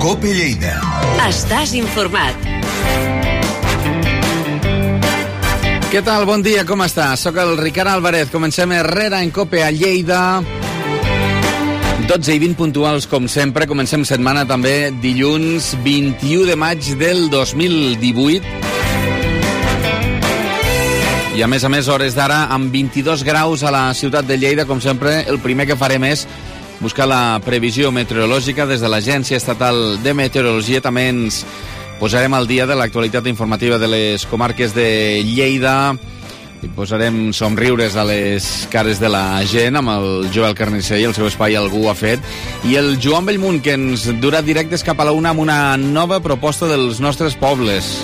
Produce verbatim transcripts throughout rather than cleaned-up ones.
COPE Lleida. Estàs informat. Què tal? Bon dia, com estàs? Soc el Ricard Álvarez. Comencem Herrera en COPE a Lleida. dotze i vint puntuals, com sempre. Comencem setmana també dilluns vint-i-u de maig del dos mil divuit. I a més a més, hores d'ara, amb vint-i-dos graus a la ciutat de Lleida. Com sempre, el primer que farem és buscar la previsió meteorològica des de l'Agència Estatal de Meteorologia. També ens posarem al dia de l'actualitat informativa de les comarques de Lleida i posarem somriures a les cares de la gent amb el Joel Carnisser i el seu espai Algú ha fet, i el Joan Bellmunt, que ens durà directes cap a la una amb una nova proposta dels nostres pobles.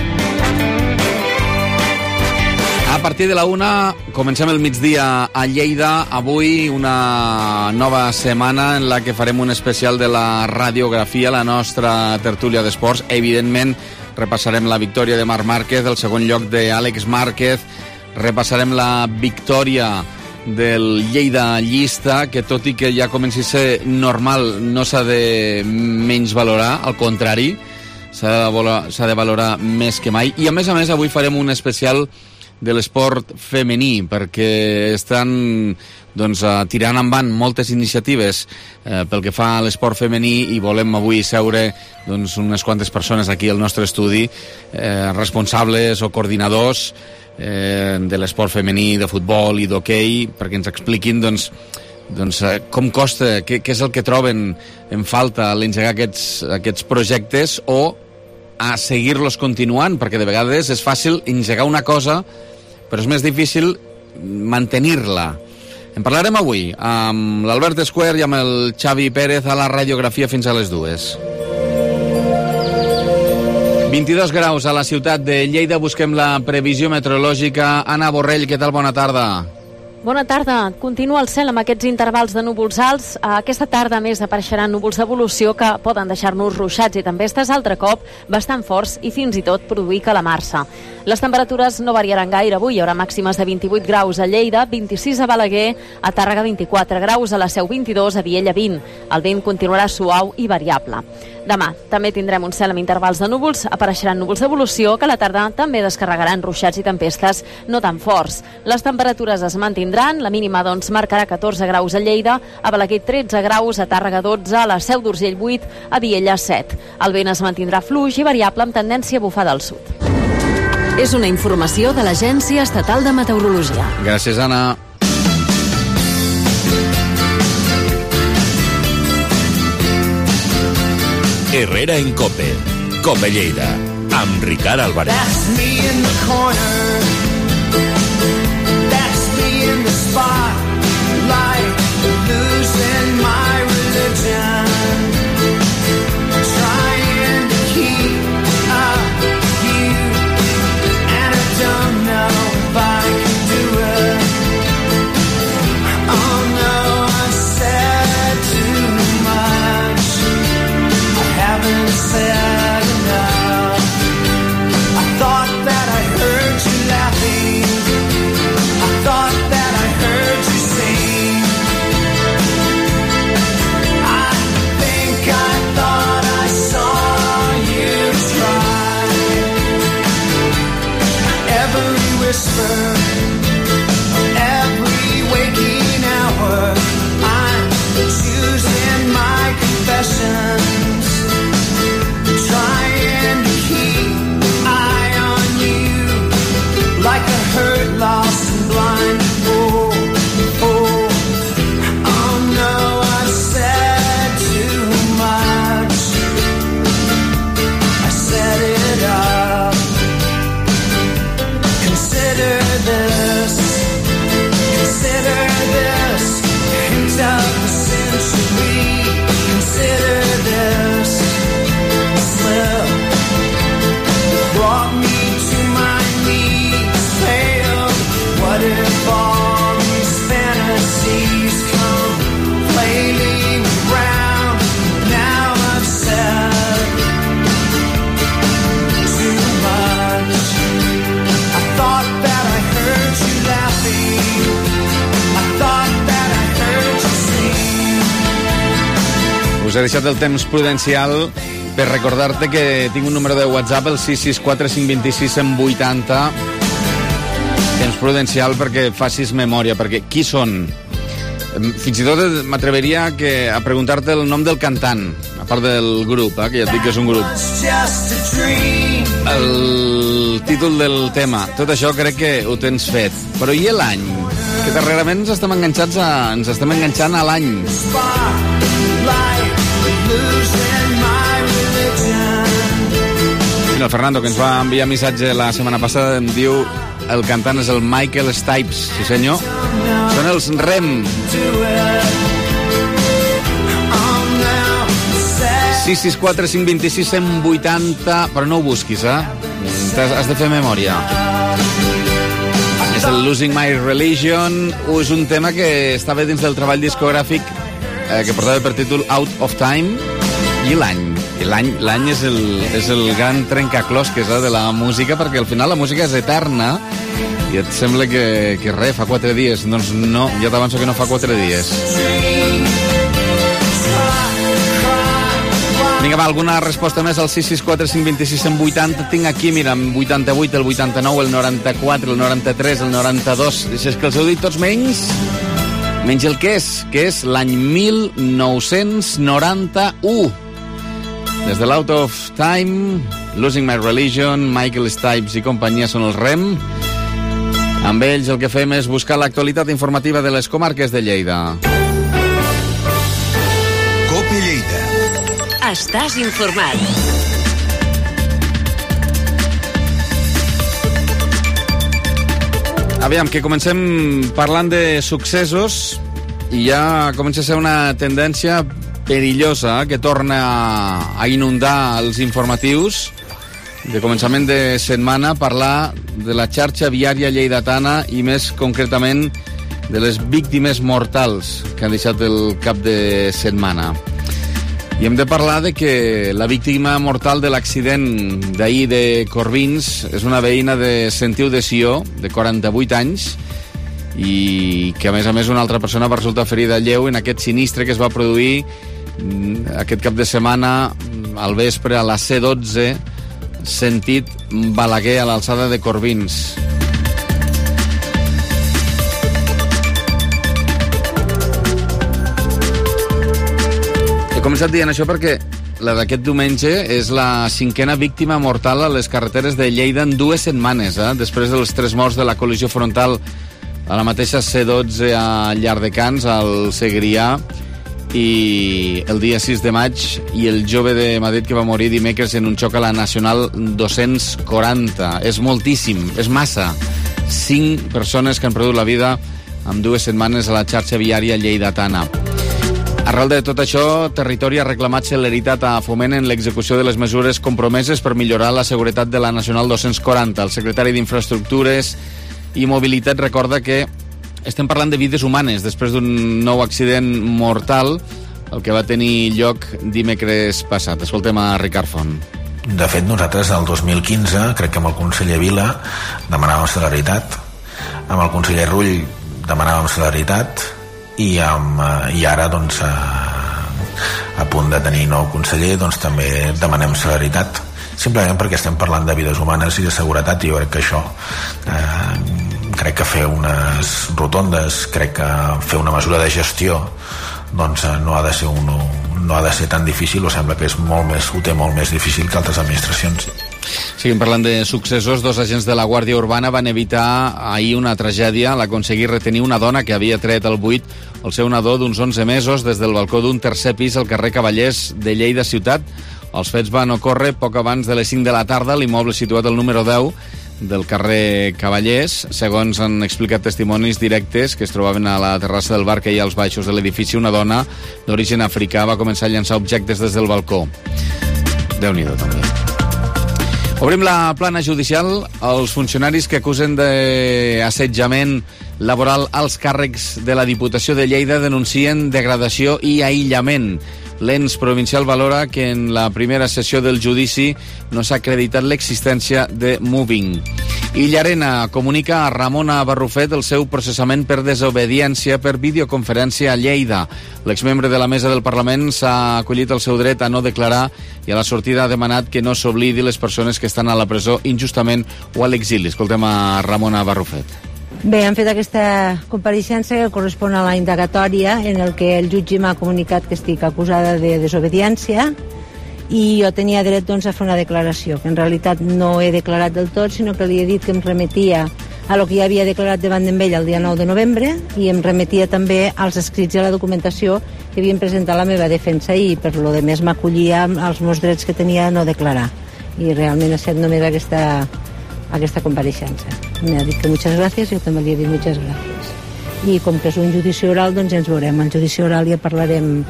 A partir de la una comencem el migdia a Lleida. Avui una nova setmana en la que farem un especial de la radiografia, la nostra tertúlia d'esports. Evidentment repassarem la victòria de Marc Márquez, el segon lloc d'Àlex Márquez, repassarem la victòria del Lleida Llista, que tot i que ja comenci a ser normal no s'ha de menys valorar, al contrari, s'ha de valorar, s'ha de valorar més que mai. I a més a més avui farem un especial de l'esport femení, perquè estan doncs, tirant endavant moltes iniciatives eh, pel que fa a l'esport femení, i volem avui seure doncs, unes quantes persones aquí al nostre estudi, eh, responsables o coordinadors eh, de l'esport femení, de futbol i d'hoquei, perquè ens expliquin doncs, doncs, eh, com costa, què, què és el que troben en falta a l'engegar aquests, aquests projectes, o a seguir-los continuant, perquè de vegades és fàcil engegar una cosa, però és més difícil mantenir-la. En parlarem avui amb l'Albert Esquer i amb el Xavi Pérez a la radiografia fins a les dues. vint-i-dos graus a la ciutat de Lleida. Busquem la previsió meteorològica. Anna Borrell, què tal? Bona tarda. Bona tarda. Continua el cel amb aquests intervals de núvols alts. Aquesta tarda, a més, apareixeran núvols d'evolució que poden deixar-nos ruixats i tempestes altre cop bastant forts i fins i tot produir calamarsa. Les temperatures no variaran gaire avui. Hi haurà màximes de vint-i-vuit graus a Lleida, vint-i-sis a Balaguer, a Tàrrega vint-i-quatre graus, a la Seu vint-i-dos, a Viella vint. El vent continuarà suau i variable. Demà també tindrem un cel amb intervals de núvols, apareixeran núvols d'evolució que a la tarda també descarregaran ruixats i tempestes no tan forts. Les temperatures es mantindran, la mínima doncs marcarà catorze graus a Lleida, a Balaguer tretze graus, a Tàrrega dotze, a la Seu d'Urgell vuit, a Viella set. El vent es mantindrà fluix i variable amb tendència a bufar del sud. És una informació de l'Agència Estatal de Meteorologia. Gràcies, Anna. Herrera en COPE. COPE Lleida. Amb Ricard Álvarez. That's me in the corner. That's me in the spotlight. Losing my religion. Trying to keep up with you. And I don't know if I can do it. Oh no, I said too much. I haven't said enough. I thought that I heard you laughing. I thought that I heard you sing. I think I thought I saw you try. Every whisper, every waking hour, I'm choosing my confessions, trying to keep eye on you, like a hurt, lost and blind. Oh, oh, oh no, I said too much. I set it up. Consider this, consider this, hint of the century. Consider this slip brought me to my knees, failed. What if all these fantasies come flailing around? Now I've said too much. I thought that I heard you laughing. I thought that I heard you sing. Us he deixat el temps prudencial per recordar-te que tinc un número de WhatsApp, el sis sis quatre cinc dos sis cent vuitanta, temps prudencial perquè facis memòria, perquè qui són? Fins i tot m'atreveria que a preguntar-te el nom del cantant, a part del grup, eh, que ja et dic que és un grup. El títol del tema, tot això crec que ho tens fet. Però i l'any? Que darrerament ens estem enganxats a, ens estem enganxant a l'any. Mira, el Fernando, que ens va enviar missatge la setmana passada, em diu el cantant és el Michael Stipe, sí senyor. Són els Rem. sis sis quatre cinc dos sis cent vuitanta, però no ho busquis, eh? Has de fer memòria. És el Losing My Religion, és un tema que estava dins del treball discogràfic eh, que portava per títol Out of Time, i l'any. I l'any, l'any és, el, és el gran trencaclosques eh, de la música, perquè al final la música és eterna i et sembla que, que res, fa quatre dies. Doncs no, jo t'avanço que no fa quatre dies. Vinga, va, alguna resposta més al sis sis quatre cinc dos sis cent vuitanta. Tinc aquí, mira, el vuitanta-vuit, el vuitanta-nou, el noranta-quatre, el noranta-tres, el noranta-dos. És que els heu dit tots menys... Menys el que és, que és l'any mil nou-cents noranta-u. Des de l'Out of Time, Losing My Religion, Michael Stipe i companyia són els Rem. Amb ells el que fem és buscar l'actualitat informativa de les comarques de Lleida. Cope Lleida. Estàs informat. Aviam, que comencem parlant de successos i ja comença a ser una tendència perillosa que torna a inundar els informatius de començament de setmana, parlar de la xarxa viària lleidatana i més concretament de les víctimes mortals que han deixat el cap de setmana. I hem de parlar de que la víctima mortal de l'accident d'ahir de Corbins és una veïna de Sentiu de Sió, de quaranta-vuit anys, i que a més a més una altra persona va resultar ferida lleu en aquest sinistre que es va produir aquest cap de setmana al vespre a la C dotze, sentit Balaguer, a l'alçada de Corbins. He començat dient això perquè la d'aquest diumenge és la cinquena víctima mortal a les carreteres de Lleida en dues setmanes, eh? Després dels tres morts de la col·lisió frontal a la mateixa C dotze a Llardecans, al Segrià, i el dia sis de maig, i el jove de Madrid que va morir dimecres en un xoc a la Nacional dos-cents quaranta. És moltíssim, és massa. Cinc persones que han perdut la vida en dues setmanes a la xarxa viària lleidatana. Arrel de tot això, Territori ha reclamat celeritat a Foment en l'execució de les mesures compromeses per millorar la seguretat de la Nacional dos-cents quaranta. El secretari d'Infraestructures i Mobilitat recorda que estem parlant de vides humanes després d'un nou accident mortal, el que va tenir lloc dimecres passat. Escoltem a Ricard Font. De fet, nosaltres el dos mil quinze, crec que amb el conseller Vila demanàvem celeritat, amb el conseller Rull demanàvem celeritat, i, amb, i ara doncs a, a punt de tenir nou conseller doncs també demanem celeritat, simplement perquè estem parlant de vides humanes i de seguretat, i jo crec que això eh, crec que fer unes rotondes, crec que fer una mesura de gestió doncs no ha de ser un, no ha de ser tan difícil, o sembla que és molt més, ho té molt més difícil que altres administracions. Seguim parlant de successos. Dos agents de la Guàrdia Urbana van evitar ahir una tragèdia al aconseguir retenir una dona que havia tret al buit el seu nadó d'uns onze mesos des del balcó d'un tercer pis al carrer Cavallers de Lleida ciutat. Els fets van ocórrer poc abans de les cinc de la tarda a l'immoble situat al número deu del carrer Cavallers. Segons han explicat testimonis directes que es trobaven a la terrassa del bar que hi ha als baixos de l'edifici, una dona d'origen africà va començar a llançar objectes des del balcó. Déu-n'hi-do, també. Obrim la plana judicial. Els funcionaris que acusen d'assetjament laboral als càrrecs de la Diputació de Lleida denuncien degradació i aïllament. L'ens provincial valora que en la primera sessió del judici no s'ha acreditat l'existència de mobbing. I Llarena comunica a Ramona Barrufet el seu processament per desobediència per videoconferència a Lleida. L'exmembre de la mesa del Parlament s'ha acollit el seu dret a no declarar i a la sortida ha demanat que no s'oblidi les persones que estan a la presó injustament o a l'exili. Escoltem a Ramona Barrufet. Bé, hem fet aquesta compareixença que correspon a la indagatòria en el que el jutge m'ha comunicat que estic acusada de desobediència i jo tenia dret doncs, a fer una declaració, que en realitat no he declarat del tot, sinó que li he dit que em remetia a lo que ja havia declarat davant d'ell el dia nou de novembre i em remetia també als escrits i a la documentació que havien presentat la meva defensa i per lo de més m'acollia als meus drets que tenia a no declarar. I realment ha estat només aquesta, aquesta compareixença. M'ha dit que moltes gràcies, jo també li he dit moltes gràcies. I com que és un judici oral, doncs ja ens veurem. En judici oral ja parlarem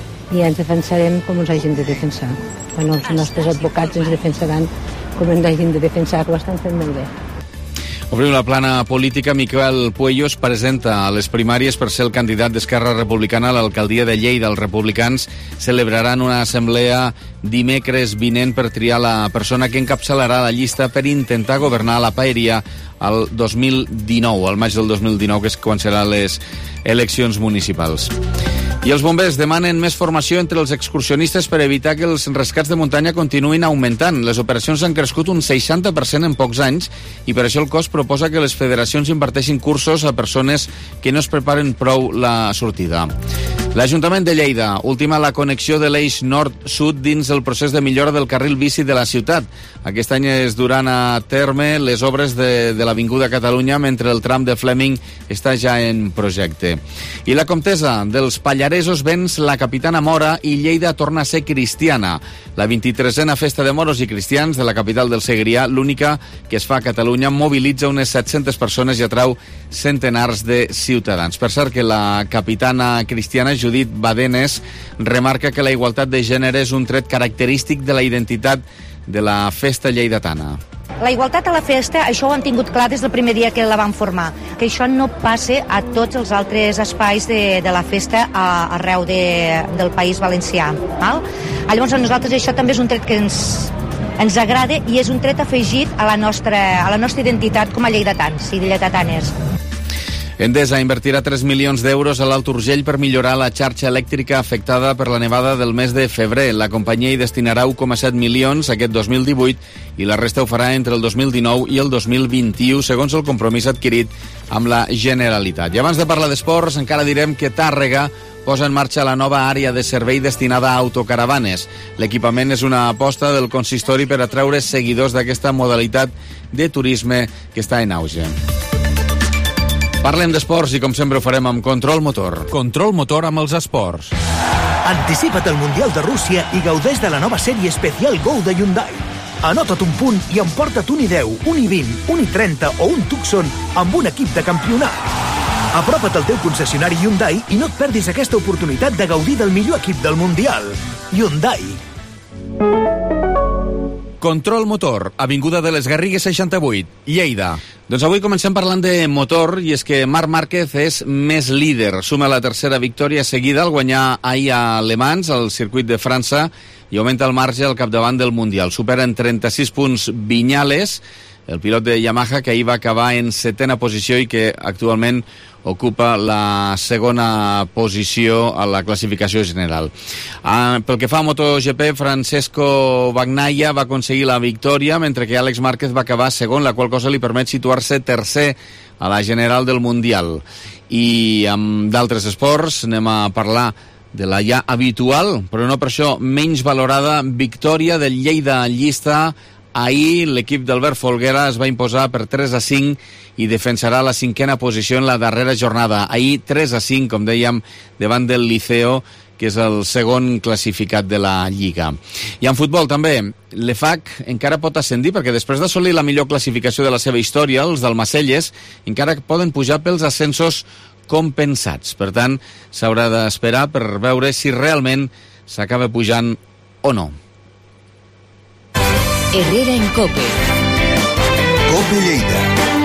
i ens defensarem com ens hagin de defensar. Bueno, els nostres advocats ens defensaran com ens hagin de defensar, que ho estan fent molt bé. Obrim la plana política. Miquel Puello es presenta a les primàries per ser el candidat d'Esquerra Republicana a l'alcaldia de Lleida. Els republicans celebraran una assemblea dimecres vinent per triar la persona que encapçalarà la llista per intentar governar la Paeria al dos mil dinou, al maig del dos mil dinou, que és quan seran les eleccions municipals. I els bombers demanen més formació entre els excursionistes per evitar que els rescats de muntanya continuïn augmentant. Les operacions han crescut un seixanta per cent en pocs anys i per això el cos proposa que les federacions imparteixin cursos a persones que no es preparen prou la sortida. L'Ajuntament de Lleida ultima la connexió de l'eix nord-sud dins el procés de millora del carril bici de la ciutat. Aquest any es duran a terme les obres de, de l'Avinguda Catalunya, mentre el tram de Fleming està ja en projecte. I la comtessa dels Pallaresos venç la Capitana Mora i Lleida torna a ser cristiana. La vint-i-tresena festa de moros i cristians de la capital del Segrià, l'única que es fa a Catalunya, mobilitza unes set-centes persones i atrau centenars de ciutadans. Per cert que la capitana cristiana, Judit Badenes, remarca que la igualtat de gènere és un tret característic de la identitat de la festa lleidatana. La igualtat a la festa, això ho han tingut clar des del primer dia que la van formar, que això no passe a tots els altres espais de, de la festa a, arreu de, del País Valencià. Val? Llavors a nosaltres això també és un tret que ens, ens agrada i és un tret afegit a la nostra, a la nostra identitat com a lleidatans i lleidatanes. Endesa invertirà tres milions d'euros a l'Alt Urgell per millorar la xarxa elèctrica afectada per la nevada del mes de febrer. La companyia hi destinarà un coma set milions aquest dos mil divuit i la resta ho farà entre el dos mil dinou i el dos mil vint-i-u, segons el compromís adquirit amb la Generalitat. I abans de parlar d'esports, encara direm que Tàrrega posa en marxa la nova àrea de servei destinada a autocaravanes. L'equipament és una aposta del consistori per atraure seguidors d'aquesta modalitat de turisme que està en auge. Parlem d'esports i com sempre ho farem amb Control Motor. Control Motor amb els esports. Anticipa't al Mundial de Rússia i gaudeix de la nova sèrie especial Go de Hyundai. Anota't un punt i emporta't un i deu, un i vint, un i trenta o un Tucson amb un equip de campionat. Apropa't al teu concessionari Hyundai i no et perdis aquesta oportunitat de gaudir del millor equip del Mundial. Hyundai. Control Motor, Avinguda de les Garrigues seixanta-vuit, Lleida. Doncs avui comencem parlant de motor i és que Marc Márquez és més líder. Suma la tercera victòria seguida al guanyar ahir a Le Mans, al circuit de França, i augmenta el marge al capdavant del Mundial. Supera en trenta-sis punts Viñales, el pilot de Yamaha, que ahir va acabar en setena posició i que actualment ocupa la segona posició a la classificació general. Ah, pel que fa a MotoGP, Francesco Bagnaia va aconseguir la victòria, mentre que Àlex Márquez va acabar segon, la qual cosa li permet situar-se tercer a la general del Mundial. I amb d'altres esports anem a parlar de la ja habitual, però no per això menys valorada, victòria del Lleida llista. Ahir l'equip d'Albert Folguera es va imposar per tres a cinc i defensarà la cinquena posició en la darrera jornada. Ahir tres a cinc, com dèiem, davant del Liceo, que és el segon classificat de la Lliga. I en futbol també, l'E F A C encara pot ascendir perquè després d'assolir la millor classificació de la seva història, els d'Almacelles encara poden pujar pels ascensos compensats. Per tant, s'haurà d'esperar per veure si realment s'acaba pujant o no. Herrera en COPE. COPE Lleida.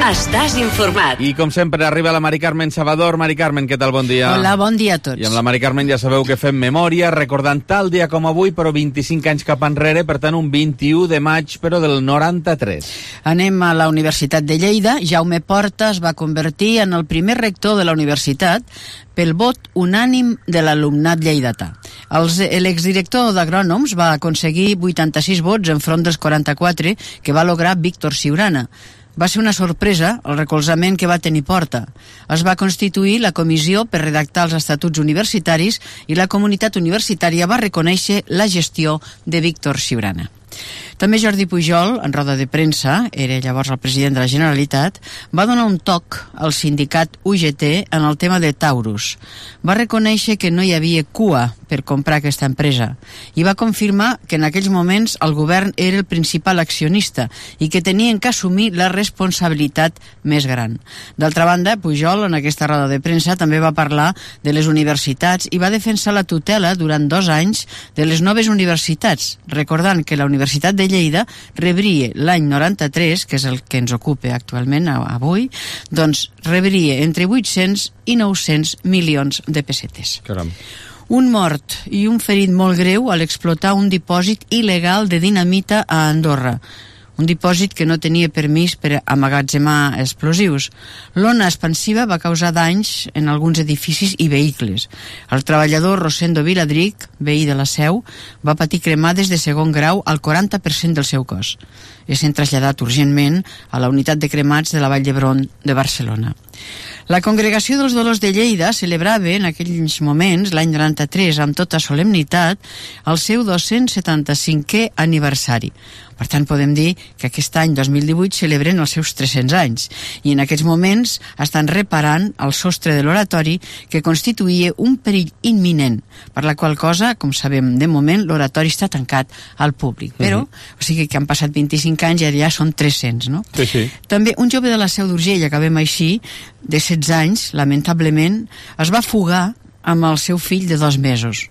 Estàs informat. I com sempre arriba la Mari Carmen Salvador. Mari Carmen, què tal? Bon dia. Hola, bon dia a tots. I amb la Mari Carmen ja sabeu que fem memòria, recordant tal dia com avui, però vint-i-cinc anys cap enrere, per tant un vint-i-u de maig, però del noranta-tres. Anem a la Universitat de Lleida. Jaume Porta es va convertir en el primer rector de la universitat pel vot unànim de l'alumnat lleidatà. L'exdirector d'Agrònoms va aconseguir vuitanta-sis vots enfront dels quaranta-quatre que va lograr Víctor Siurana. Va ser una sorpresa el recolzament que va tenir Porta. Es va constituir la comissió per redactar els estatuts universitaris i la comunitat universitària va reconèixer la gestió de Víctor Siurana. També Jordi Pujol, en roda de premsa, era llavors el president de la Generalitat, va donar un toc al sindicat U G T en el tema de Taurus. Va reconèixer que no hi havia cua per comprar aquesta empresa i va confirmar que en aquells moments el govern era el principal accionista i que tenien que assumir la responsabilitat més gran. D'altra banda, Pujol, en aquesta roda de premsa, també va parlar de les universitats i va defensar la tutela durant dos anys de les noves universitats, recordant que la Universitat de Lleida rebria l'any noranta-tres, que és el que ens ocupa actualment avui, doncs rebria entre vuit-cents i nou-cents milions de pessetes. Caram. Un mort i un ferit molt greu a l'explotar un dipòsit il·legal de dinamita a Andorra. Un dipòsit que no tenia permís per amagatzemar explosius. L'ona expansiva va causar danys en alguns edificis i vehicles. El treballador Rosendo Viladric, veí de la Seu, va patir cremades de segon grau al quaranta per cent del seu cos. És traslladat urgentment a la unitat de cremats de la Vall d'Hebron de Barcelona. La Congregació dels Dolors de Lleida celebrava en aquells moments, l'any noranta-tres, amb tota solemnitat, el seu dos-cents setanta-cinquè aniversari. Per tant, podem dir que aquest any, dos mil divuit, celebren els seus tres-cents anys i en aquests moments estan reparant el sostre de l'oratori que constituïa un perill imminent, per la qual cosa, com sabem, de moment, l'oratori està tancat al públic. Però, uh-huh. o sigui que han passat vint-i-cinc anys i allà són tres-cents, no? Sí, sí. També un jove de la Seu d'Urgell, acabem així, de setze anys, lamentablement, es va fugar amb el seu fill de dos mesos.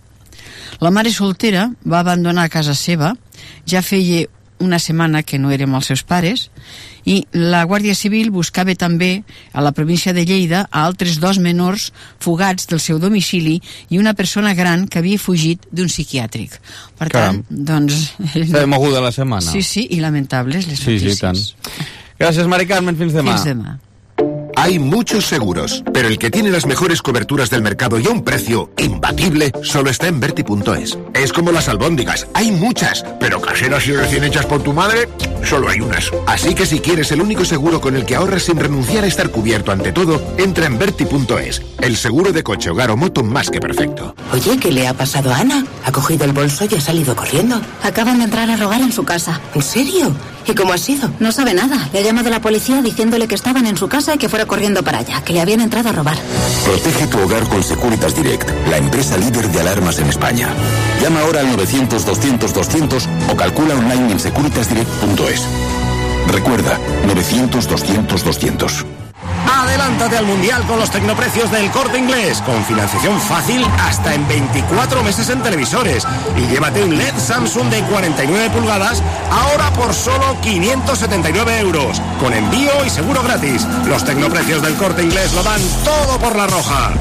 La mare soltera va abandonar casa seva, ja feia una setmana que no érem els seus pares, i la Guàrdia Civil buscava també a la província de Lleida a altres dos menors fugats del seu domicili i una persona gran que havia fugit d'un psiquiàtric. Per Caram. tant, doncs... S'ha moguda la setmana. Sí, sí, i lamentables les sí, notícies. Sí, tant. Gràcies, Mari Carmen, fins demà. Fins demà. Hay muchos seguros, pero el que tiene las mejores coberturas del mercado y a un precio imbatible solo está en Berti punto es. Es como las albóndigas, hay muchas, pero caseras y recién hechas por tu madre, solo hay unas. Así que si quieres el único seguro con el que ahorras sin renunciar a estar cubierto ante todo, entra en Berti punto es. El seguro de coche, hogar o moto más que perfecto. Oye, ¿qué le ha pasado a Ana? Ha cogido el bolso y ha salido corriendo. Acaban de entrar a robar en su casa. ¿En serio? ¿Y cómo ha sido? No sabe nada. Le ha llamado la policía diciéndole que estaban en su casa y que fuera corriendo para allá, que le habían entrado a robar. Protege tu hogar con Securitas Direct, la empresa líder de alarmas en España. Llama ahora al novecientos doscientos doscientos o calcula online en securitas direct punto es. Recuerda, novecientos doscientos doscientos. Adélántate al Mundial con los tecnoprecios del Corte Inglés, con financiación fácil hasta en veinticuatro meses en televisores. Y llévate un L E D Samsung de cuarenta y nueve pulgadas, ahora por solo quinientos setenta y nueve euros, con envío y seguro gratis. Los tecnoprecios del Corte Inglés lo dan todo por la roja.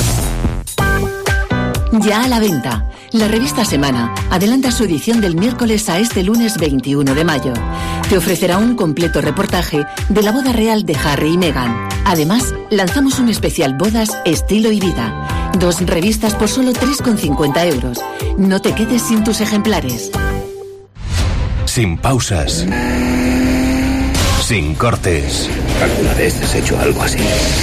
Ya a la venta. La revista Semana adelanta su edición del miércoles a este lunes veintiuno de mayo. Te ofrecerá un completo reportaje de la boda real de Harry y Meghan. Además, lanzamos un especial Bodas, Estilo y Vida. Dos revistas por solo tres con cincuenta euros. No te quedes sin tus ejemplares. Sin pausas. Sin cortes. ¿Alguna vez has hecho algo así?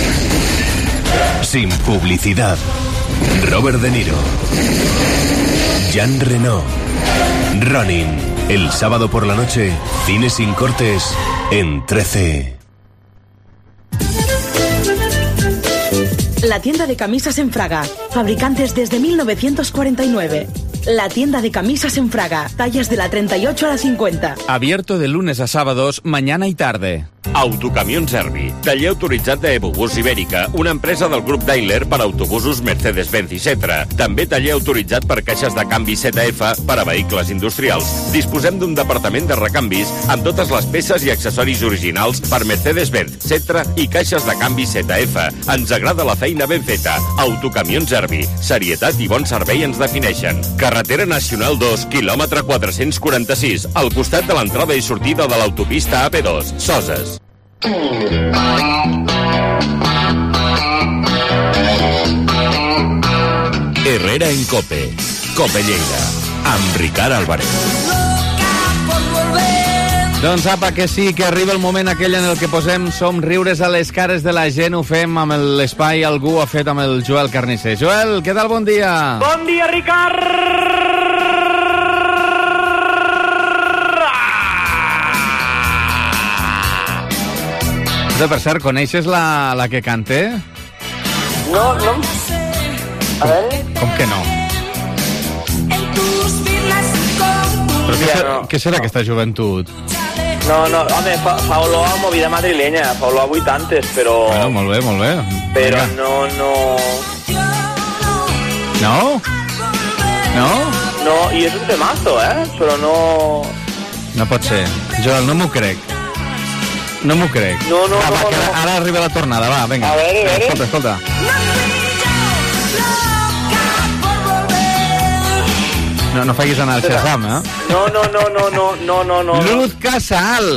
Sin publicidad. Robert De Niro, Jean Reno, Ronin. El sábado por la noche, cine sin cortes en trece. La tienda de camisas en Fraga, fabricantes desde mil novecientos cuarenta y nueve. la tienda de camisas en Fraga. Tallas de la treinta y ocho a la cincuenta. Abierto de lunes a sábados, mañana y tarde. Autocamions Servi, taller autoritzat d'Ebobús Ibèrica, una empresa del grup Daimler per autobusos Mercedes-Benz i Setra. També taller autoritzat per caixes de canvi Z F per a vehicles industrials. Disposem d'un departament de recanvis amb totes les peces i accessoris originals per Mercedes-Benz, Setra i caixes de canvi Z F. Ens agrada la feina ben feta. Autocamions Servi, serietat i bon servei ens defineixen. Carretera Nacional dos, quilòmetre quatre-cents quaranta-sis, al costat de l'entrada i sortida de l'autopista A P dos, Soses. Herrera en Cope, Cope Lleida, amb Ricard Álvarez. Doncs apa, que sí, que arriba el moment aquell en el que posem somriures a les cares de la gent. Ho fem amb l'espai Algú ho ha fet amb el Joel Carnisser. Joel, què tal? Bon dia. Bon dia, Ricard. De per cert, coneixes la, la que cante? No, no. A veure... Com que no? Però què, ser, què serà aquesta joventut? No, no, home, fa, fa olor a movida madrilenya, fa olor a vuitantes, però... Bueno, molt bé, molt bé. Però Vinga. no, no... No? No? No, i és un temazo, eh? Però no... No pot ser. Joel, no m'ho crec. No m'ho crec. No, no, ah, va, no, que ara, no. ara arriba la tornada, va, vinga. A veure, a veure. Escolta, escolta. No, no facis anar el Shazam, eh? No, no, no, no, no, no, no, no. Luz Casal.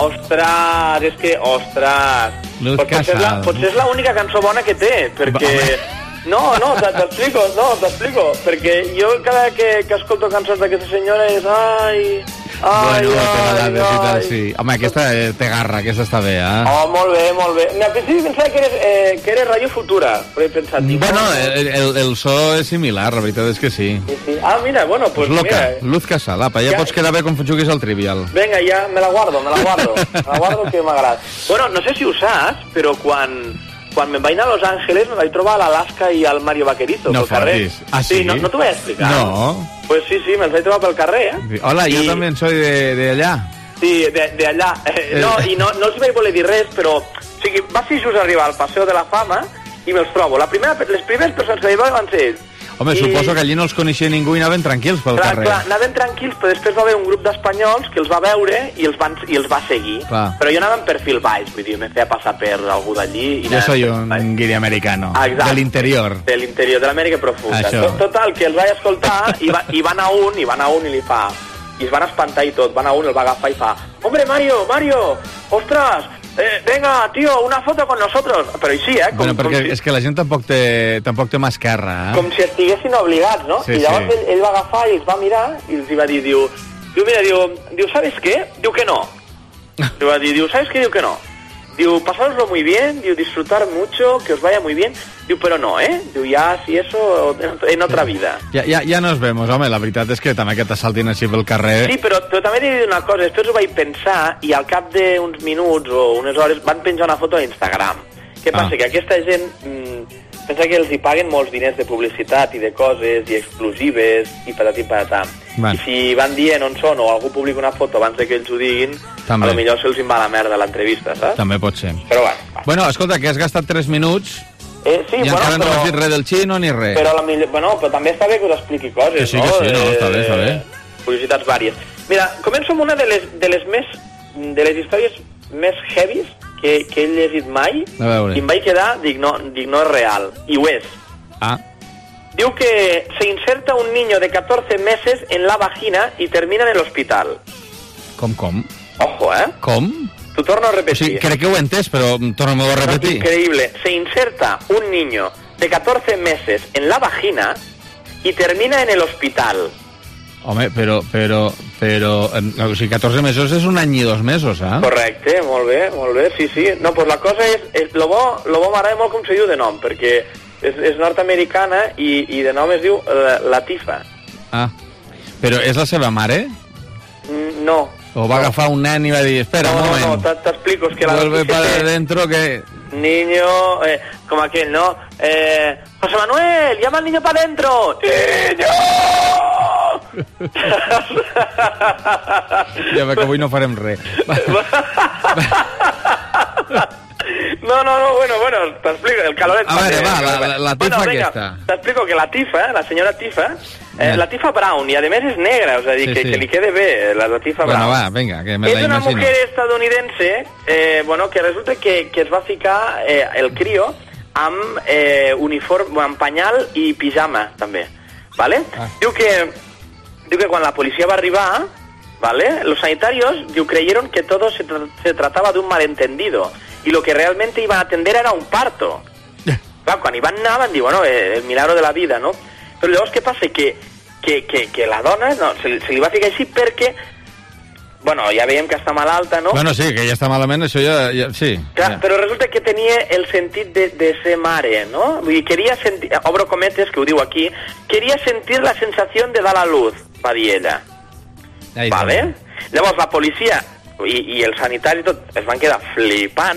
Ostres, és que, ostres. Luz Pot- potser és la- Casal. Potser és l'única cançó bona que té, perquè... No, no, t- t'explico, no, t'explico. Perquè jo cada que, que escolto cançons d'aquesta senyora és... Ai, ai, Bueno, té ai, balades i tal, ai. sí. Home, aquesta eh, té garra, aquesta està bé, eh? Oh, molt bé, molt bé. Al principi pensava que eres, eh, que eres Radio Futura, però he pensat... dic, Bueno, no, el, el, el so és similar, la veritat és que sí. sí, sí. Ah, mira, bueno, pues Loca, mira... Luz Casal, apa, ja, Ja- pots quedar bé quan juguis al Trivial. Venga, ja me la guardo, me la guardo. Me la guardo que m'agrada. Bueno, no sé si ho saps, però quan, quan me'n vaig anar a Los Ángeles me vaig trobar a l'Alaska i al Mario Vaquerizo No pel carrer. fotis. Ah, sí? no, no t'ho vaig explicar? No. Pues sí, sí, me'ls vaig trobar pel carrer, eh? Hola, yo I- también soy de, de allá. Sí, de, de allà. Eh, no, i no, no els vaig voler dir res, però... O sigui, va ser just arribar al Paseo de la Fama i me'ls trobo. La primera, les primeres persones que vaig veure van ser ells. Home, I- suposo que allí no els coneixia ningú i anaven tranquils pel Clar, carrer. clar, anaven tranquils, però després va haver un grup d'espanyols que els va veure i els, van, i els va seguir. Clar. Però jo anava en perfil baix, vull dir, me feia passar per algú d'allí. i Yo anava soy en perfil baix. un guiri americano, Ah, exacte. del interior. De l'interior de l'Amèrica profunda. Això. Tot- Total, que els vaig escoltar i, va, i van a un, i van a un i li fa... I es van espantar i tot. Van a un, el va agafar i fa... Hombre, Mario, Mario, ostras, eh, venga, tío, una foto con nosotros. Però així, eh? Com, Bueno, perquè com, si, és que la gent tampoc té, tampoc té mascarra, eh? com si estiguessin obligats, no? Sí, I llavors sí. ell, ell va agafar i els va mirar i els hi va dir, diu... Diu, mira, diu, diu, ¿sabes qué? Diu que no. Diu, va dir, diu, ¿sabes qué? Diu que no. Diu, pasároslo muy bien, diu, disfrutar mucho, que os vaya muy bien. Diu, pero no, ¿eh? Diu, ya, si eso, en otra vida. Ja, ja, ja nos vemos, home, la veritat és que també que t'assaltin així pel carrer... Sí, però, però també t'he de dir una cosa, després ho vaig pensar i al cap d'uns minuts o unes hores van penjar una foto a Instagram. Què passa? Ah. Que aquesta gent mm, pensa que els hi paguen molts diners de publicitat i de coses i exclusives i patatim patatam. Bueno. I si van dient on són o algú publica una foto abans de que ells ho diguin, També. a lo millor se'ls en va la merda l'entrevista, saps? També pot ser. Però bueno, Bueno, escolta, que has gastat tres minuts eh, sí, i bueno, encara no però, has dit res del xino ni res. però, la millor, bueno, però també està bé que us expliqui coses, Que sí, no? que sí, no, està bé, està bé. Curiositats vàries. Mira, començo amb una de les, de les més de les històries més heavies que, que he llegit mai A veure. i em vaig quedar, dic no, dic, no és real, i ho és. Ah. Diu que se inserta un niño de catorce meses en la vagina y termina en el hospital. Com, com? Ojo, ¿eh? Com? T'ho torno a O repetir. sigui, crec que ho he entès, però torna-m'ho a repetir. Increíble. Se inserta un niño de catorce meses en la vagina y termina en el hospital. Home, però, però, però... O sigui, catorze mesos és un any i dos mesos, eh? Correcte, molt bé, molt bé, sí, sí. No, pues la cosa és... és lo bo, lo bo m'agrada molt com se diu de nom, perquè és, és nord-americana i, i de nom es diu uh, Latifa. Ah. Però és la seva mare? Mm, no. O va agafar un nen i va dir, espera, No, un no, no, moment. te- t'explico, és que la Vuelve notícia para té- adentro que... Niño, eh, como aquel, ¿no? Eh, José Manuel, llama al niño para adentro. ¡Niño! Ja ve que avui no farem res. No, no, no, bueno, bueno, t'explico, el caloret... A veure, va, la, la, la tifa bueno, venga, aquesta. T'explico que la tifa, la senyora Tifa, eh, la Tifa Brown, i a més és negra, o sigui, Sí, que, sí. que li quede bé, la, la Tifa Bueno, Brown. va, venga, que me És la una imagino. mujer estadounidense, eh, bueno, que resulta que, que es va ficar eh, el crio amb eh, uniforme, amb panyal i pijama, també, ¿vale? Ah. Diu que, diu que quan la policia va arribar, ¿vale? Los sanitarios, diu, creyeron que todo se, tra se trataba de un malentendido y lo que realmente iban a atender era un parto. Clar, quan hi van anar van dir, bueno, eh, el milagro de la vida, no? Però llavors què passa? Que, que, que, que la dona no, se, se li va ficar així perquè, bueno, ja veiem que està malalta, no? Bueno, sí, que ja està malament, això ja... ja sí. Clar, ja. però resulta que tenia el sentit de, de ser mare, ¿no? Vull dir, quería sentir, obro cometes, que ho diu aquí, quería sentir la sensación de dar a luz, va dir ella. Ahí ¿Vale? està. Llavors la policia i, i el sanitari tot es van quedar flipant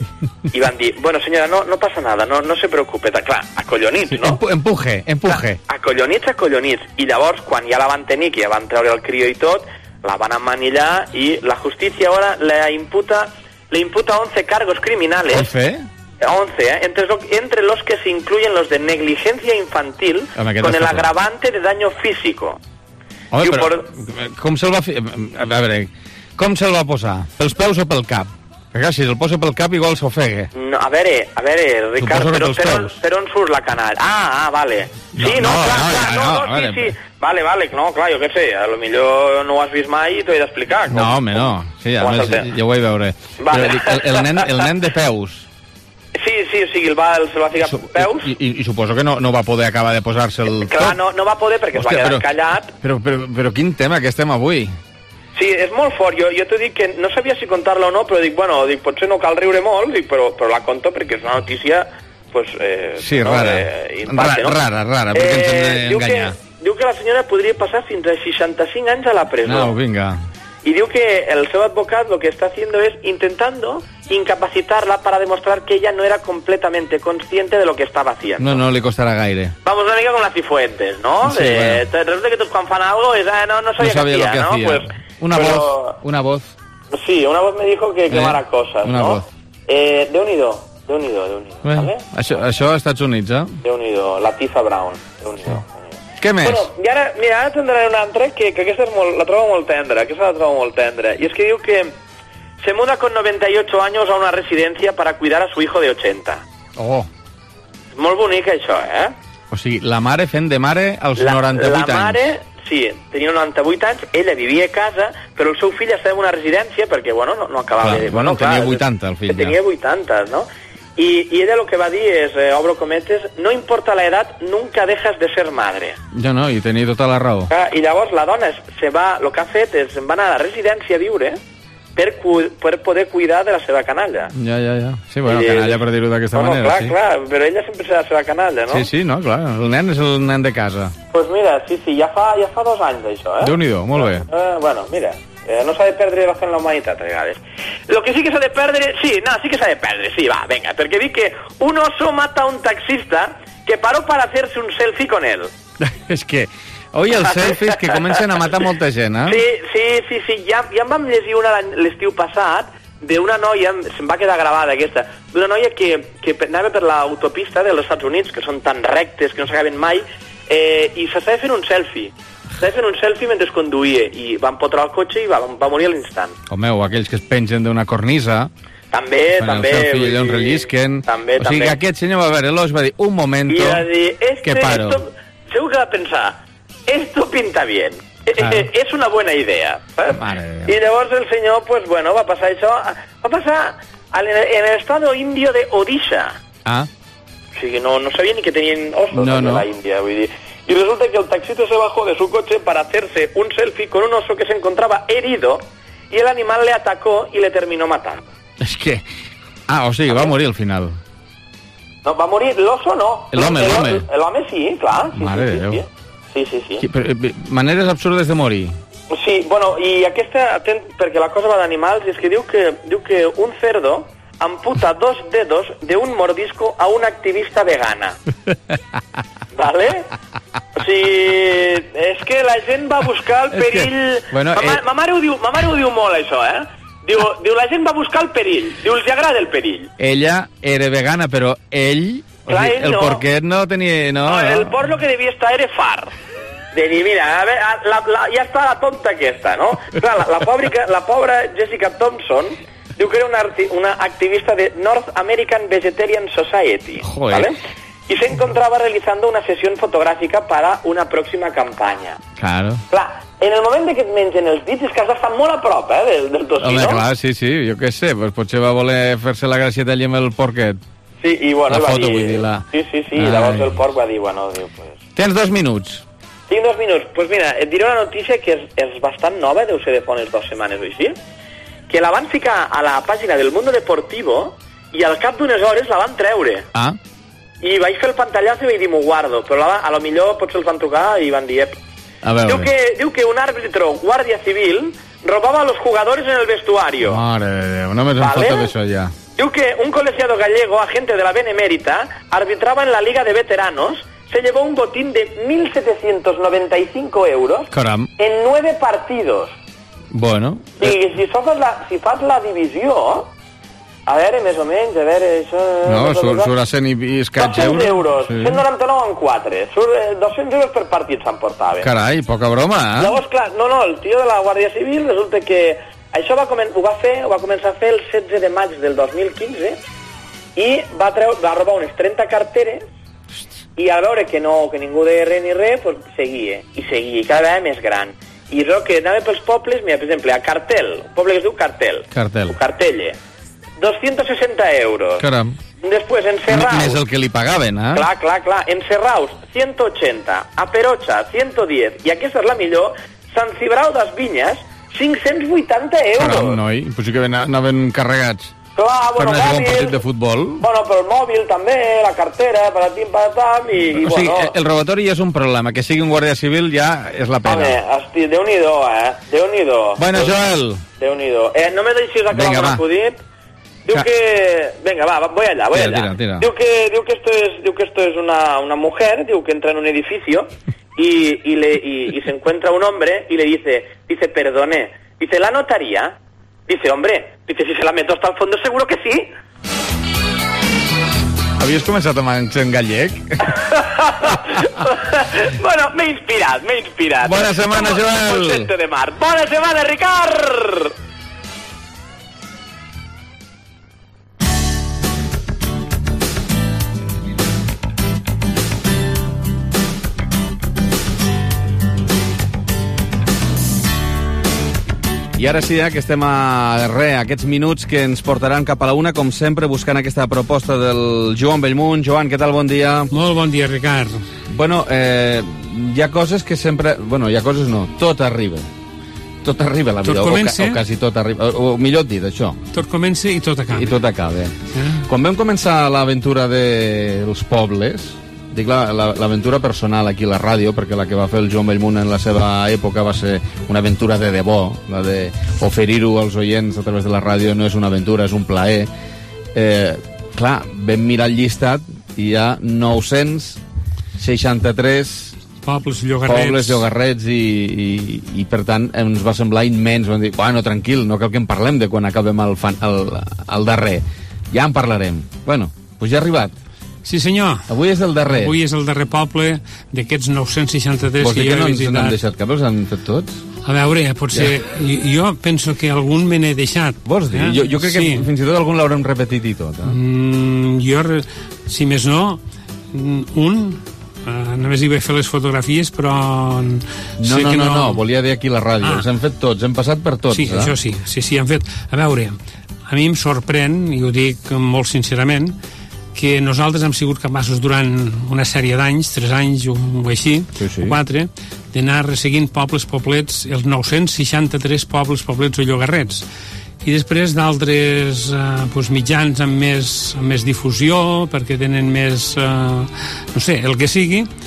i van dir, bueno senyora, no, no passa nada, no, no se preocupe. Clar, acollonits, Sí, no? empu empuje, empuje. Clar, acollonits, acollonits. I llavors, quan ja la van tenir, que ja van treure el crio i tot, la van emmanillar i la justícia ara le imputa, le imputa once cargos criminales. ¿once? once, ¿eh? Entre, lo, entre los que se incluyen los de negligencia infantil Home, què con el t'has fet? agravante de daño físico. Home, Diu, però por- com se'l va fer... A veure, com se'l va posar? Pels peus o pel cap? Perquè clar, si se'l posa pel cap igual s'ofega. No, a veure, a veure, Ricard, Suposo que per, pels per, on, peus. per on surt la canalla? Ah, ah, vale. Sí, no, No, no, clar, no, clar, ja no, no, no, a veure, sí, sí. Vale, vale, no, clar, jo què sé, a lo millor no ho has vist mai i t'ho he d'explicar. com- No, home, no. Sí, a com més, has el ja ho vaig veure. Vale. Però dic, el, el, nen, el nen de peus. Sí, sí, o sigui, el va, el, se va ficar Su peus. I, i, I suposo que no, no va poder acabar de posar-se'l Clar, tot. no, no va poder perquè es va Hòstia, quedar però- callat. Però, però, però quin tema que estem avui? Sí, és molt fort. Jo, jo t'ho dic que no sabia si contar-la o no, però dic, bueno, dic, potser no cal riure molt, dic, però, però la conto perquè és una notícia, pues, eh, Sí, no, rara. Eh, impacte, no? Rara, rara, perquè ens hem diu d'enganyar. que, diu que la senyora podria passar fins a seixanta-cinc anys a la presó. No, vinga. Y digo que el seu advocat lo que está haciendo es intentando incapacitarla para demostrar que ella no era completamente consciente de lo que estaba haciendo. No, no li costarà gaire. Vamos una mica con las Cifuentes, ¿no? Sí, de, te- resulta que todos cuando fan algo es, ah, no, no sabía, No sabía qué lo que hacía, ¿no? hacía. Pues, Una pero- voz, una voz. Sí, una voz me dijo que Eh, quemara cosas, una ¿no? voz. Eh, de unido, de unido, de unido, Bé, ¿vale? això, això als Estats Units, eh? De unido, la Tifa Brown, de unido. Què més? Bueno, i ara, mira, ara tindré una altra que, que aquesta és molt, la trobo molt tendra, aquesta la trobo molt tendra. I és que diu que se muda con noventa y ocho años a una residencia para cuidar a su hijo de ochenta. Oh, És molt bonic això, eh? o sigui, la mare fent de mare als La, noranta-vuit la anys. mare, sí, tenia noranta-vuit anys, ella vivia a casa, però el seu fill estava en una residència perquè, bueno, no, no acabava Clar, de... bueno, tenia vuitanta, el fill, que tenia ja. vuitanta, no? Y, y ella lo que va a decir es, eh, obro cometes, no importa la edad, nunca dejas de ser madre. Jo no, i tenia tota la raó. Ah, I llavors la dona es, se va, el que ha fet és se'n va anar a la residència a viure per, cu, per poder cuidar de la seva canalla. Ja, ja, ja. Sí, bueno, I- canalla per dir-ho d'aquesta Bueno, manera, clar, sí. clar, però ella sempre serà la seva canalla, no? Sí, sí, no, clar, el nen és el nen de casa. Pues mira, sí, sí, ja fa, ja fa dos anys d'això, eh? Déu-n'hi-do, molt bé. Eh, bueno, mira, eh, no s'ha de perdre la fe en la humanitat, a vegades. Lo que sí que s'ha de perdre... Sí, no, sí que s'ha de perdre, sí, va, venga, perquè vi que un oso mata a un taxista que paró para hacerse un selfie con él. És que, oi, els selfies que comencen a matar molta gent, eh? Sí, sí, sí, sí, ja, ja en vam llegir una l'any- l'estiu passat d'una noia, se'n va quedar gravada aquesta, d'una noia que, que anava per l'autopista dels Estats Units, que són tan rectes que no s'acaben mai, eh, i s'estava fent un selfie. S'estava fent un selfie mentre conduïa i va empotrar el cotxe i va, va morir a l'instant. Home, o aquells que es pengen d'una cornisa, També, fan també... el selfie vull allò on dir, rellisquen... També, o sigui també. que aquest senyor va veure l'os, va dir, un moment, I va dir, este, que paro. esto, segur que va pensar, esto pinta bien, Ah. és una buena idea. ¿sabes? Mare de Déu. I llavors el senyor, pues bueno, va passar això, va passar en el, en el estado indio de Odisha. Ah, O sigui, no, no sabia ni que tenien osos No, en no. la India, vull dir. Y resulta que el taxista se bajó de su coche para hacerse un selfie con un oso que se encontraba herido y el animal le atacó y le terminó matando. és que... Ah, o sigui, va morir al final. No, va morir l'oso, no. L'home, El- l'home. L'home sí, clar. Sí, Mare sí, de sí, Déu. sí. Sí, sí, sí. Sí, però, eh, maneres absurdes de morir. Sí, bueno, i aquesta, atent, perquè la cosa va d'animals, i és que diu que diu que un cerdo amputa dos dedos de un mordisco a una activista vegana. ¿Vale? O Sí, és que la gent va buscar el perill... que, bueno, ma, eh... ma, mare ho diu, ma mare ho diu molt, això, eh? Diu, diu, la gent va buscar el perill. Diu, els agrada el perill. Ella era vegana, però ell... Clar, o sigui, ell el no. porquet no tenia... No, No, no. el porc lo que devia estar era far. De dir, mira, a veure, la, la, ja està la tonta aquesta, no? Clar, la, la, pobra, la pobra Jessica Thompson diu que era una, arti, una activista de North American Vegetarian Society. Joder. ¿Vale? Y se encontraba realizando una sesión fotográfica para una próxima campaña. Claro. Clar, en el moment de que et mengen els dits és que has d'estar molt a prop, eh, del, del tocino. Home, clar, sí, sí, jo què sé, pues potser va voler fer-se la gracieta allà amb el porquet. Sí, i bueno, la va foto, dir... vull dir, la... Sí, sí, sí, i llavors el porc va dir, bueno, diu, pues... Tens dos minuts. Tinc dos minuts. Doncs pues mira, et diré una notícia que és, és bastant nova, deu ser de fa unes dues setmanes o així, que la van ficar a la pàgina del Mundo Deportivo i al cap d'unes hores la van treure. Ah. I vaig fer el pantallazo i vaig dir, m'ho guardo, però la, a lo millor potser els van trucar i van dir, ep. A veure. Diu que, diu que un árbitro guardia civil robaba a los jugadores en el vestuario. Mare de Déu, només em ¿Vale? falta d'això ja. Diu que un colegiado gallego, agente de la Benemérita, arbitraba en la Liga de Veteranos, se llevó un botín de mil setecientos noventa y cinco euros Caram. en nueve partidos. Bueno. I si, fas la, si fas la divisió, a veure, més o menys, a veure... Això, No, surt, surt a cent i escaig dos-cents euros, Sí. cent noranta-nou en quatre. Surt, eh, dos-cents euros per partit s'emportaven. Carai, poca broma, eh? Llavors, clar, no, no, el tio de la Guàrdia Civil resulta que això va comen ho va fer, ho va començar a fer el setze de maig del dos mil quinze i va, treu, va robar unes trenta carteres i al veure que no, que ningú deia res ni res, pues seguia, i seguia, i cada vegada més gran. I és que anava pels pobles, mira, per exemple, a Cartel, un poble que es diu Cartel, Cartel. o Cartelle, doscientos sesenta euros. Caram. Després, en Serraus... Més el que li pagaven, eh? Clar, clar, clar. En Serraus, ciento ochenta. A Perocha, ciento diez. I aquesta és la millor. Sant Cibrao das Vinyes, cinc-cents vuitanta euros. Caram, noi, potser que anaven carregats. Clar, Per bueno, anar a jugar un mòbil... partit de futbol. Bueno, però el mòbil també, la cartera, patatim, patatam, i, i O sigui, bueno... el robatori ja és un problema. Que sigui un guàrdia civil ja és la pena. Home, hosti, Déu-n'hi-do, eh? Déu-n'hi-do. Bueno, Joel. Déu-n'hi-do. Eh, no me deixis acabar Venga, un va. acudit. Diu Ca- que... Venga, va, voy allá, voy Tira, allá. tira, tira. Diu que, diu que esto es, diu que esto es una, una mujer, diu que entra en un edificio y, y, le, y, y se encuentra un hombre y le dice, dice, perdone, dice, ¿la notaría? Dice, hombre, dice, si se la meto hasta el fondo seguro que sí. Havies començat a menjar en gallec? Bueno, m'he inspirat, m'he inspirat. Bona setmana, Joel. El setze de març. Bona setmana, Ricard! I ara sí, eh, que estem a re, aquests minuts que ens portaran cap a la una, com sempre, buscant aquesta proposta del Joan Bellmunt. Joan, què tal? Bon dia. Molt bon dia, Ricard. Bueno, eh, hi ha coses que sempre... Bueno, hi ha coses no, tot arriba. Tot arriba a la Tot vida, o, comença. ca, o quasi tot arriba. O, o millor dit, això. Tot comença i tot acaba. I tot acaba. Eh? Quan vam començar l'aventura dels pobles, dic l'aventura la, la, personal aquí a la ràdio, perquè la que va fer el Joan Bellmunt en la seva època va ser una aventura de debò, la de oferir-ho als oients a través de la ràdio no és una aventura, és un plaer. Eh, clar, vam mirar el llistat i hi ha nou-cents seixanta-tres pobles llogarrets, pobles, llogarrets i, i, i per tant ens va semblar immens. Vam dir, bueno, tranquil, no cal que en parlem de quan acabem el, fan, el, el darrer, ja en parlarem. Bueno, doncs ja ha arribat. Sí, senyor. Avui és el darrer. Avui és el darrer poble d'aquests nou-cents seixanta-tres Vols que dir jo que no he ens visitat. n'han deixat cap? Els han fet tots? A veure, potser... Ja. Jo penso que algun me n'he deixat. Vols dir? Eh? Jo, jo crec sí. que fins i tot algun l'haurem repetit i tot. Eh? Mm, jo, si més no, un... Uh, només hi vaig fer les fotografies, però... No, sé no, que no, no, volia dir aquí la ràdio. Ah. Els hem fet tots, hem passat per tots. Sí, eh? això sí, sí, sí, han fet... A veure, a mi em sorprèn, i ho dic molt sincerament, que nosaltres hem sigut capaços durant una sèrie d'anys, tres anys o així, sí, sí. o quatre, d'anar resseguint pobles, poblets, els nou-cents seixanta-tres pobles, poblets o llogarrets. I després d'altres eh, doncs mitjans amb més, amb més difusió, perquè tenen més, eh, no sé, el que sigui,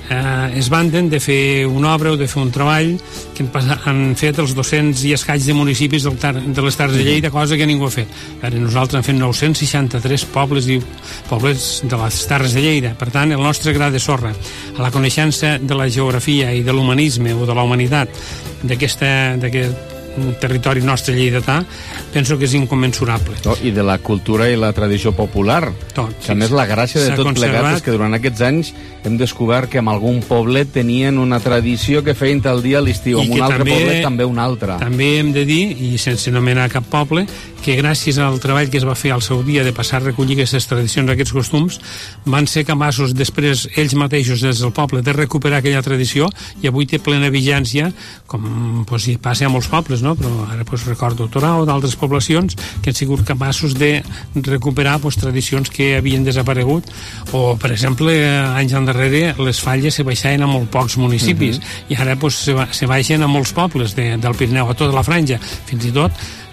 eh, es vanten de fer una obra o de fer un treball que han, passat, han fet els dos-cents i escaig de municipis del tar, de les Terres de Lleida, cosa que ningú ha fet. Ara nosaltres hem fet nou-cents seixanta-tres pobles i pobles de les Terres de Lleida. Per tant, el nostre gra de sorra a la coneixença de la geografia i de l'humanisme o de la humanitat d'aquesta d'aquest territori nostre lleidatà, penso que és incommensurable. Oh, I de la cultura i la tradició popular. Tot. Que a més la gràcia de tot plegat és que durant aquests anys hem descobert que en algun poblet tenien una tradició que feien tal dia a l'estiu, en un altre també, poblet també un altre. També hem de dir, i sense anomenar cap poble, que gràcies al treball que es va fer al seu dia de passar a recollir aquestes tradicions, aquests costums, van ser capaços després ells mateixos des del poble de recuperar aquella tradició i avui té plena vigència, com pues, hi passa a molts pobles, no? Però ara pues, recordo Torà o d'altres poblacions que han sigut capaços de recuperar pues, tradicions que havien desaparegut, o per exemple anys endarrere les falles se baixaven a molt pocs municipis, uh-huh. i ara pues, se, se baixen a molts pobles de, del Pirineu, a tota la franja, fins i tot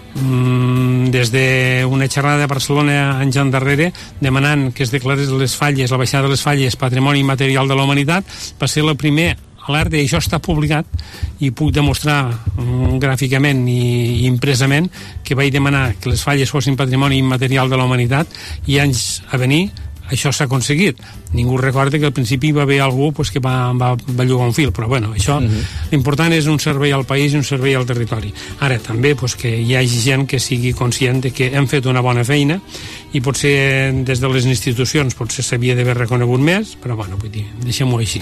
mm, des d'una xerrada de Barcelona anys endarrere demanant que es declarés les falles, la baixada de les falles patrimoni immaterial de la humanitat, va ser el primer alerta, i això està publicat i puc demostrar um, gràficament i, i impresament que vaig demanar que les falles fossin patrimoni immaterial de la humanitat, i anys a venir això s'ha aconseguit. Ningú recorda que al principi va haver algú pues, que va, va, va llogar un fil, però bueno, això uh-huh. l'important és un servei al país i un servei al territori. Ara també pues, que hi hagi gent que sigui conscient de que hem fet una bona feina, i potser des de les institucions potser s'havia d'haver reconegut més, però bueno, vull dir, deixem-ho així.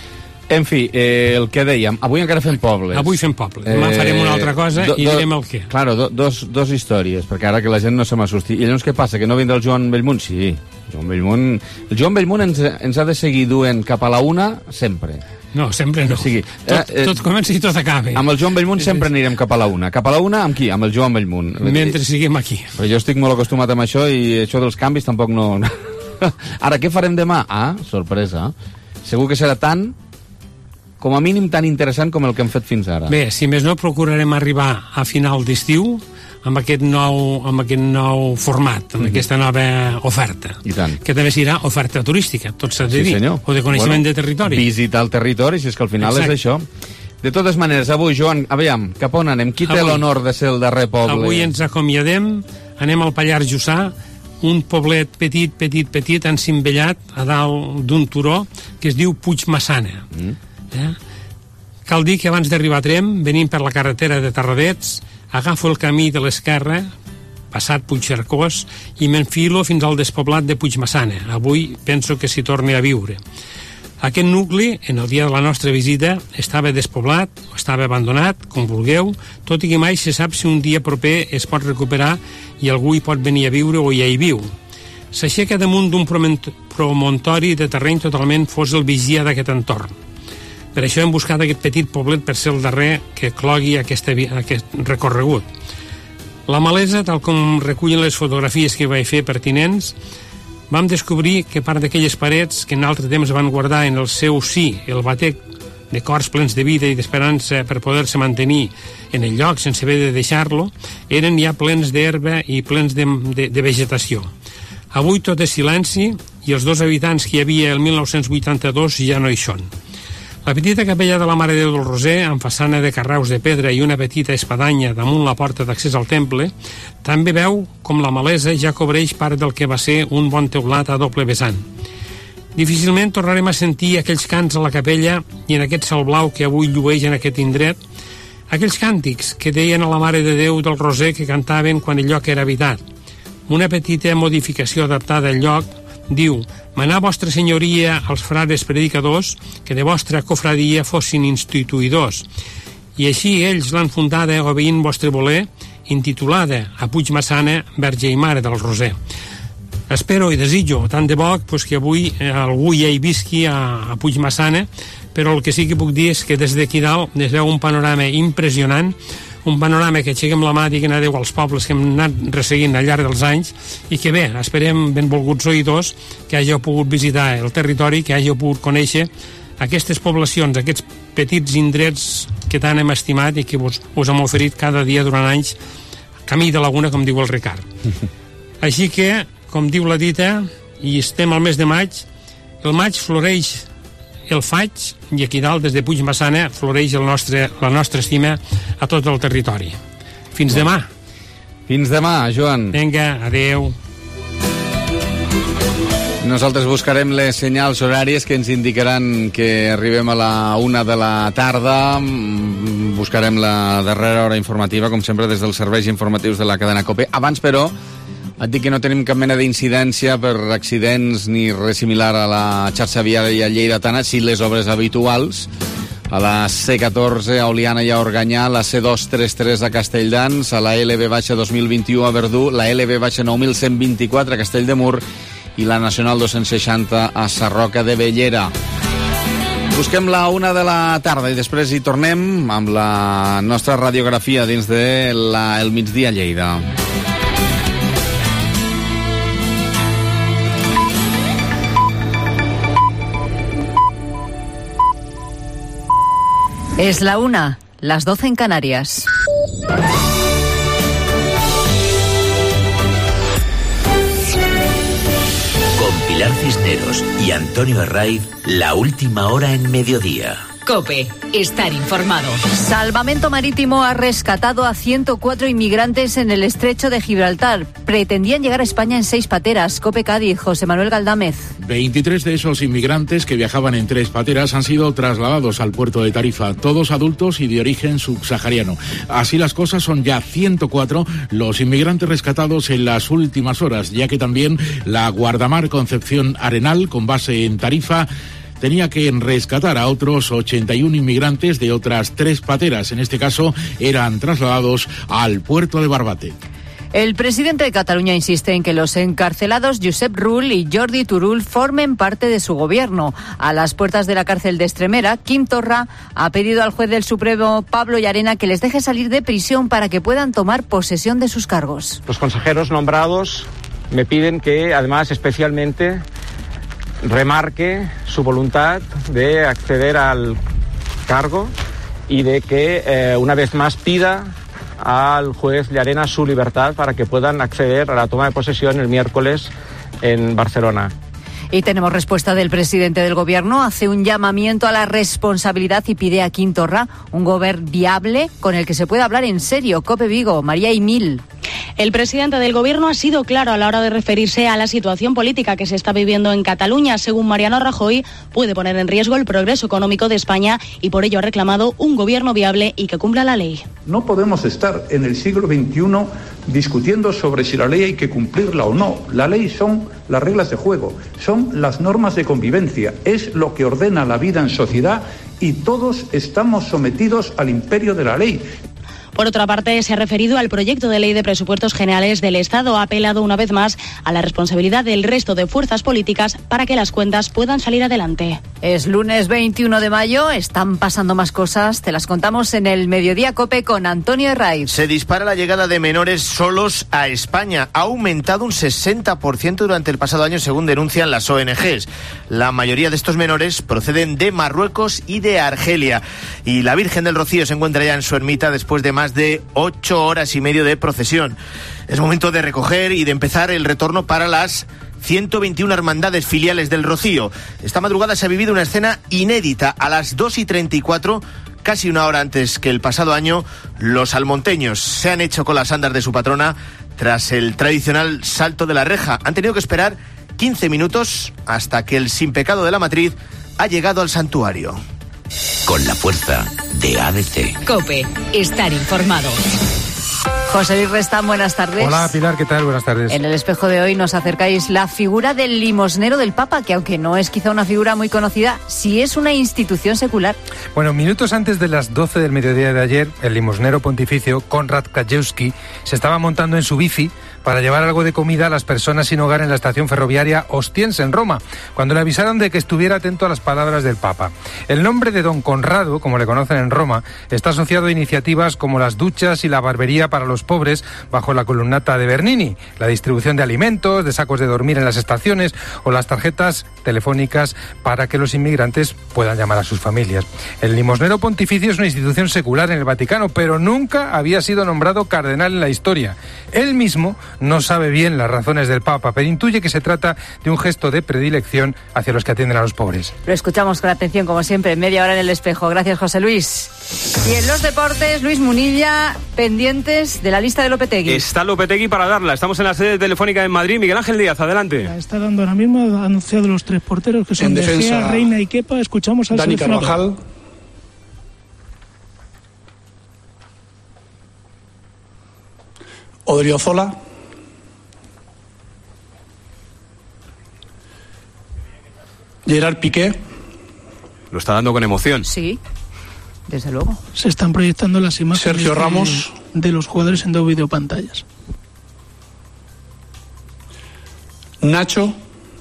En fi, eh, el que dèiem, avui encara fem pobles. Avui fem pobles, demà eh, farem una altra cosa do, do, i direm el què. Claro, do, dos, dos històries, perquè ara que la gent no se m'assusti. I llavors què passa, que no vindrà el Joan Bellmunt? Sí, Joan Bellmunt... El Joan Bellmunt ens, ens ha de seguir duent cap a la una sempre. No, sempre no. O sigui, tot, eh, tot comença i tot acaba. Amb el Joan Bellmunt sempre anirem cap a la una. Cap a la una amb qui? Amb el Joan Bellmunt. Mentre siguem aquí. Però jo estic molt acostumat amb això i això dels canvis tampoc no... Ara, què farem demà? Ah, sorpresa. Segur que serà tant... com a mínim tan interessant com el que hem fet fins ara. Bé, si més no, procurarem arribar a final d'estiu amb aquest nou, amb aquest nou format, amb mm-hmm. aquesta nova oferta. I tant. Que també serà oferta turística, tot s'ha de sí, dir. Senyor. O de coneixement bueno, de territori. Visitar el territori, si és que al final Exacte. És això. De totes maneres, avui, Joan, aviam, cap on anem? Qui té l'honor de ser el darrer poble? Avui ens acomiadem, anem al Pallars Jussà, un poblet petit, petit, petit, encimbellat a dalt d'un turó que es diu Puigmaçana. Mm. Eh? Cal dir que abans d'arribar a Trem, venint per la carretera de Terradets, agafo el camí de l'esquerra, passat Puigcercós, i m'enfilo fins al despoblat de Puigmaçana. Avui penso que s'hi torna a viure. Aquest nucli, en el dia de la nostra visita, estava despoblat o estava abandonat, com vulgueu, tot i que mai se sap si un dia proper es pot recuperar i algú hi pot venir a viure o ja hi viu. S'aixeca damunt d'un promontori de terreny totalment fos el vigia d'aquest entorn. Per això hem buscat aquest petit poblet per ser el darrer que clogui aquesta, aquest recorregut. La malesa, tal com recullen les fotografies que vaig fer pertinents, vam descobrir que part d'aquelles parets que en altre temps van guardar en el seu sí el batec de cors plens de vida i d'esperança per poder-se mantenir en el lloc sense haver de deixar-lo, eren ja plens d'herba i plens de, de, de vegetació. Avui tot és silenci i els dos habitants que hi havia el mil nou-cents vuitanta-dos ja no hi són. La petita capella de la Mare de Déu del Roser, amb façana de carreus de pedra i una petita espadanya damunt la porta d'accés al temple, també veu com la malesa ja cobreix part del que va ser un bon teulat a doble vessant. Difícilment tornarem a sentir aquells cants a la capella i en aquest cel blau que avui llueix en aquest indret, aquells càntics que deien a la Mare de Déu del Roser que cantaven quan el lloc era habitat. Una petita modificació adaptada al lloc diu: «Manà vostra senyoria als frares predicadors que de vostra cofradia fossin instituïdors». I així ells l'han fundada obeint vostre voler, intitulada a Puigmaçana, Verge i Mare del Roser. Espero i desitjo tant de bo pues, que avui eh, algú ja hi visqui a, a Puigmaçana, però el que sí que puc dir és que des d'aquí dalt es veu un panorama impressionant, un panorama que aixequem la mà, diguem adeu als pobles que hem anat resseguint al llarg dels anys i que bé, esperem benvolguts oïdors que hàgiu pogut visitar el territori, que hàgiu pogut conèixer aquestes poblacions, aquests petits indrets que tant hem estimat i que us, us hem oferit cada dia durant anys, camí de Laguna, com diu el Ricard. Així que, com diu la dita, i estem al mes de maig, el maig floreix el faig i aquí dalt, des de Puigmaçana, floreix el nostre, la nostra estima a tot el territori. Fins demà. Fins demà, Joan. Vinga, adeu. Nosaltres buscarem les senyals horàries que ens indicaran que arribem a la una de la tarda. Buscarem la darrera hora informativa, com sempre, des dels serveis informatius de la cadena COPE. Abans, però, et dic que no tenim cap mena d'incidència per accidents ni res similar a la xarxa viària lleidatana, sí les obres habituals. A la C catorze a Oliana i a Organyà, la C dos trenta tres a Castelldans, a la L B dos mil vint-i-u a Verdú, la L B nou mil cent vint-i-quatre a Castell de Mur i la Nacional dos-cents seixanta a Sarroca de Bellera. Busquem la una de la tarda i després hi tornem amb la nostra radiografia dins de la, el migdia a Lleida. Es la una, las doce en Canarias. Pilar Cisneros y Antonio Herraiz, la última hora en mediodía. COPE, estar informado. Salvamento Marítimo ha rescatado a ciento cuatro inmigrantes en el estrecho de Gibraltar. Pretendían llegar a España en seis pateras. COPE Cádiz, José Manuel Galdámez. veintitrés de esos inmigrantes que viajaban en tres pateras han sido trasladados al puerto de Tarifa, todos adultos y de origen subsahariano. Así las cosas, son ya ciento cuatro los inmigrantes rescatados en las últimas horas, ya que también la Guardamar Concepción Arenal, con base en Tarifa, tenía que rescatar a otros ochenta y uno inmigrantes de otras tres pateras. En este caso, eran trasladados al puerto de Barbate. El presidente de Cataluña insiste en que los encarcelados Josep Rull y Jordi Turull formen parte de su gobierno. A las puertas de la cárcel de Extremera, Quim Torra ha pedido al juez del Supremo, Pablo Llarena, que les deje salir de prisión para que puedan tomar posesión de sus cargos. Los consejeros nombrados me piden que, además, especialmente remarque su voluntad de acceder al cargo y de que eh, una vez más pida al juez Llarena su libertad para que puedan acceder a la toma de posesión el miércoles en Barcelona. Y tenemos respuesta del presidente del Gobierno. Hace un llamamiento a la responsabilidad y pide a Quim Torra un gobierno viable con el que se pueda hablar en serio. COPE Vigo, María Imil. El presidente del Gobierno ha sido claro a la hora de referirse a la situación política que se está viviendo en Cataluña. Según Mariano Rajoy, puede poner en riesgo el progreso económico de España y por ello ha reclamado un gobierno viable y que cumpla la ley. No podemos estar en el siglo veintiuno discutiendo sobre si la ley hay que cumplirla o no. La ley son las reglas de juego, son las normas de convivencia, es lo que ordena la vida en sociedad y todos estamos sometidos al imperio de la ley. Por otra parte, se ha referido al proyecto de ley de presupuestos generales del Estado. Ha apelado una vez más a la responsabilidad del resto de fuerzas políticas para que las cuentas puedan salir adelante. Es lunes veintiuno de mayo, están pasando más cosas. Te las contamos en el Mediodía COPE con Antonio Herraiz. Se dispara la llegada de menores solos a España. Ha aumentado un sesenta por ciento durante el pasado año, según denuncian las O N Ges. La mayoría de estos menores proceden de Marruecos y de Argelia. Y la Virgen del Rocío se encuentra ya en su ermita después de más de ocho horas y medio de procesión. Es momento de recoger y de empezar el retorno para las ciento veintiuna hermandades filiales del Rocío. Esta madrugada se ha vivido una escena inédita. A las dos y treinta y cuatro, casi una hora antes que el pasado año, los almonteños se han hecho con las andas de su patrona tras el tradicional salto de la reja. Han tenido que esperar quince minutos hasta que el sin pecado de la matriz ha llegado al santuario. Con la fuerza de A D C. COPE, estar informado. José Luis Restán, buenas tardes. Hola Pilar, ¿qué tal? Buenas tardes. En el espejo de hoy nos acercáis la figura del limosnero del Papa, que aunque no es quizá una figura muy conocida, sí es una institución secular. Bueno, minutos antes de las doce del mediodía de ayer, el limosnero pontificio Konrad Krajewski se estaba montando en su bici para llevar algo de comida a las personas sin hogar en la estación ferroviaria Ostiense, en Roma, cuando le avisaron de que estuviera atento a las palabras del Papa. El nombre de Don Conrado, como le conocen en Roma, está asociado a iniciativas como las duchas y la barbería para los pobres bajo la columnata de Bernini, la distribución de alimentos, de sacos de dormir en las estaciones o las tarjetas telefónicas para que los inmigrantes puedan llamar a sus familias. El limosnero pontificio es una institución secular en el Vaticano, pero nunca había sido nombrado cardenal en la historia. Él mismo no sabe bien las razones del Papa, pero intuye que se trata de un gesto de predilección hacia los que atienden a los pobres. Lo escuchamos con atención, como siempre, media hora en el espejo. Gracias, José Luis. Y en los deportes, Luis Munilla, pendientes de la lista de Lopetegui. Está Lopetegui para darla. Estamos en la sede telefónica en Madrid. Miguel Ángel Díaz, adelante. La está dando ahora mismo, ha anunciado los tres porteros que son De Gea, Reina y Kepa. Escuchamos al Dani seleccionador. Carvajal, Odriozola, Gerard Piqué. Lo está dando con emoción. Sí, desde luego. Se están proyectando las imágenes Sergio de, Ramos, de los jugadores en dos videopantallas. Nacho,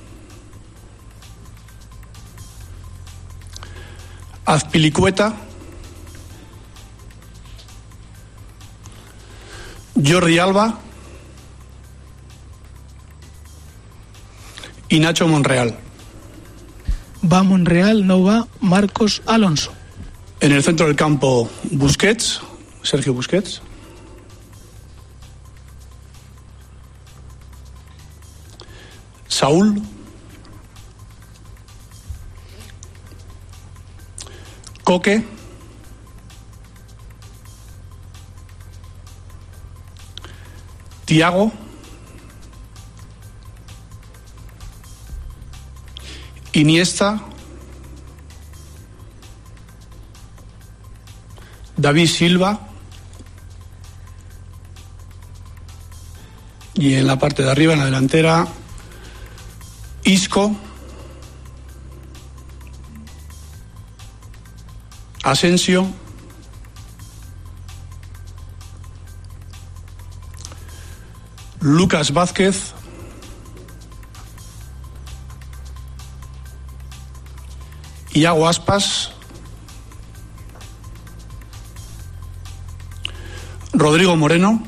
Azpilicueta, Jordi Alba y Nacho Monreal. Va Monreal, no va Marcos Alonso. En el centro del campo, Busquets, Sergio Busquets. Saúl. Coque. Thiago. Iniesta. David Silva. Y en la parte de arriba, en la delantera, Isco, Asensio, Lucas Vázquez, Iago Aspas, Rodrigo Moreno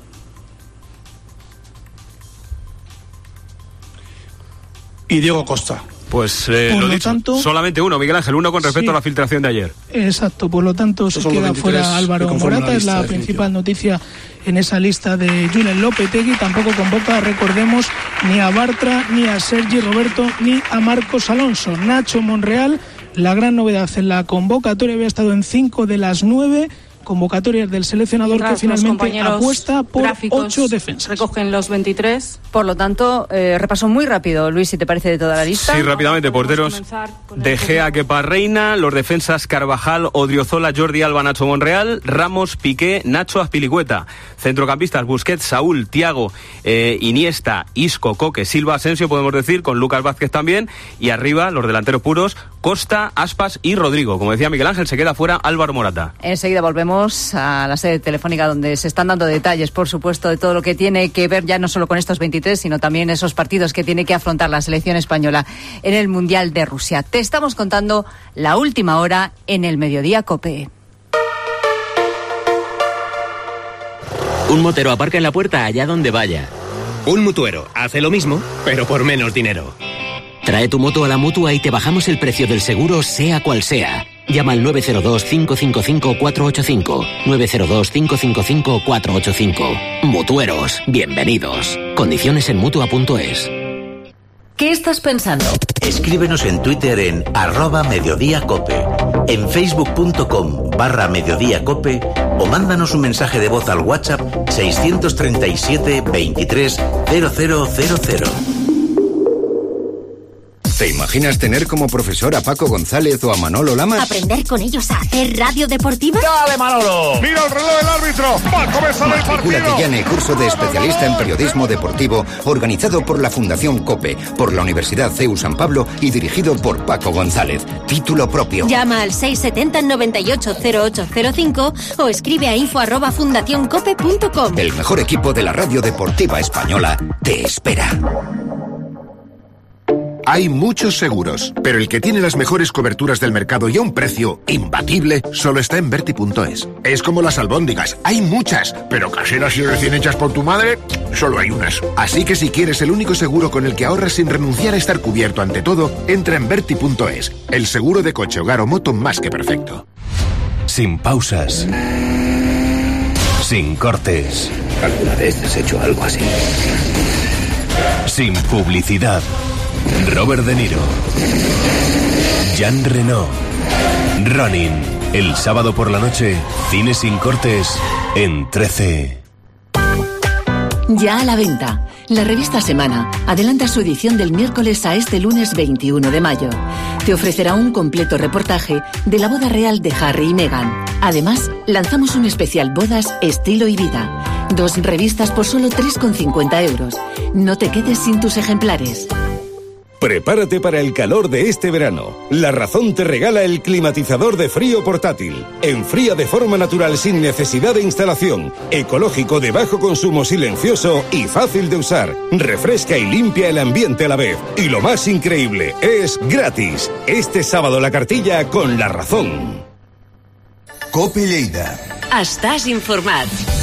y Diego Costa. Pues eh, Por lo lo dicho, tanto- solamente uno, Miguel Ángel, uno con respecto Sí. a la filtración de ayer. Exacto, por lo tanto se Estos son los queda veintitrés fuera que Álvaro conforman Morata, la es la lista principal noticia en esa lista de Julen Lopetegui. Tampoco convoca, recordemos, ni a Bartra, ni a Sergi Roberto, ni a Marcos Alonso. Nacho Monreal, la gran novedad en la convocatoria, había estado en cinco de las nueve convocatorias del seleccionador, que Mientras los finalmente compañeros apuesta por gráficos ocho defensas. recogen los veintitrés. Por lo tanto, eh, repaso muy rápido, Luis, si te parece, de toda la lista. Sí, rápidamente, porteros De Gea, Kepa, Reina, los defensas Carvajal, Odriozola, Jordi Alba, Nacho Monreal, Ramos, Piqué, Nacho, Azpilicueta, centrocampistas Busquets, Saúl, Thiago, eh, Iniesta, Isco, Coque, Silva, Asensio, podemos decir, con Lucas Vázquez también, y arriba los delanteros puros, Costa, Aspas y Rodrigo. Como decía Miguel Ángel, se queda fuera Álvaro Morata. Enseguida volvemos a la sede telefónica, donde se están dando detalles, por supuesto, de todo lo que tiene que ver ya no solo con estos veintitrés, sino también esos partidos que tiene que afrontar la selección española en el Mundial de Rusia. Te estamos contando la última hora en el Mediodía COPE. Un motero aparca en la puerta allá donde vaya. Un mutuero hace lo mismo, pero por menos dinero. Trae tu moto a la Mutua y te bajamos el precio del seguro, sea cual sea. Llama al nueve cero dos, cinco cinco cinco, cuatro ocho cinco. nueve cero dos, cinco cinco cinco, cuatro ocho cinco. Mutueros, bienvenidos. Condiciones en Mutua punto es. ¿Qué estás pensando? Escríbenos en Twitter en arroba mediodíacope, en facebook.com barra mediodíacope o mándanos un mensaje de voz al WhatsApp seiscientos treinta y siete, veintitrés, cero cero cero cero. ¿Te imaginas tener como profesor a Paco González o a Manolo Lamas? ¿Aprender con ellos a hacer radio deportiva? ¡Dale, Manolo! ¡Mira el reloj del árbitro! ¡Va a comenzar el Matricúlate partido! ya en el curso de especialista en periodismo deportivo organizado por la Fundación COPE, por la Universidad C E U San Pablo y dirigido por Paco González. Título propio. Llama al seis setenta, noventa y ocho, cero ocho cero cinco o escribe a info arroba fundacioncope punto com. El mejor equipo de la radio deportiva española te espera. Hay muchos seguros, pero el que tiene las mejores coberturas del mercado y a un precio imbatible solo está en Berti punto es. Es como las albóndigas, hay muchas, pero caseras y recién hechas por tu madre, solo hay unas. Así que si quieres el único seguro con el que ahorras sin renunciar a estar cubierto ante todo, entra en Berti punto es. El seguro de coche, hogar o moto más que perfecto. Sin pausas, sin cortes, ¿Alguna vez has hecho algo así? Sin publicidad. Robert De Niro. Jean Reno. Ronin. El sábado por la noche, cine sin cortes en trece. Ya a la venta. La revista Semana adelanta su edición del miércoles a este lunes veintiuno de mayo. Te ofrecerá un completo reportaje de la boda real de Harry y Meghan. Además, lanzamos un especial Bodas, Estilo y Vida. Dos revistas por solo tres con cincuenta euros. No te quedes sin tus ejemplares. Prepárate para el calor de este verano. La Razón te regala el climatizador de frío portátil. Enfría de forma natural sin necesidad de instalación. Ecológico, de bajo consumo, silencioso y fácil de usar. Refresca y limpia el ambiente a la vez. Y lo más increíble, es gratis. Este sábado la cartilla con La Razón. Cope Lleida. Estàs informat.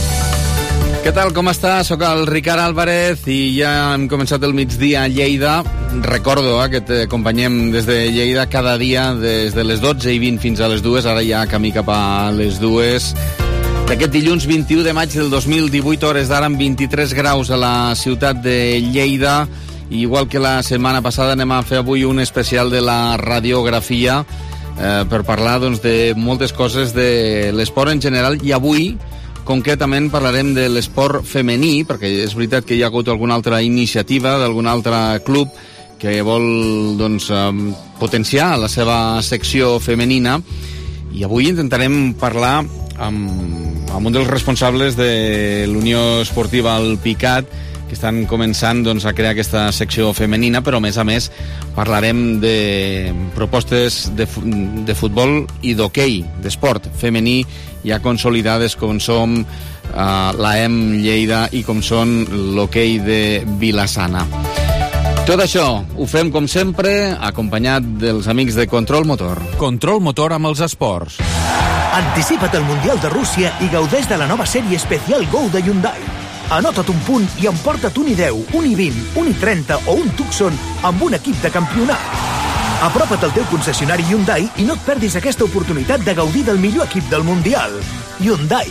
Què tal, com està? Soc el Ricard Álvarez i ja hem començat el migdia a Lleida. Recordo eh, que t'acompanyem des de Lleida cada dia des de les dotze i vint fins a les dues. Ara ja camí cap a les dues. D'aquest dilluns vint-i-u de maig del dos mil divuit, hores d'ara amb vint-i-tres graus a la ciutat de Lleida. Igual que la setmana passada, anem a fer avui un especial de la radiografia eh, per parlar doncs, de moltes coses de l'esport en general, i avui concretament parlarem de l'esport femení, perquè és veritat que hi ha hagut alguna altra iniciativa d'algun altre club que vol doncs, potenciar la seva secció femenina, i avui intentarem parlar amb, amb un dels responsables de l'Unió Esportiva Alpicat, que estan començant doncs, a crear aquesta secció femenina, però a més a més parlarem de propostes de, de futbol i d'hoquei, d'esport femení ja consolidades, com som uh, l'A E M Lleida i com són l'hoquei de Vila-sana. Tot això ho fem, com sempre, acompanyat dels amics de Control Motor. Control Motor amb els esports. Anticipa't al Mundial de Rússia i gaudeix de la nova sèrie especial Go de Hyundai. Anota't un punt i emporta't un i deu, un i vint, un i trenta o un Tucson amb un equip de campionat. Apropa't al teu concessionari Hyundai i no et perdis aquesta oportunitat de gaudir del millor equip del Mundial. Hyundai.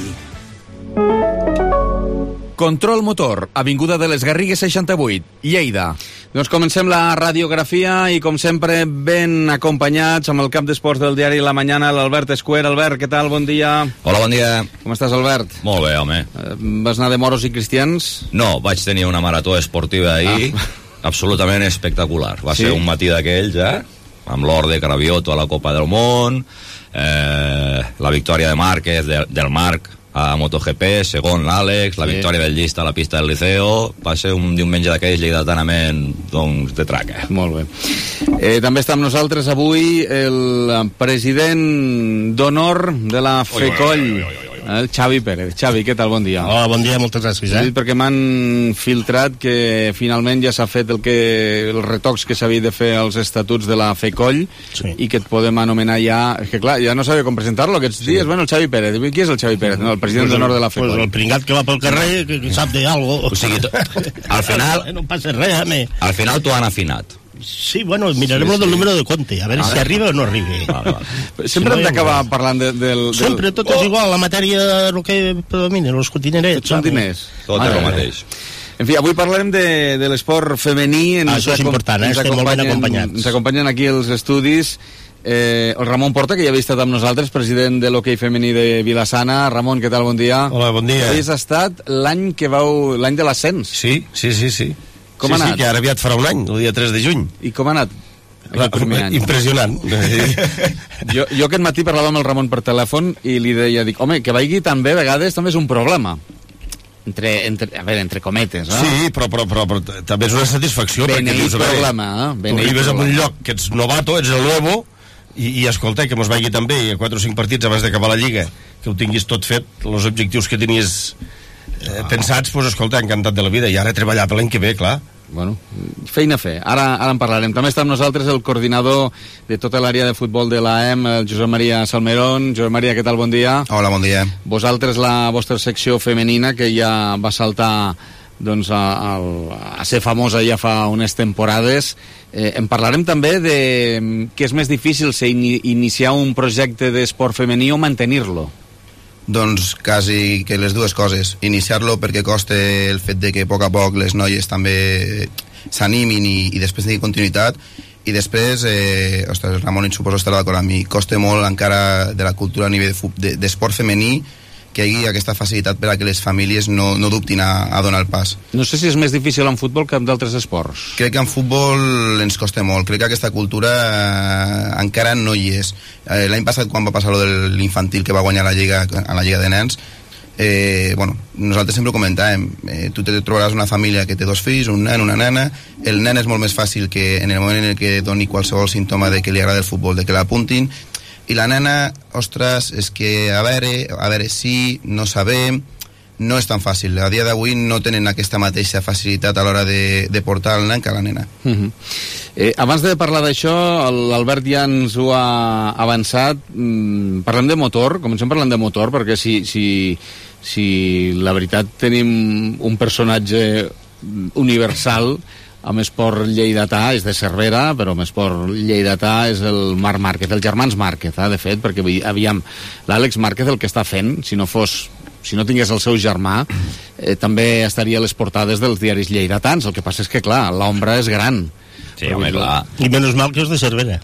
Control Motor, Avinguda de les Garrigues seixanta-vuit, Lleida. Doncs comencem la radiografia i, com sempre, ben acompanyats amb el cap d'esports del diari La Mañana, l'Albert Escuer. Albert, què tal? Bon dia. Hola, bon dia. Com estàs, Albert? Molt bé, home. Eh, vas anar de moros i cristians? No, vaig tenir una marató esportiva ahir, ah. absolutament espectacular. Va sí? ser un matí d'aquells, eh? Amb l'or de Cravioto a la Copa del Món, eh, la victòria de Márquez, de, del Marc, a MotoGP, segon l'Àlex, la sí. victòria del Llista a la pista del Liceo. Va ser un diumenge d'aquells lleidatanament doncs, de traca. Molt bé. Eh, també està amb nosaltres avui el president d'honor de la FECOLL, el Xavi Pérez. Xavi, què tal? Bon dia. Hola, bon dia, moltes gràcies. Eh? Sí, perquè m'han filtrat que finalment ja s'ha fet el que, els retocs que s'havia de fer als estatuts de la FECOLL sí. i que et podem anomenar ja... És que clar, ja no sabia com presentar-lo aquests sí. dies. Bueno, el Xavi Pérez. Qui és el Xavi Pérez? No, el president pues d'honor de la FECOLL. Pues el pringat que va pel carrer, que, que sap de algo. O sigui, al final... no passa res, home. Al final t'ho han afinat. Sí, bueno, mirarem sí, sí. del número de compte, a veure ah, si arriba o no arriba. Vale, vale. Sempre si hem d'acabar no, parlant de, del, del... Sempre, tot oh. és igual, la matèria el que predomina, els continerets. Tots són diners. Tot és el mateix. En fi, avui parlarem de, de l'esport femení. Ah, això és important, eh? Estem molt ben acompanyats. Ens acompanyen aquí els estudis eh, el Ramon Porta, que ja havia estat amb nosaltres, president de l'hoquei femení de Vila-sana. Ramon, què tal? Bon dia. Hola, bon dia. Havies estat l'any que vau... l'any de l'ascens. Sí, sí, sí, sí. Com sí, ha anat? Sí, que ara aviat farà un any, el dia tres de juny. I com ha anat? La, impressionant. jo, jo aquest matí parlava amb el Ramon per telèfon i li deia, dic, home, que vagi tan bé a vegades també és un problema. Entre, entre, a veure, entre cometes, no? Sí, però, però, però, però també és una satisfacció. Beneït dius, problema, eh? Tu arribes a un lloc que ets novato, ets el nuevo, i, i escolta, que mos vagi tan bé, i a quatre o cinc partits abans d'acabar la Lliga, que ho tinguis tot fet, els objectius que tenies eh, ah. pensats, doncs escolta, encantat de la vida, i ara treballar per l'any que ve, clar. Bueno, feina a fer, ara, ara en parlarem. També està amb nosaltres el coordinador de tota l'àrea de futbol de l'A E M, el Josep Maria Salmerón. Josep Maria, què tal? Bon dia. Hola, bon dia. Vosaltres, la vostra secció femenina, que ja va saltar doncs, a, a, a ser famosa ja fa unes temporades, eh, en parlarem també de que és més difícil ser in, iniciar un projecte d'esport femení o mantenir-lo. doncs quasi que les dues coses. Iniciar-lo perquè costa el fet de que a poc a poc les noies també s'animin i, i després tinguin continuïtat, i després, eh, ostres, Ramon, suposo estarà d'acord amb mi, costa molt encara de la cultura a nivell d'esport de, femení, que hi hagi aquesta facilitat per a que les famílies no, no dubtin a, a donar el pas. No sé si és més difícil en futbol que en d'altres esports. Crec que en futbol ens costa molt. Crec que aquesta cultura eh, encara no hi és. Eh, L'any passat, quan va passar lo de l'infantil que va guanyar la Lliga, a la Lliga de Nens, eh, bueno, nosaltres sempre ho comentàvem, eh, tu te trobaràs una família que té dos fills, un nen, una nena, el nen és molt més fàcil que en el moment en el que doni qualsevol símptoma de que li agrada el futbol, de que l'apuntin, i la nena, ostres, és que a veure, a veure si, no sabem, no és tan fàcil. A dia d'avui no tenen aquesta mateixa facilitat a l'hora de, de portar el nen que la nena. Uh -huh. eh, abans de parlar d'això, l'Albert ja ens ho ha avançat. Mm, parlem de motor, comencem parlant de motor, perquè si, si, si la veritat tenim un personatge universal amb esport lleidatà, és de Cervera, però amb esport lleidatà és el Marc Márquez, els germans Márquez, eh, de fet, perquè aviam, l'Àlex Márquez el que està fent, si no fos si no tingués el seu germà, eh, també estaria a les portades dels diaris lleidatans. El que passa és que, clar, l'ombra és gran. Sí, home, clar. I menys mal que és de Cervera.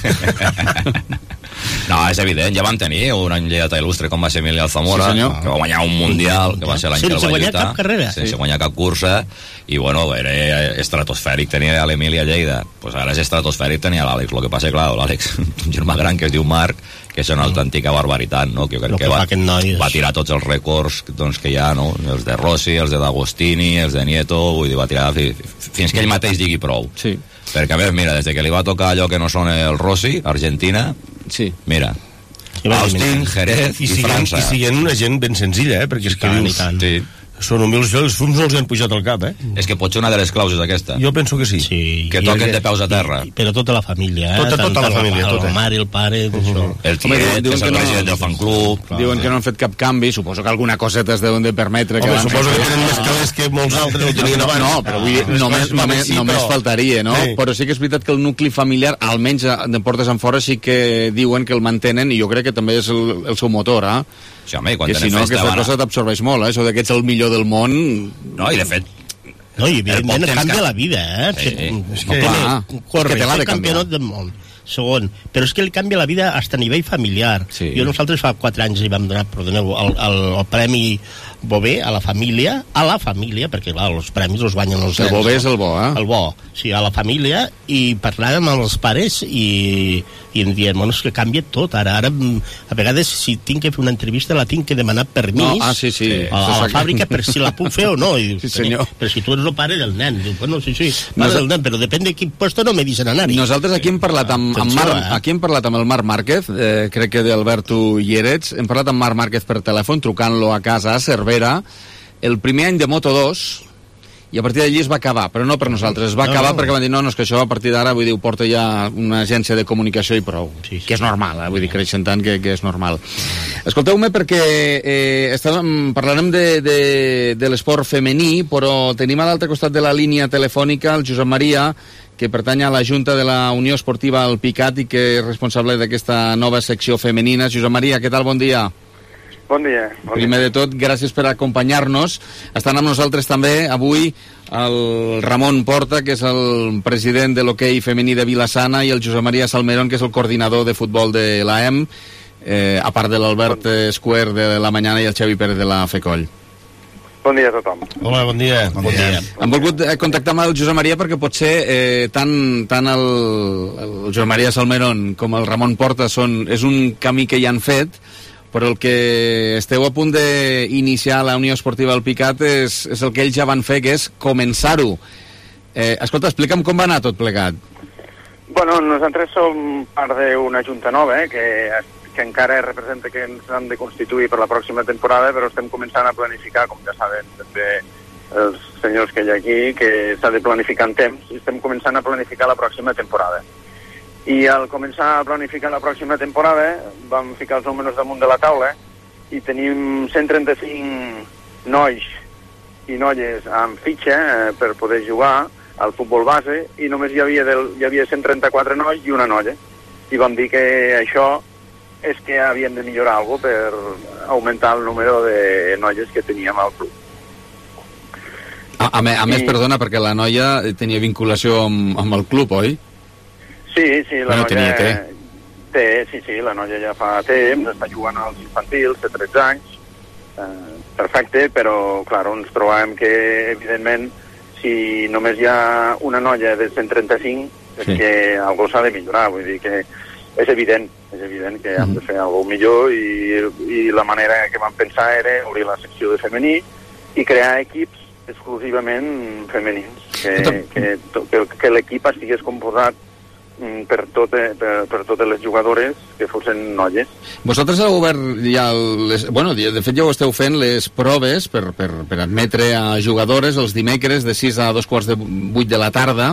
No, és evident, ja vam tenir un any lleidatà il·lustre com va ser Emili Alzamora, sí, que va guanyar un mundial, que va ser l'any que el va sense guanyar lluitar, cap carrera. sense Sí. guanyar cap cursa, i bueno, era estratosfèric, tenia l'Emili a Lleida, pues ara és estratosfèric, tenia l'Àlex. El que passa, clar, l'Àlex, un germà gran que es diu Marc, que és una autèntica barbaritat, no? Que jo crec Lo que, que va, fa aquest noi és- va tirar tots els rècords, doncs, que hi ha, no? Els de Rossi, els de D'Agostini, els de Nieto, vull dir, va tirar fi- fins que ell mateix digui prou. Sí. Perquè, a veure, mira, des que li va tocar allò que no són el Rossi, Argentina, sí. mira, Austin, Jerez i, I siguent, França. I siguent una gent ben senzilla, eh? Perquè és que tant, dius, i tant. Sí. són humils, els fums no els han pujat al cap, eh? És que pot ser una de les claus aquesta. Jo penso que sí. Sí, que toquen de peus a terra. I, però tota la família, eh? Tota- tota la família, el, tota. el mare, el pare, uh -huh. El tiet, que és el president del fan club. Diuen que no han fet cap canvi, suposo que alguna coseta es deuen de permetre. Home, que suposo que tenen més calés que molts altres ho tenien abans. No, però vull dir, Ah, només, sí, només, sí, només però- faltaria, no? Sí. Però sí que és veritat que el nucli familiar, almenys de portes en fora, sí que diuen que el mantenen, i jo crec que també és el, el seu motor, eh? Sí, home, quan que si tenen no, festa aquesta van a- cosa t'absorbeix molt, eh? Això de que ets el millor del món... No, i de fet... No, i el poc evidentment temps canvia que- la vida, eh? Sí, és sí. que Clar, corre, és que te l'ha de ser campionat del món. Segon, però és que li canvia la vida hasta a nivell familiar. Sí. Jo nosaltres fa quatre anys li vam donar, perdoneu, el, el, el Premi Bové a la família, a la família, perquè clar, els premis els guanyen els El nens. Bové és el bo, eh? El bo, sí, a la família, i parlàvem amb els pares i, i em diem, bueno, és que canvia tot ara, ara mm, a vegades si tinc que fer una entrevista la tinc que demanar permís No, ah, sí, sí. a, a la fàbrica per si la puc fer o no, i dius, Sí, senyor. però si tu eres el pare del nen, dius, bueno, sí, sí, Nos- pare del nen, però depèn de quin puesto no me deixen anar-hi. Nosaltres aquí hem parlat amb, amb, Atenció, Marc, eh? aquí hem parlat amb el Marc Márquez, eh, crec que d'Alberto Llerets, hem parlat amb Marc Márquez per telèfon, trucant-lo a casa a Cervera, el primer any de Moto dos, i a partir d'allí es va acabar, però no per nosaltres, es va No, acabar no. perquè van dir, no, no, és que això a partir d'ara, vull dir, ho porta ja una agència de comunicació i prou, Sí, sí. que és normal, eh? Vull dir, creixen tant que, que és normal. Escolteu-me perquè eh, estàvem, parlarem de, de, de l'esport femení, però tenim a l'altre costat de la línia telefònica el Josep Maria, que pertany a la Junta de la Unió Esportiva Alpicat i que és responsable d'aquesta nova secció femenina. Josep Maria, què tal? Bon dia. Bon dia. Bon Primer de tot, gràcies per acompanyar-nos. Estan amb nosaltres també avui el Ramon Porta, que és el president de l'hoquei femení de Vilassana, i el Josep Maria Salmerón, que és el coordinador de futbol de l'A E M, eh, a part de l'Albert Escuer de la Mañana i el Xavi Pérez de la FECOL. Bon dia a tothom. Hola, bon dia. Bon, dia. Hem volgut eh, contactar amb el Josep Maria perquè potser eh, tant, tant el, el Josep Maria Salmerón com el Ramon Porta són, és un camí que ja han fet, però el que esteu a punt d'iniciar la Unió Esportiva Alpicat és, és el que ells ja van fer, que és començar-ho. Eh, escolta, explica'm com va anar tot plegat. Bueno, nosaltres som part d'una junta nova, eh, que, que encara representa que ens han de constituir per la pròxima temporada, però estem començant a planificar, com ja saben també els senyors que hi ha aquí, que s'ha de planificar en temps, i estem començant a planificar la pròxima temporada. I al començar a planificar la pròxima temporada vam ficar els números damunt de la taula i tenim cent trenta-cinc nois i noies amb fitxa eh, per poder jugar al futbol base i només hi havia, del, hi havia cent trenta-quatre nois i una noia. I vam dir que això és que havíem de millorar alguna cosa per augmentar el número de noies que teníem al club. A, a, me, a més, I... perdona, perquè la noia tenia vinculació amb, amb el club, oi? Sí, sí, la bueno, noia... Tenia, té. té, sí, sí, la noia ja fa temps, està jugant als infantils, té tretze anys, eh, perfecte, però, clar, ens trobàvem que, evidentment, si només hi ha una noia de cent trenta-cinc, és sí. que algú s'ha de millorar, vull dir que és evident, és evident que hem de fer alguna millor i, i la manera que vam pensar era obrir la secció de femení i crear equips exclusivament femenins, que, que, que, que l'equip estigués composat per, tot, per, per totes les jugadores que fossin noies. Vosaltres heu obert ja les, bueno, de fet ja ho esteu fent les proves per, per, per admetre a jugadores els dimecres de sis a dos quarts de vuit de la tarda.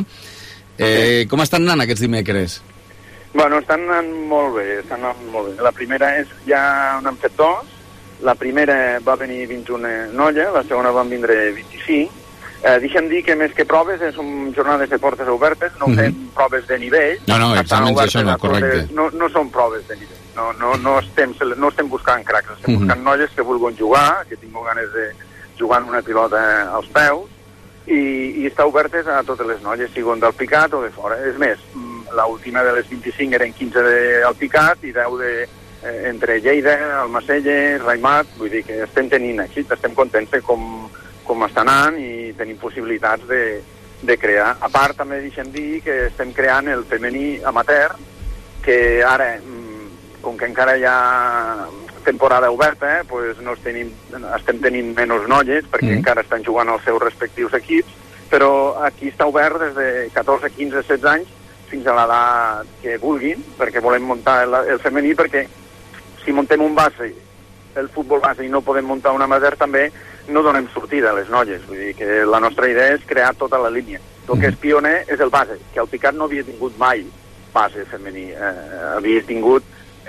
Eh, com estan anant aquests dimecres? Bueno, estan anant molt bé, estan anant molt bé. La primera és, ja n'hem fet dos, la primera va venir vint-i-una noies, la segona van vindre vint-i-cinc. Eh, deixa'm dir que més que proves és un jornades de portes obertes, no mm-hmm. fem proves de nivell. No, no, exàmens això no, correcte. No, no són proves de nivell, no, no, no, estem, no estem buscant cracs, estem mm-hmm. buscant noies que vulguin jugar, que tinguin ganes de jugar amb una pilota als peus, i, i està obertes a totes les noies, siguin del Picat o de fora. És més, l'última de les vint-i-cinc eren quinze del Picat i deu de, eh, entre Lleida, Almacelles, Raimat, vull dir que estem tenint èxit, estem contents de com, com està anant i tenim possibilitats de, de crear. A part, també deixem dir que estem creant el femení amateur, que ara, com que encara hi ha temporada oberta, eh, pues no tenim, estem tenint menys noies, perquè mm. encara estan jugant als seus respectius equips, però aquí està obert des de catorze, quinze, setze anys fins a l'edat que vulguin, perquè volem muntar el, el femení, perquè si muntem un base, el futbol base, i no podem muntar una amateur, també no donem sortida a les noies. Vull dir que la nostra idea és crear tota la línia. El que és pioner és el base, que el Picat no havia tingut mai base femení. Eh, havia tingut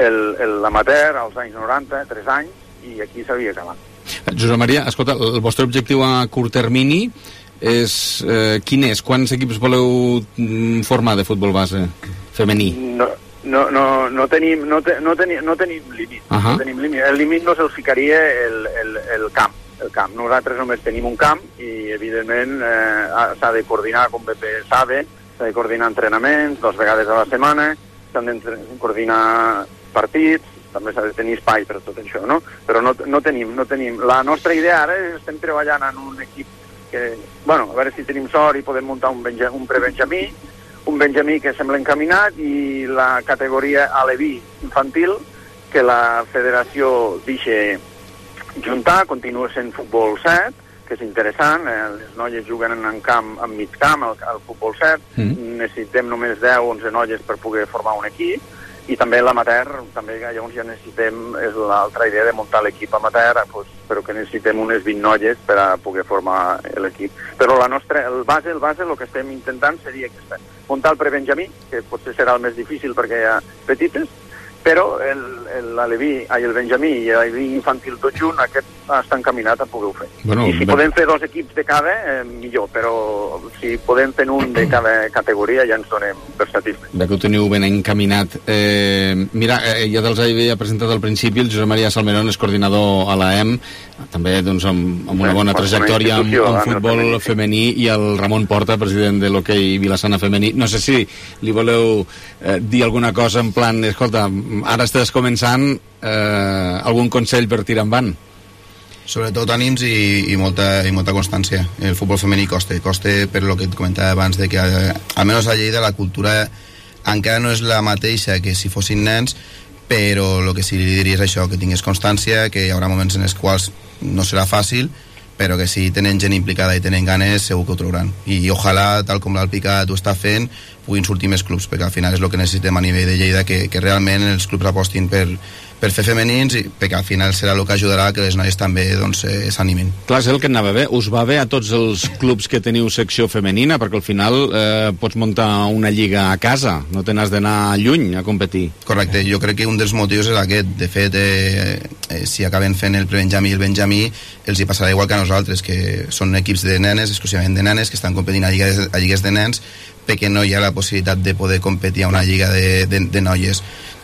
l'amateur als anys noranta, tres anys, i aquí s'havia acabat. Josep Maria, escolta, el vostre objectiu a curt termini és, eh, quin és? Quants equips voleu formar de futbol base femení? No, no, no, no tenim, no, te, no, tenim, no tenim límit. Uh -huh. no tenim límit. El límit no se'l ficaria el, el, el camp. El camp. Nosaltres només tenim un camp i, evidentment, eh, s'ha de coordinar, com bé sabe, s'ha de coordinar entrenaments dues vegades a la setmana, s'han de coordinar partits, també s'ha de tenir espai per tot això, no? Però no, no tenim, no tenim. La nostra idea ara és estem treballant en un equip que, bueno, a veure si tenim sort i podem muntar un, benja, un prebenjamí, un benjamí que sembla encaminat, i la categoria aleví infantil, que la federació deixa juntar, continua sent futbol set, que és interessant, eh, les noies juguen en camp, en mig camp, al, al futbol set, mm. necessitem només deu o onze noies per poder formar un equip, i també l'amateur, també llavors ja necessitem, és l'altra idea de muntar l'equip amateur, pues, però que necessitem unes vint noies per a poder formar l'equip. Però la nostra, el base, el base, el que estem intentant seria aquesta, muntar el prebenjamí, que potser serà el més difícil perquè hi ha petites, però l'aleví, el benjamí i l'aleví infantil tot junt, aquest està encaminat a poder-ho fer. Bueno, I si bé. podem fer dos equips de cada, eh, millor, però si podem fer un de cada categoria ja ens donem per satisfets. Ja que ho teniu ben encaminat. Eh, mira, eh, ja te'ls havia presentat al principi, el Josep Maria Salmerón és coordinador a l'A E M, també doncs, amb, amb una bona trajectòria en, en futbol femení, i el Ramon Porta, president de l'hoquei Vilassana femení. No sé si li voleu eh, dir alguna cosa en plan, escolta, ara estàs començant, eh, algun consell per tirar endavant? Sobretot ànims i, i, molta, i molta constància. El futbol femení costa, costa per lo que et comentava abans, de que almenys a Lleida la cultura encara no és la mateixa que si fossin nens, però el que sí li diria és això, que tingués constància, que hi haurà moments en els quals no serà fàcil, però que si tenen gent implicada i tenen ganes segur que ho trauran, i, i ojalà, tal com l'Alpicat ho està fent, puguin sortir més clubs, perquè al final és el que necessitem a nivell de Lleida, que, que realment els clubs apostin per, per fer femenins, i perquè al final serà el que ajudarà que les noies també doncs, eh, s'animin. Clar, és el que anava bé. Us va bé a tots els clubs que teniu secció femenina, perquè al final eh, pots muntar una lliga a casa, no te n'has d'anar lluny a competir. Correcte, jo crec que un dels motius és aquest. De fet, eh, eh, si acaben fent el prebenjamí i el benjamí, els hi passarà igual que a nosaltres, que són equips de nenes, exclusivament de nenes, que estan competint a lligues, a lligues de nens, perquè no hi ha la possibilitat de poder competir a una lliga de, de, de noies.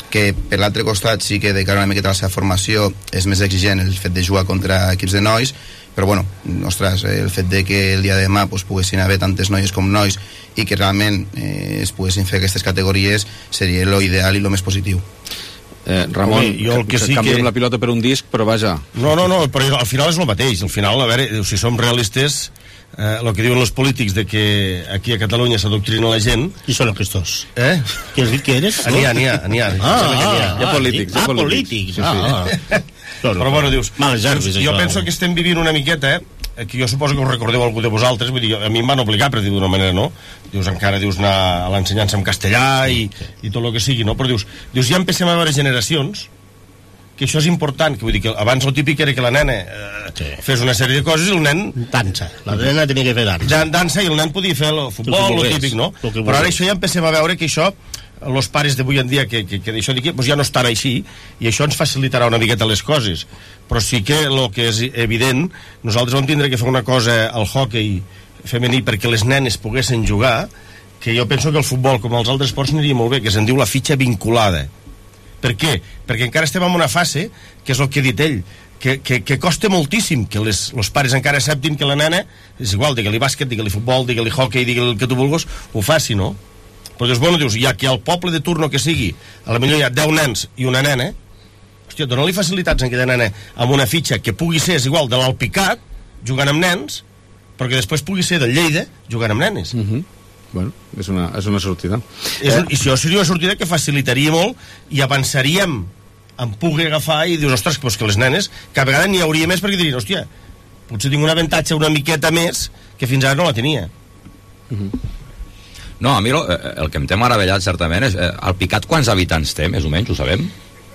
que per l'altre costat sí que de cara una miqueta a la seva formació és més exigent el fet de jugar contra equips de nois, però bueno, ostres, el fet de que el dia de demà pues, poguessin haver tantes noies com nois i que realment eh, es poguessin fer aquestes categories seria lo ideal i lo més positiu. Eh, Ramon, Home, jo el que, que sí canviem que... la pilota per un disc, però vaja. No, no, no, però al final és el mateix. Al final, a veure, si som realistes, eh, el que diuen els polítics de que aquí a Catalunya s'adoctrina la gent... I són aquests? Eh? Què has dit que eres? N'hi ha, n'hi ha, n'hi ha. Ah, ah, hi ha polítics, hi ha ah, polítics. polítics. Sí, sí. Ah, ah. Però bueno, dius, Males herbes, jo això. penso que estem vivint una miqueta, eh, que jo suposo que us recordeu algú de vosaltres, vull dir, a mi em van obligar, per dir d'una manera, no? Dius, encara dius anar a l'ensenyança en castellà i, i tot el que sigui, no? Però dius, dius, ja empecem a veure generacions que això és important, que vull dir que abans el típic era que la nena eh, sí. fes una sèrie de coses i el nen... Dansa, la nena tenia que fer dansa. Dan, dansa i el nen podia fer el futbol, el típic, no? Però ara això ja empecem a veure que això, els pares d'avui en dia que, que, que d'això dic, doncs ja no estan així i això ens facilitarà una miqueta les coses. Però sí que el que és evident, nosaltres vam tindre que fer una cosa al hockey femení perquè les nenes poguessin jugar, que jo penso que el futbol, com els altres esports, aniria molt bé, que se'n diu la fitxa vinculada. Per què? Perquè encara estem en una fase, que és el que ha dit ell, que, que, que costa moltíssim que les, els pares encara acceptin que la nena, és igual, digue-li bàsquet, digue-li futbol, digue-li hockey, digue-li el que tu vulguis, ho faci, no? Però dius, bueno, dius, ja que al poble de turno que sigui, a la millor hi ha deu nens i una nena, hòstia, dona-li facilitats a aquella nena amb una fitxa que pugui ser, és igual, de l'Alpicat, jugant amb nens, però que després pugui ser del Lleida, jugant amb nenes. Mhm. Bueno, és una, és una sortida. És un, I això seria una sortida que facilitaria molt i avançaríem en pugui agafar i dius, ostres, pues que les nenes cada vegada n'hi hauria més perquè dirien, hòstia, potser tinc un avantatge una miqueta més que fins ara no la tenia. Uh-huh. No, a mi el, el que em té meravellat certament és eh, el Picat quants habitants té, més o menys, ho sabem?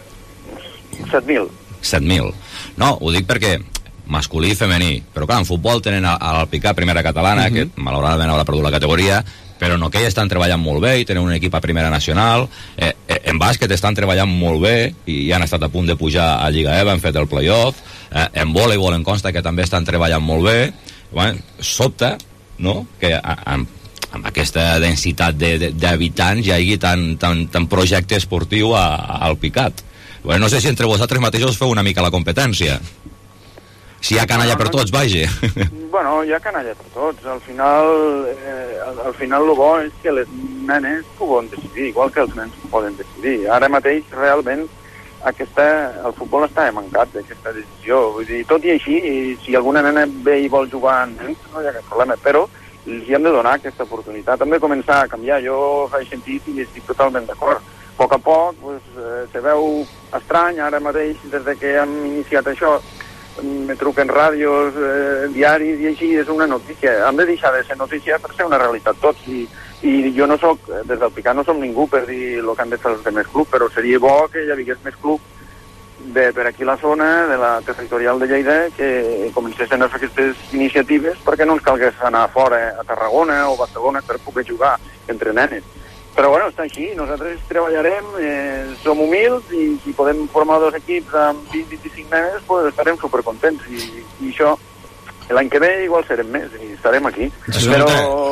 set mil. set mil. No, ho dic perquè masculí i femení, però clar, en futbol tenen el Picat primera catalana, uh-huh. que malauradament haurà perdut la categoria, però en hoquei estan treballant molt bé i tenen un equip a primera nacional, eh, eh, en bàsquet estan treballant molt bé i han estat a punt de pujar a Lliga E V A, han fet el playoff, eh, en voleibol em consta que també estan treballant molt bé. Bueno, sobta, no?, que amb, amb aquesta densitat d'habitants hi hagi tant, tant, tant projecte esportiu a, a, al Picat. Bueno, no sé si entre vosaltres mateixos feu una mica la competència. Si hi ha canalla per tots, vagi. Bueno, hi ha canalla per tots. Al final, eh, al, al final el bo és que les nenes ho poden decidir, igual que els nens ho poden decidir. Ara mateix, realment, aquesta, el futbol està mancat d'aquesta decisió. Vull dir, tot i així, si alguna nena ve i vol jugar amb nens, no hi ha cap problema, però els hi hem de donar aquesta oportunitat. Hem de començar a canviar. Jo faig sentit i estic totalment d'acord. A poc a poc, pues, eh, se veu estrany, ara mateix, des de que hem iniciat això, me truquen ràdios, eh, diaris i així, és una notícia. Hem de deixar de ser notícia per ser una realitat tots. I, i jo no soc, des del Picat no som ningú per dir el que han de fer els demés clubs, però seria bo que hi hagués més clubs de, per aquí la zona, de la territorial de Lleida, que comencessin a fer aquestes iniciatives perquè no ens calgués anar fora a Tarragona o Barcelona per poder jugar entre nenes. Però bueno, està així, nosaltres treballarem, eh, som humils i si podem formar dos equips amb vint a vint-i-cinc nenes, pues estarem supercontents i, i això, l'any que ve igual serem més i estarem aquí. Però,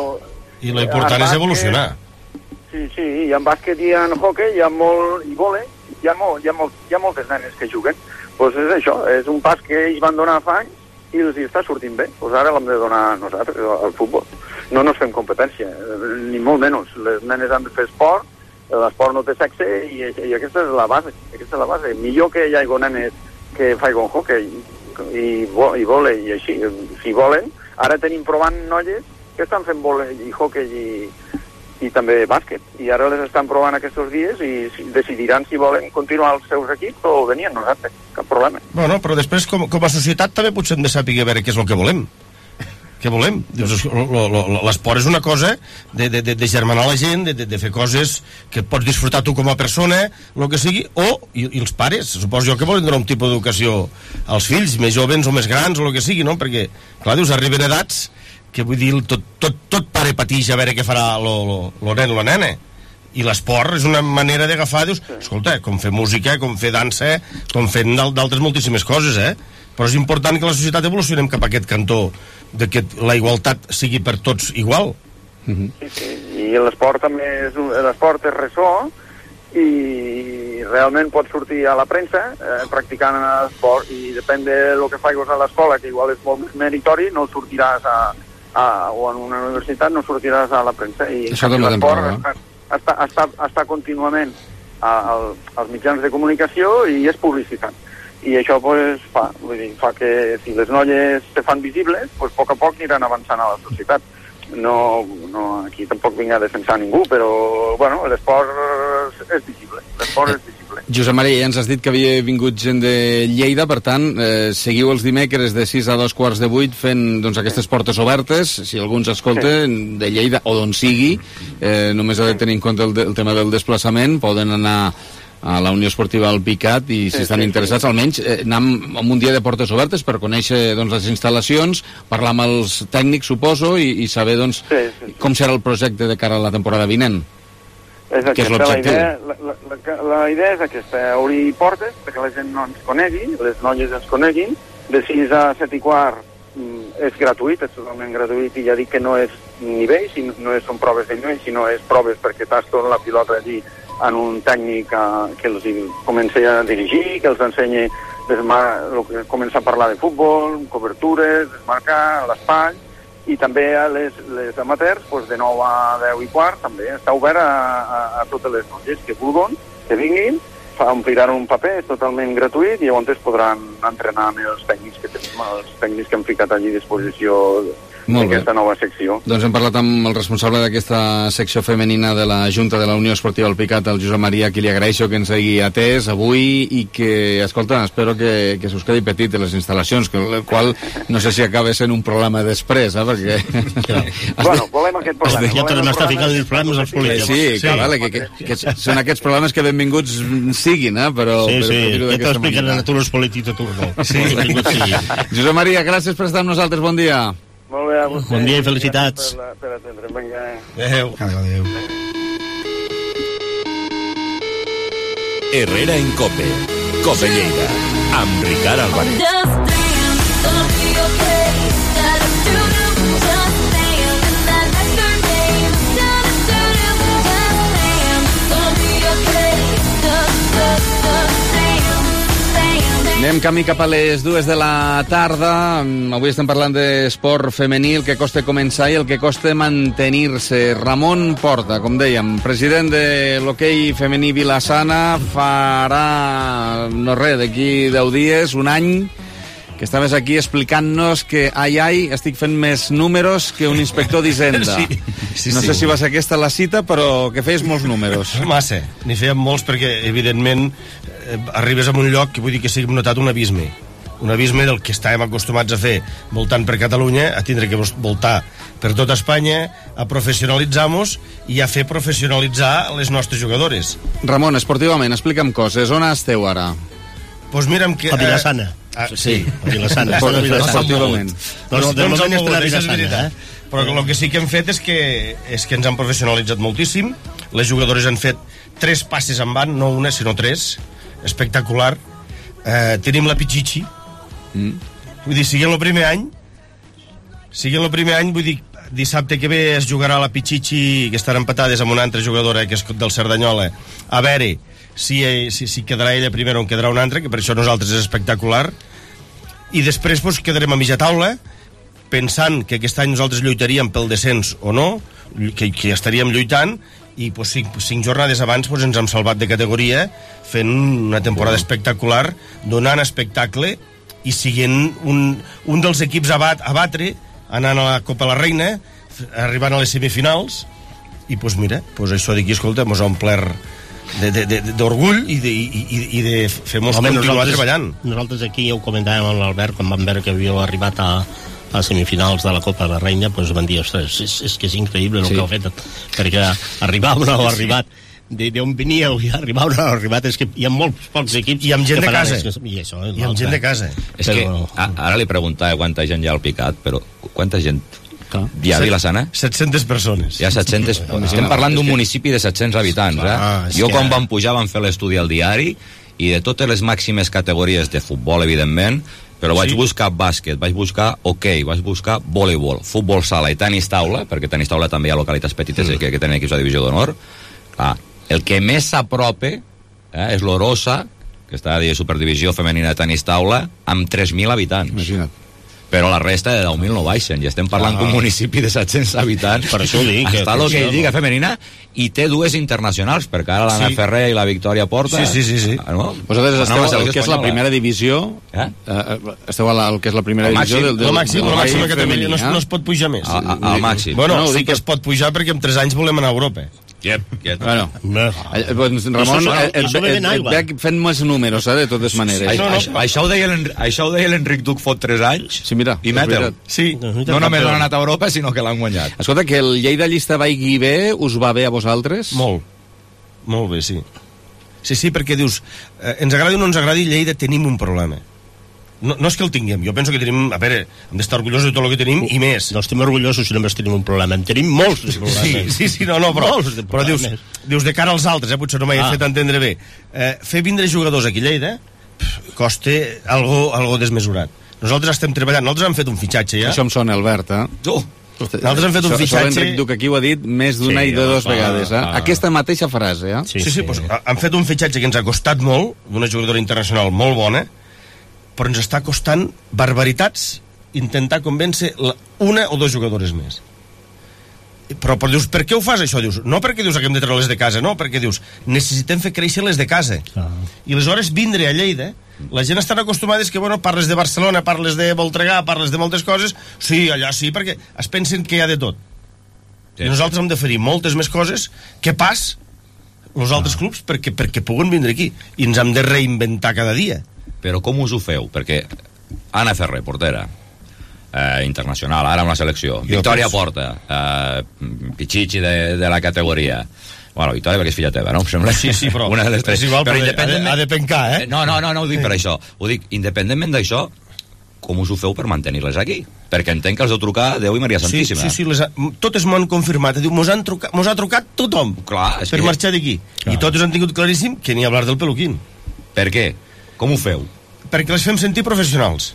I lo important és evolucionar. Sí, sí, i en bàsquet i en hockey hi ha molt, i vole, hi ha, molt, hi ha, molt, hi ha moltes nenes que juguen. Pues és això, és un pas que ells van donar fa anys i els hi està sortint bé. Pues ara l'hem de donar nosaltres, al futbol. No nos fem competència, ni molt menys. Les nenes han de fer esport, l'esport no té sexe i, i aquesta és la base. Aquesta és la base. Millor que hi hagi nenes que facin hockey i, i vole i així, si volen. Ara tenim provant noies que estan fent vole i hockey i, i també bàsquet. I ara les estan provant aquests dies i decidiran si volen continuar els seus equips o venir a nosaltres. Cap problema. Bueno, però després com, com a societat també potser hem de saber veure què és el que volem. Què volem? L'esport és una cosa de, de, de, de germanar la gent, de, de, de fer coses que pots disfrutar tu com a persona, el que sigui, o, i, i els pares, suposo jo que volen donar un tipus d'educació als fills, més jovens o més grans, o el que sigui, no? Perquè, clar, dius, arriben edats que, vull dir, tot, tot, tot pare patix a veure què farà el nen o la nena. I l'esport és una manera d'agafar, dius, escolta, com fer música, com fer dansa, com fer d'altres moltíssimes coses, eh? Però és important que la societat evolucionem cap a aquest cantó de que la igualtat sigui per tots igual. Sí, sí. I l'esport també és, l'esport és ressò i realment pots sortir a la premsa eh, practicant esport, i depèn del que facis a l'escola, que igual és molt més meritori, no sortiràs a, a, o en una universitat no sortiràs a la premsa. I l'esport està, està, està, està contínuament a, a, als mitjans de comunicació i és publicitat. I això pues, fa, vull dir, fa que si les noies se fan visibles, pues, a poc a poc aniran avançant a la societat. No, no, aquí tampoc vinc a defensar ningú, però bueno, l'esport és visible, l'esport és visible. Josep Maria, ja ens has dit que havia vingut gent de Lleida, per tant, eh, seguiu els dimecres de sis a dos quarts de vuit fent doncs, aquestes portes obertes. Si algú ens escolta de Lleida o d'on sigui, eh, només ha de tenir en compte el, de, el tema del desplaçament, poden anar a la Unió Esportiva Alpicat i si sí, estan sí, interessats, sí. almenys eh, anar amb un dia de portes obertes per conèixer doncs, les instal·lacions, parlar amb els tècnics, suposo, i, i saber doncs, sí, sí, sí. com serà el projecte de cara a la temporada vinent. És aquesta, que és l'objectiu. La, idea, la, la, la idea és aquesta, obrir portes perquè la gent no ens conegui, les noies ens coneguin, de sis a set i quart mm, és gratuït, és totalment gratuït, i ja dic que no és nivell, si no és, són proves de nivell, sinó és proves perquè t'has tornat la pilota allí en un tècnic que, que els comença a dirigir, que els ensenyi a començar a parlar de futbol, cobertures, desmarcar l'espai, i també a les, les amateurs, doncs de nou a deu i quart, també està obert a, a, a totes les noies que vulguin, que vinguin, ompliran un paper, és totalment gratuït, i llavors es podran entrenar amb els tècnics que tenim, els tècnics que hem ficat allí a disposició d'aquesta nova secció. Doncs hem parlat amb el responsable d'aquesta secció femenina de la Junta de la Unió Esportiva Alpicat, el Josep Maria, qui li agraeixo que ens hagi atès avui i que, escolta, espero que, que s'us quedi petit de les instal·lacions, que, el qual no sé si acaba sent un problema després, eh, perquè... Ja. Bueno, volem aquest problema. Ja tornem a estar ficant els problemes als polítics. Sí, sí, que, vale, que, que, que són aquests problemes que benvinguts siguin, eh, però... Sí, però, sí, que t'expliquen a tu els polítics a turno. Sí. Josep Maria, gràcies per estar amb nosaltres, bon dia. Molt bé, a vostè. Bon dia i felicitats. Per, la, per atendre. Vinga. Adéu. Adéu. Herrera en Cope. Cope Lleida. Amb Ricard Álvarez. Anem camí cap a les dues de la tarda. Avui estem parlant d'esport femení, el que costa començar i el que costa mantenir-se. Ramon Porta, com dèiem, president de l'hoquei femení Vila-sana, farà, no res, d'aquí deu dies, un any, que estaves aquí explicant-nos que, ai, ai, estic fent més números que un inspector d'Hisenda. Sí, sí, no sé sí. si va ser aquesta la cita, però que feies molts números. Massa, n'hi fèiem molts perquè, evidentment, eh, arribes a un lloc que vull dir que sigui notat un abisme. Un abisme del que estàvem acostumats a fer voltant per Catalunya, a tindre que voltar per tota Espanya, a professionalitzar-nos i a fer professionalitzar les nostres jugadores. Ramon, esportivament, explica'm coses. On esteu ara? Doncs mira'm que... A Vila-sana. Ah, sí, a Vila-sana. Esportivament. Doncs de moment estem a Vila-sana, eh? Però el que sí que hem fet és que, és que ens han professionalitzat moltíssim. Les jugadores han fet tres passes en van, no una, sinó tres. Espectacular. Eh, tenim la Pichichi. Mm. Vull dir, siguent el primer any, siguent el primer any, vull dir, dissabte que ve es jugarà la Pichichi, que estan empatades amb una altra jugadora, que és del Cerdanyola, a veure si, si, si quedarà ella primera o en quedarà una altra, que per això nosaltres és espectacular. I després pues, quedarem a mitja taula, pensant que aquest any nosaltres lluitaríem pel descens o no, que, que estaríem lluitant, i pues, cinc, cinc jornades abans pues, ens hem salvat de categoria, fent una temporada espectacular, donant espectacle i siguent un, un dels equips a, bat, a batre, anant a la Copa la Reina, arribant a les semifinals, i pues mira, pues això d'aquí, escolta, mos ha omplert d'orgull i de, i, i, i de fer molts continuar treballant. Nosaltres aquí ja ho comentàvem amb l'Albert quan vam veure que havíeu arribat a, a semifinals de la Copa de la Reina, doncs van dir, ostres, és, és que és increïble el sí. que heu fet, perquè arribar on heu arribat, d'on veníeu i arribar on heu arribat, és que hi ha molts pocs equips i amb gent de casa que, i, això, i amb gent de casa és però... que ara li preguntava quanta gent hi ha al Picat, però quanta gent hi ha a Vila-sana? set-centes persones. Hi ha set-centes. Estem parlant d'un municipi de set-cents habitants. Eh? Ah, jo quan vam pujar vam fer l'estudi al diari i de totes les màximes categories de futbol, evidentment, però vaig sí. buscar bàsquet, vaig buscar hoquei, vaig buscar voleibol, futbol sala i tenis taula, perquè tenis taula també hi ha localitats petites mm. que, que tenen equips de divisió d'honor. Ah, el que més s'aprope eh? És l'Orosa, que està a la superdivisió femenina de tenis taula, amb tres mil habitants. Imagina't. Però la resta de deu mil no baixen, i estem parlant d'un municipi de set-cents habitants. Per això dic. Està l'hoquei lliga femenina i té dues internacionals, perquè ara l'Anna Sí. Ferrer i la Victòria Porta... Sí, sí, sí, sí. Ah, no? Vosaltres esteu No, al que és la espanyola. primera divisió... Eh? Eh, esteu al que és la primera Al divisió màxim, del, del, El màxim, del el màxim hoquei que també femení, no, es- eh? no es pot pujar més. Al, al, al màxim. Bueno, No, ho sí dic que que- es pot pujar perquè en tres anys volem anar a Europa. Quiet, quiet. Bueno, eh, doncs, Ramon, Això- et, et, això et, beben et aigua. veig fent més números, eh, de totes maneres. Això, això, això, ho deia l'Enri- això ho deia l'Enric Duc fot tres anys, Sí, mira, i és mete'l. veritat. Sí. No només han anat a Europa, sinó que l'han guanyat. Escolta, que el Lleida Llista vagi bé, us va bé a vosaltres? Molt. Molt bé, sí. Sí, sí, perquè dius, eh, ens agradi o no ens agradi, Lleida tenim un problema. No, no és que el tinguem, jo penso que tenim, a veure, hem d'estar orgullosos de tot el que tenim i més. No estem orgullosos si només tenim un problema. En tenim molts de Sí, problemes. sí, sí, no, no, però, Molts de però dius, problemes. dius de cara als altres, eh, potser no m'he Ah. fet entendre bé. Eh, fer vindre jugadors aquí a Lleida pff, costa algo, algo desmesurat. Nosaltres estem treballant, nosaltres hem fet un fitxatge ja. Això em sona, Albert, eh? Oh. Nosaltres hem fet un Això- això fitxatge... L'Enric Duc aquí ho ha dit més d'una Sí, i de dos va, vegades, eh? va. Aquesta mateixa frase, eh? Sí, sí, sí, doncs, ha- hem fet un fitxatge que ens ha costat molt, d'una jugadora internacional molt bona, però ens està costant barbaritats intentar convèncer la, una o dos jugadores més. Però, però dius, per què ho fas això? Dius, no perquè dius que hem de treure les de casa, no, perquè dius, necessitem fer créixer les de casa. Ah. I aleshores vindre a Lleida, la gent estan acostumades que, bueno, parles de Barcelona, parles de Voltregà, parles de moltes coses, sí, allà sí, perquè es pensen que hi ha de tot. Sí. I nosaltres hem de fer moltes més coses que pas els altres clubs perquè, perquè puguen vindre aquí. I ens hem de reinventar cada dia. Però com us ho feu? Perquè Anna Ferrer, portera, eh, internacional, ara amb la selecció. Jo Victòria penso. Porta, eh, Pichichi de, de la categoria. Bueno, Victòria perquè és filla teva, no? Em sembla. Sí, sí, però Una de les tres. és igual, però ha de- independentment- ha de pencar, eh? No, no, no, no ho dic per això. Ho dic, independentment d'això, com us ho feu per mantenir-les aquí? Perquè entenc que els deu trucar Déu i Maria Sí, Santíssima. sí, sí, les ha, totes m'ho han confirmat. Diu, mos, han trucat, mos ha trucat tothom Clar, és per que... marxar d'aquí. I totes han tingut claríssim que n'hi ha hablar del peluquín. Per què? Com ho feu? Perquè les fem sentir professionals.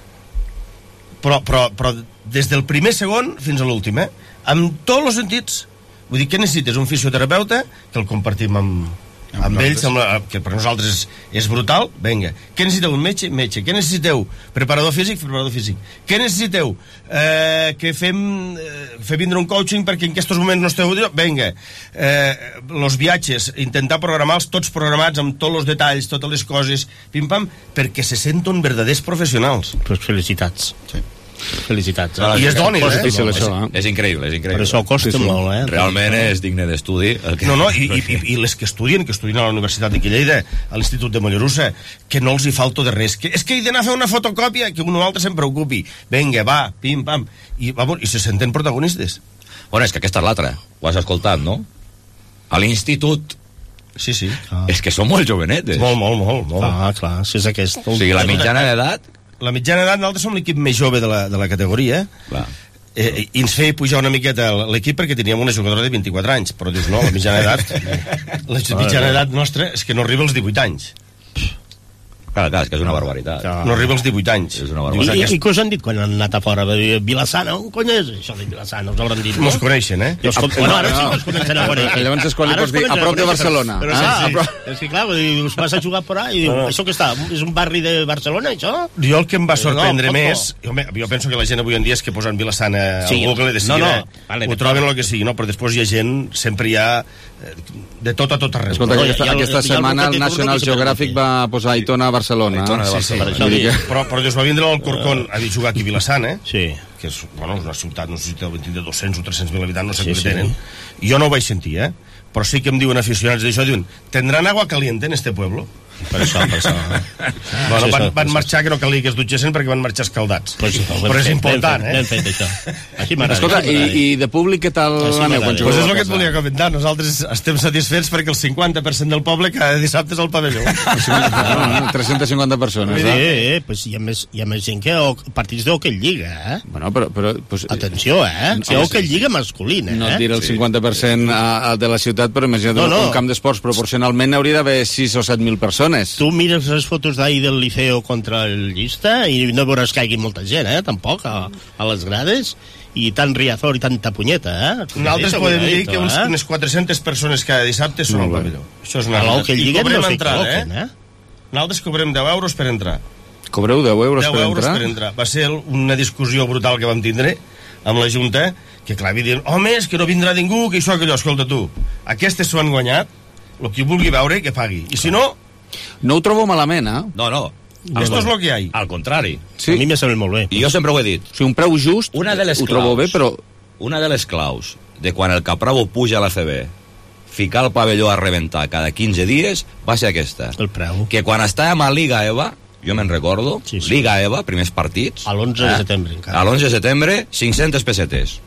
Però, però, però des del primer segon fins a l'últim, eh? Amb tots els sentits. Vull dir, què necessites? Un fisioterapeuta, que el compartim amb, amb ells, amb la, que per nosaltres és, és brutal, vinga. Què necessiteu? Un metge? Metge. Què necessiteu? Preparador físic? Preparador físic. Què necessiteu? Eh, que fem eh, fer vindre un coaching perquè en aquests moments no esteu... Vinga. Eh, los viatges, intentar programar-los tots programats amb tots els detalls, totes les coses, pim-pam, perquè se senten verdaders professionals. Pues felicitats. Sí. Felicitats. Ah, I és dònil, eh? difícil, És, això, eh? és increïble, és increïble. Per això costa Sí, sí. molt, eh? Realment és digne d'estudi. el que- No, no, i, i, i les que estudien, que estudien a la Universitat de Lleida, a l'Institut de Mollerussa, que no els hi falta de res. Que, és que he d'anar a fer una fotocòpia, que un o altre se'n preocupi. Vinga, va, pim, pam. I, vamos, i se senten protagonistes. Bueno, és que aquesta és l'altra. Ho has escoltat, no? A l'institut. Sí, sí. Ah. És que són molt jovenetes. Molt, molt, molt. molt. Ah, clar, si és aquest... O sigui, la mitjana d'edat... La mitjana d'edat, nosaltres som l'equip més jove de la, de la categoria, Clar. eh, i ens feia pujar una miqueta l'equip perquè teníem una jugadora de vint-i-quatre anys, però dius, no, la mitjana edat la mitjana edat nostra és que no arriba als divuit anys. Clar, clar, és que és una barbaritat. No arriba als divuit anys. És una I, barbaritat. i, I què us han dit quan han anat a fora? Va dir, Vilassana, on cony és això de Vilassana? Us hauran dit, no? Mos coneixen, eh? Jo escolta, bueno, ara sí que us comencen a conèixer. Llavors és quan li Ara pots us dir, a comencen prop de conèixer, Barcelona. Però, Ah, sí, a sí. prop- És que clar, dius, vas a jugar por ahí i diu, No, no. això que està, és un barri de Barcelona, això? Jo el que em va sorprendre No, poco. més... Home, jo penso que la gent avui en dia és que posen Vilassana Sí, al Google i de no, seguida no, vale, ho de troben tot. el que sigui, no? Però després hi ha gent, sempre hi ha eh, de tot a tot arreu. Escolta, no? aquesta, hi ha el- aquesta hi ha el setmana el Roquete National Turco que se Geographic preocupi. va posar Aitona a Barcelona. Aitona de eh? Barcelona. per això Vull dir dic. que- Però, però dius, va vindre l'Alcorcón a dir jugar aquí a Vilassana, eh? Sí. que és, bueno, és una ciutat, no sé si té el de dos-cents o tres-cents mil habitants, no sé Sí, què sí. tenen. Jo no ho vaig sentir, eh? Però sí que em diuen aficionats d'això, diuen, ¿tendrán agua caliente en este pueblo? Per això, per això. Bueno, Sí, van, sí, van sí, marxar que no calia que es dutxessin perquè van marxar escaldats. Pues, Però és important, ben eh? fet, ben fet, això. Així m'agrada. Escolta, així m'agrada. i, i de públic què tal Així aneu m'agrada. quan Pues jugueu és a el que et casa? volia comentar. Nosaltres estem satisfets perquè el cinquanta per cent del poble cada dissabte és al pavelló. Ah, tres-centes cinquanta persones, Sí, eh? eh, pues hi ha més, hi ha més gent que o, partits d'hoquei lliga, eh? Bueno, però... però pues, Atenció, eh? Si home, hoquei sí. lliga masculina, no eh? et diré el cinquanta per cent a, a de la ciutat, però imagina't No, un, no. un camp d'esports proporcionalment hauria d'haver sis o set mil persones. Tu mires les fotos d'ahir del Liceo contra el Llista i no veuràs que hi hagi molta gent, eh? Tampoc, a, a les grades. i tant Riazor i tanta punyeta, eh? Nosaltres podem dir que uns, unes quatre-centes persones cada dissabte són al pavelló. Això és una realitat. I cobrem no entrada, eh? Nosaltres cobrem deu euros per entrar. Cobreu deu euros, deu per, euros entrar? per entrar? Va ser una discussió brutal que vam tindre amb la Junta, que clar, diuen, home, és que no vindrà ningú, que això, que allò, escolta tu, aquestes s'ho han guanyat, el que vulgui veure, que pagui. I si no... No ho trobo malament, eh? No, no. Esto es lo que hay. Al contrari. Sí. A mi me sembla molt bé. I jo sempre ho he dit. O sigui, un preu just, una de les ho claus, trobo bé, però... Una de les claus de quan el Capravo puja a l'A C B, ficar el pavelló a reventar cada quinze dies, va ser aquesta. El preu. Que quan estàvem a Liga EVA, jo me'n recordo, sí, sí. Liga EVA, primers partits... A l'onze de setembre, encara. A l'onze de setembre, cinc-centes pessetes.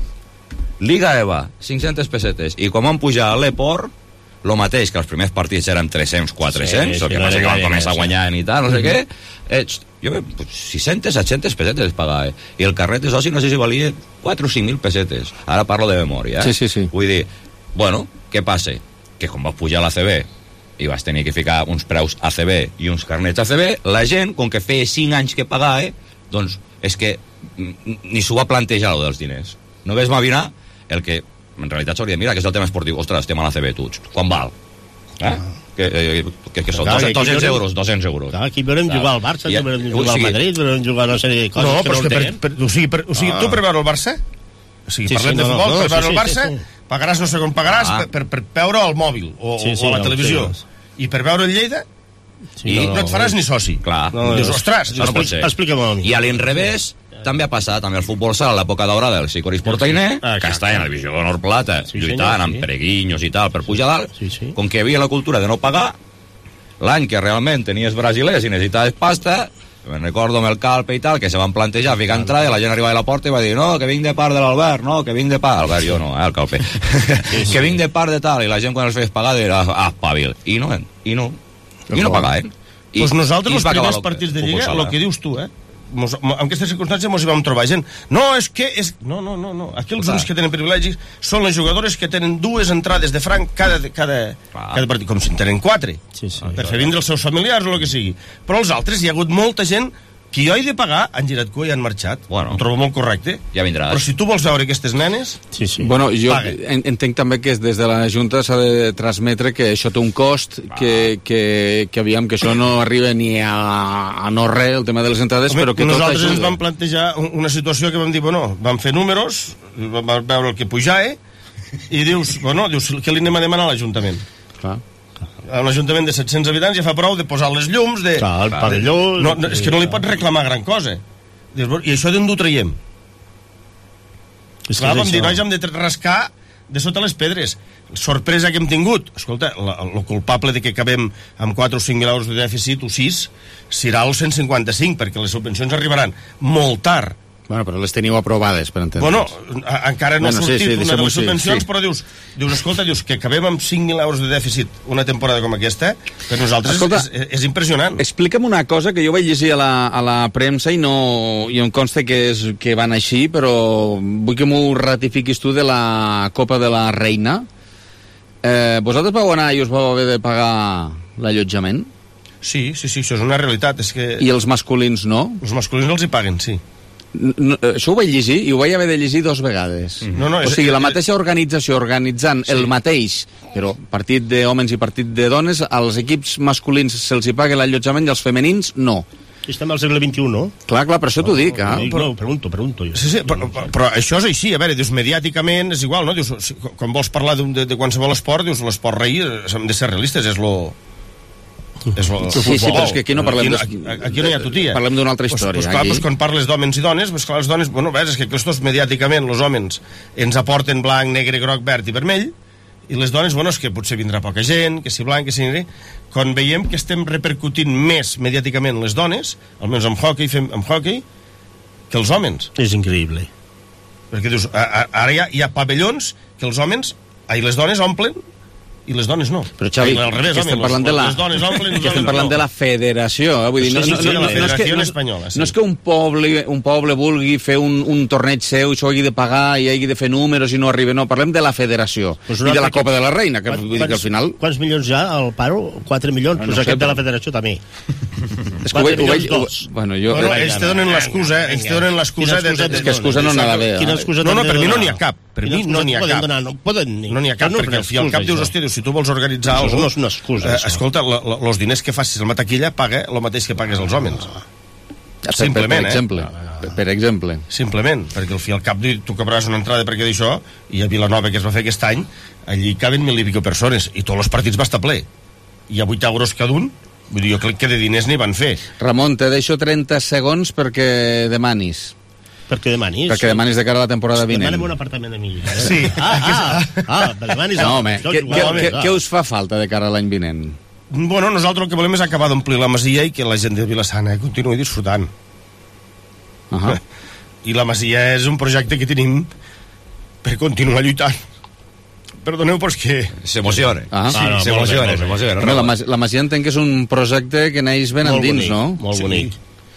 Liga EVA, cinc-centes pessetes. I quan van pujar a l'Eport, lo mateix, que els primers partits eren tres-cents, quatre-cents, sí, el que passa que van començar a guanyar i tal, no sé què, eh, jo, sis-centes, set-centes pessetes pagava, i el carnet de soci no sé si valia quatre o cinc mil pessetes, ara parlo de memòria, eh? Sí, sí, sí. Vull dir, bueno, què passa? Que quan vas pujar a l'A C B i vas tenir que ficar uns preus A C B i uns carnets A C B, la gent, com que feia cinc anys que pagava, doncs és que ni s'ho va plantejar, lo dels diners. Només m'avinar el que en realitat s'hauria de mirar, que és el tema esportiu. Ostres, estem a l'A C B, tu, quan val? Eh? Ah. Que, eh, que, que són clar, dos-cents euros, dos-cents euros. Clar, aquí veurem jugar al Barça, ja, veurem jugar al Madrid, veurem jugar una sèrie de coses no, que no entenem. Per, per, o sigui, per, o sigui ah. tu per veure el Barça, o sigui, sí, parlem sí, de futbol, no, no, per veure sí, el Barça, sí, sí. pagaràs no sé com pagaràs, ah. per, per, per veure al mòbil o, sí, sí, o a la no, televisió. Sí, no. I per veure el Lleida, sí, i no, no et faràs ni soci. Clar. No, dius, ostres, no pot ser. Explica'm a mi. I a l'inrevés, també ha passat amb el futbol sala a l'època daurada del Sicoris Portainer, ah, que està en la divisió d'honor plata, sí, lluitant senyor, sí. amb pereguinyos i tal per pujar dalt, sí, sí. com que hi havia la cultura de no pagar, l'any que realment tenies brasilers i necessitaves pasta, me'n recordo amb el Calpe i tal, que se van plantejar ficar entrada i la gent arribava a la porta i va dir, no, que vinc de part de l'Albert, no, que vinc de part, Albert, jo no, eh, el Calpe, sí, sí. que vinc de part de tal, i la gent quan els feies pagar era, ah, pavil, i no, i no, i no pagaven. Doncs pues nosaltres, els primers partits de Lliga, el que dius tu, eh, Mos, en aquestes circumstàncies ens hi vam trobar gent. No, és que... És... No, no, no, no. Aquí els únics que tenen privilegis són les jugadores que tenen dues entrades de franc cada, cada, cada partit, com si en tenen quatre, sí, sí, per fer vindre els seus familiars o el que sigui. Però els altres hi ha hagut molta gent que jo he de pagar, han girat cua i han marxat. Bueno, ho trobo molt correcte. Ja vindràs. Però si tu vols veure aquestes nenes... Sí, sí. Bueno, jo en, entenc també que des de la Junta s'ha de transmetre que això té un cost, ah. que, que, que aviam, que això no arriba ni a, a no res, el tema de les entrades, Home, però que tot ajuda. Nosaltres ens vam plantejar una situació que vam dir, bueno, vam fer números, vam veure el que pujava, i dius, bueno, dius, què li anem a demanar a l'Ajuntament? Clar. Un ajuntament de set-cents habitants ja fa prou de posar les llums, de... Clar, el pavelló... No, no, és que no li pots reclamar gran cosa. I això d'on ho traiem? Clar, vam dir, nois, hem de rascar de sota les pedres. Sorpresa que hem tingut. Escolta, el culpable de que acabem amb quatre o cinc mil euros de dèficit, o sis, serà el cent cinquanta-cinc, perquè les subvencions arribaran molt tard. Bueno, però les teniu aprovades, per entendre's. Bueno, a, encara no bueno, ha sortit sí, sí, una de les subvencions, sí. Però dius, dius, escolta, dius que acabem amb cinc mil euros de dèficit una temporada com aquesta, per nosaltres escolta, és, és impressionant. Explica'm una cosa que jo vaig llegir a la, a la premsa i no i em consta que, és, que van així, però vull que m'ho ratifiquis tu de la Copa de la Reina. Eh, vosaltres vau anar i us vau haver de pagar l'allotjament? Sí, sí, sí, això és una realitat. És que... I els masculins no? Els masculins no els hi paguen, sí. No, això ho vaig llegir i ho vaig haver de llegir dos vegades. Mm-hmm. no, no, o sigui, la mateixa organització organitzant sí. el mateix, però partit d'homes i partit de dones, als equips masculins se'ls hi paga l'allotjament i als femenins no. Estem al segle vint-i-u, no? Clar, clar, per això t'ho dic, eh? No, però, pregunto, pregunto. Jo. Sí, sí, però, però això és així, a veure, dius, mediàticament és igual, no? Dius, si, quan vols parlar de, de, de qualsevol esport, dius, l'esport rei, hem de ser realistes, és lo... És lo, sí, sí, però és que aquí no parlem aquí, de... aquí no hi ha tutia. Parlem d'una altra història. Pues, pues, clar, pues, quan parles d'homes i dones, pues, clar, les dones, bueno, ves, és que aquests mediàticament, els homes ens aporten blanc, negre, groc, verd i vermell, i les dones, bueno, és que potser vindrà poca gent, que si blanc, que si negre, quan veiem que estem repercutint més mediàticament les dones, almenys amb hockey, fem, amb hockey, que els homes. És increïble. Perquè dius, a, a, ara hi ha, hi ha pavellons que els homes, i les dones omplen i les dones no. Però Xavi, al revés, que estem home, parlant de la, les dones omplen, que estem parlant de la federació, eh? Vull dir, no, Sí, sí, no, sí, no, la no, no, és que, Federació no, Espanyola, sí. no és que un poble, un poble vulgui fer un, un torneig seu i s'ho hagi de pagar i hagi de fer números i no arribi, no, parlem de la federació Pues i de la que- Copa de la Reina, que Quants- vull dir que al final... Quants milions hi ha al paro? quatre milions? No Doncs sé, aquest de però- la federació també. És que ho veig... Ho veig ho, dos. bueno, jo... Bueno, ells te donen l'excusa, ells te donen l'excusa... Quina excusa de- de- És que excusa no n'ha d'haver. Quina eh? excusa No, no, t'han per de mi no donar? n'hi ha cap. Per Quina mi no excusa n'hi ha poden cap. donar? No poden ni. No n'hi ha cap, No, perquè al fi i al cap excusa, dius, això. hòstia, dius, si tu vols organitzar Això alguna no és una excusa, eh, això. escolta, els diners que facis amb la taquilla paga el mateix que pagues als homes. Per, Simplement, per exemple, eh? per, per exemple. Simplement, perquè al fi i al cap tu cobraràs una entrada perquè d'això, i a Vilanova, que es va fer aquest any, allí caben mil i pico persones, i tots els partits va estar ple. I a vuit euros cada un, vull dir, jo crec que de diners n'hi van fer. Ramon, te deixo trenta segons perquè demanis. Perquè demanis? Perquè demanis de cara a la temporada vinent. Demanem un apartament a mi. Eh? Sí. Ah, ah, ah, demanis... No, home, què, què, home, què, què us fa falta de cara a l'any vinent? Bueno, nosaltres el que volem és acabar d'omplir la masia i que la gent de Vilassana continuï disfrutant. Uh -huh. I la masia és un projecte que tenim per continuar lluitant. Perdoneu, però és que... S'emociona. Ah, sí, no, no, s'emociona, s'emociona. Home, la, mas- la masia entenc que és un projecte que neix ben Molt endins, bonic, no? molt Sí. bonic.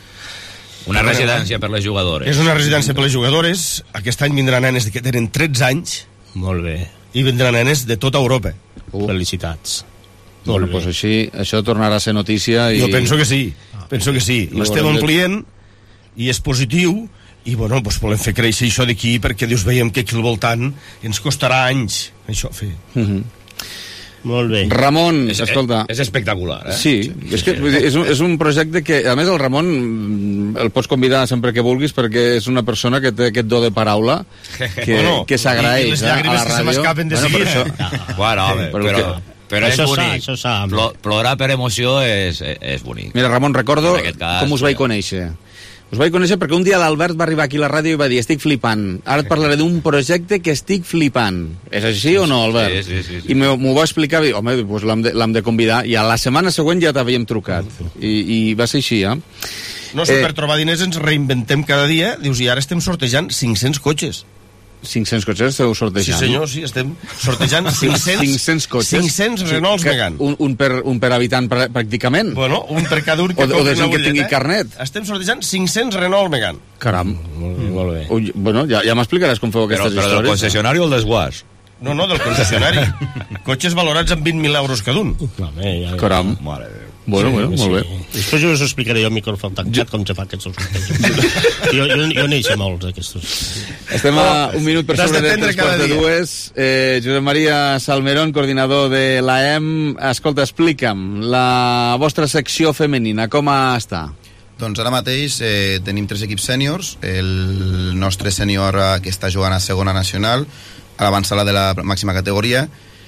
Una residència per les jugadores. És una residència per les jugadores. Aquest any vindran nenes que tenen tretze anys. Molt bé. I vindran nenes de tota Europa. Uh. Felicitats. Bueno, doncs així, això tornarà a ser notícia i... Jo penso que sí, penso que sí. I L'estem veurem de- omplint i és positiu i bueno, doncs volem fer créixer això d'aquí perquè dius, veiem que aquí al voltant ens costarà anys això fer. Uh -huh. Molt bé. Ramon, És, escolta... és espectacular, eh? Sí, sí, és que vull dir, és, un, és un projecte que, a més, el Ramon mm, el pots convidar sempre que vulguis perquè és una persona que té aquest do de paraula que, Bueno, que s'agraeix i les eh, a llàgrimes la que se ràdio. m'escapen de Bueno, seguida. per això- Bueno, home, Però però, que- però és Això s'ha, bonic. això s'ha. Plo- Plorar per emoció és, és bonic. Mira, Ramon, recordo En aquest cas, com us vaig conèixer. Us vaig conèixer perquè un dia l'Albert va arribar aquí a la ràdio i va dir estic flipant. Ara et parlaré d'un projecte que estic flipant. És així o no, Albert? Sí, sí, sí, sí. I m'ho m'ho va explicar i dic, home, doncs l'hem de, l'hem de convidar. I a la setmana següent ja t'havíem trucat. I, I va ser així, eh? No sé, Eh, per trobar diners ens reinventem cada dia. Dius, i ara estem sortejant cinc-cents cotxes. cinc-cents cotxes esteu sortejant? Sí, senyor, sí, estem sortejant cinc-cents, cinc-cents cotxes? cinc-cents Renaults que- Megane. Un, un, per, un per habitant prà- pràcticament? Bueno, un per cada un que O de- o de compri gent una que tingui butlleta. carnet. Estem sortejant cinc-cents Renault Megane. Caram. Molt bé, molt bé. Ui, bueno, ja, ja m'explicaràs com feu Però, aquestes però del històries. concessionari o el desguàs? No, no, del concessionari. Cotxes valorats en vint mil euros cada un. Home, ja, Caram. Mare de Déu. Bueno, Sí, bueno, sí. molt bé. Després jo us explicaré jo al micròfon tancat com se fa aquests sortejos. jo, jo, jo n'hi sé molts, aquests. Estem a un minut per T'has sobre de d'aprendre tres quarts cada de dia. dues. Eh, Josep Maria Salmerón, coordinador de l'A E M. Escolta, explica'm, la vostra secció femenina, com està? Doncs ara mateix eh, tenim tres equips sèniors. El nostre sènior eh, que està jugant a segona nacional, a l'avançada de la màxima categoria,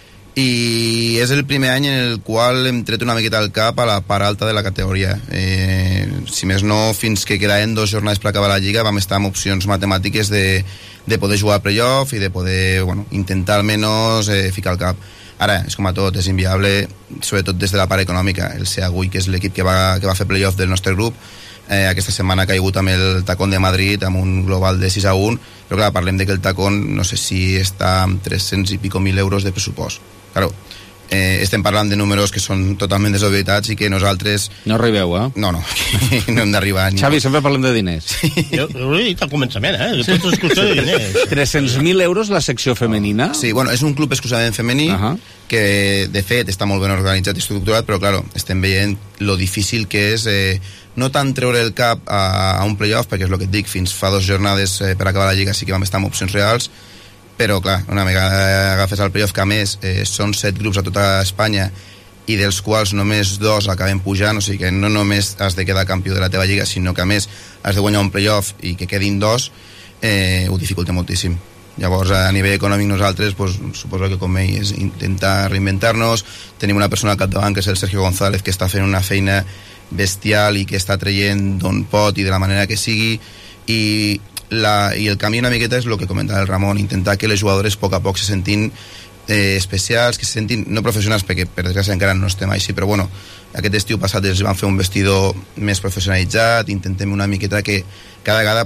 i és el primer any en el qual hem tret una miqueta al cap a la part alta de la categoria. Eh, si més no, fins que quedaven dos jornades per acabar la Lliga vam estar amb opcions matemàtiques de, de poder jugar a playoff i de poder bueno, intentar almenys eh, ficar el cap. Ara, és com a tot, és inviable, sobretot des de la part econòmica. El Seagüí, que és l'equip que va, que va fer playoff del nostre grup, eh, aquesta setmana ha caigut amb el Tacón de Madrid amb un global de sis a un, però clar, parlem de que el Tacón no sé si està amb tres-cents i pico mil euros de pressupost. Claro, eh, estem parlant de números que són totalment desorbitats i que nosaltres... No arribeu, eh? No, no, no hem d'arribar. Ni... Xavi, sempre parlem de diners. Jo, jo ho he dit al començament, eh? Tot és qüestió de diners. tres-cents mil euros la secció femenina? Sí, bueno, és un club exclusivament femení, uh -huh. que de fet està molt ben organitzat i estructurat, però claro, estem veient lo difícil que és eh, no tant treure el cap a, a un playoff, perquè és el que et dic, fins fa dos jornades eh, per acabar la Lliga sí que vam estar amb opcions reals, però clar, una vegada agafes el playoff, que a més eh, són set grups a tota Espanya i dels quals només dos acaben pujant, o sigui que no només has de quedar campió de la teva lliga, sinó que a més has de guanyar un playoff i que quedin dos, eh, ho dificulta moltíssim. Llavors, a nivell econòmic nosaltres, pues, suposo que com ell és intentar reinventar-nos. Tenim una persona al capdavant, que és el Sergio González, que està fent una feina bestial i que està traient d'on pot i de la manera que sigui, i La, i el camí una miqueta és el que comentava el Ramon, intentar que les jugadores a poc a poc se sentin eh, especials, que se sentin no professionals, perquè per desgràcia encara no estem així, però bueno, aquest estiu passat els van fer un vestidor més professionalitzat, intentem una miqueta que cada vegada pues, bueno,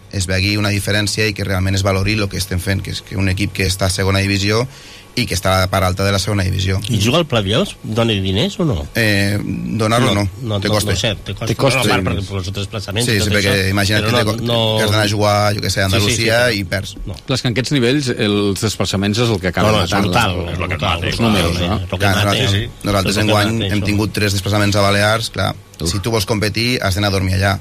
es vegi una diferència i que realment es valori el que estem fent, que és que un equip que està a segona divisió i que està a la part alta de la segona divisió. I juga al Plaviós? Dona diners o no? Eh, donar-lo no, no, no, te costa. No, no sé, te costa. Te costa. No, a part, per, per els desplaçaments. Sí, sí, perquè això, imagina't que, no, no, que has d'anar a jugar, jo que sé, a Andalusia sí, sí, sí, i perds. No. Clar, és que en aquests nivells els desplaçaments és el que acaba no, no, matant. Brutal, és el que mata. Els números, no? Clar, nosaltres, sí, sí. nosaltres enguany hem tingut tres desplaçaments a Balears, clar, Uf. si tu vols competir has d'anar a dormir allà.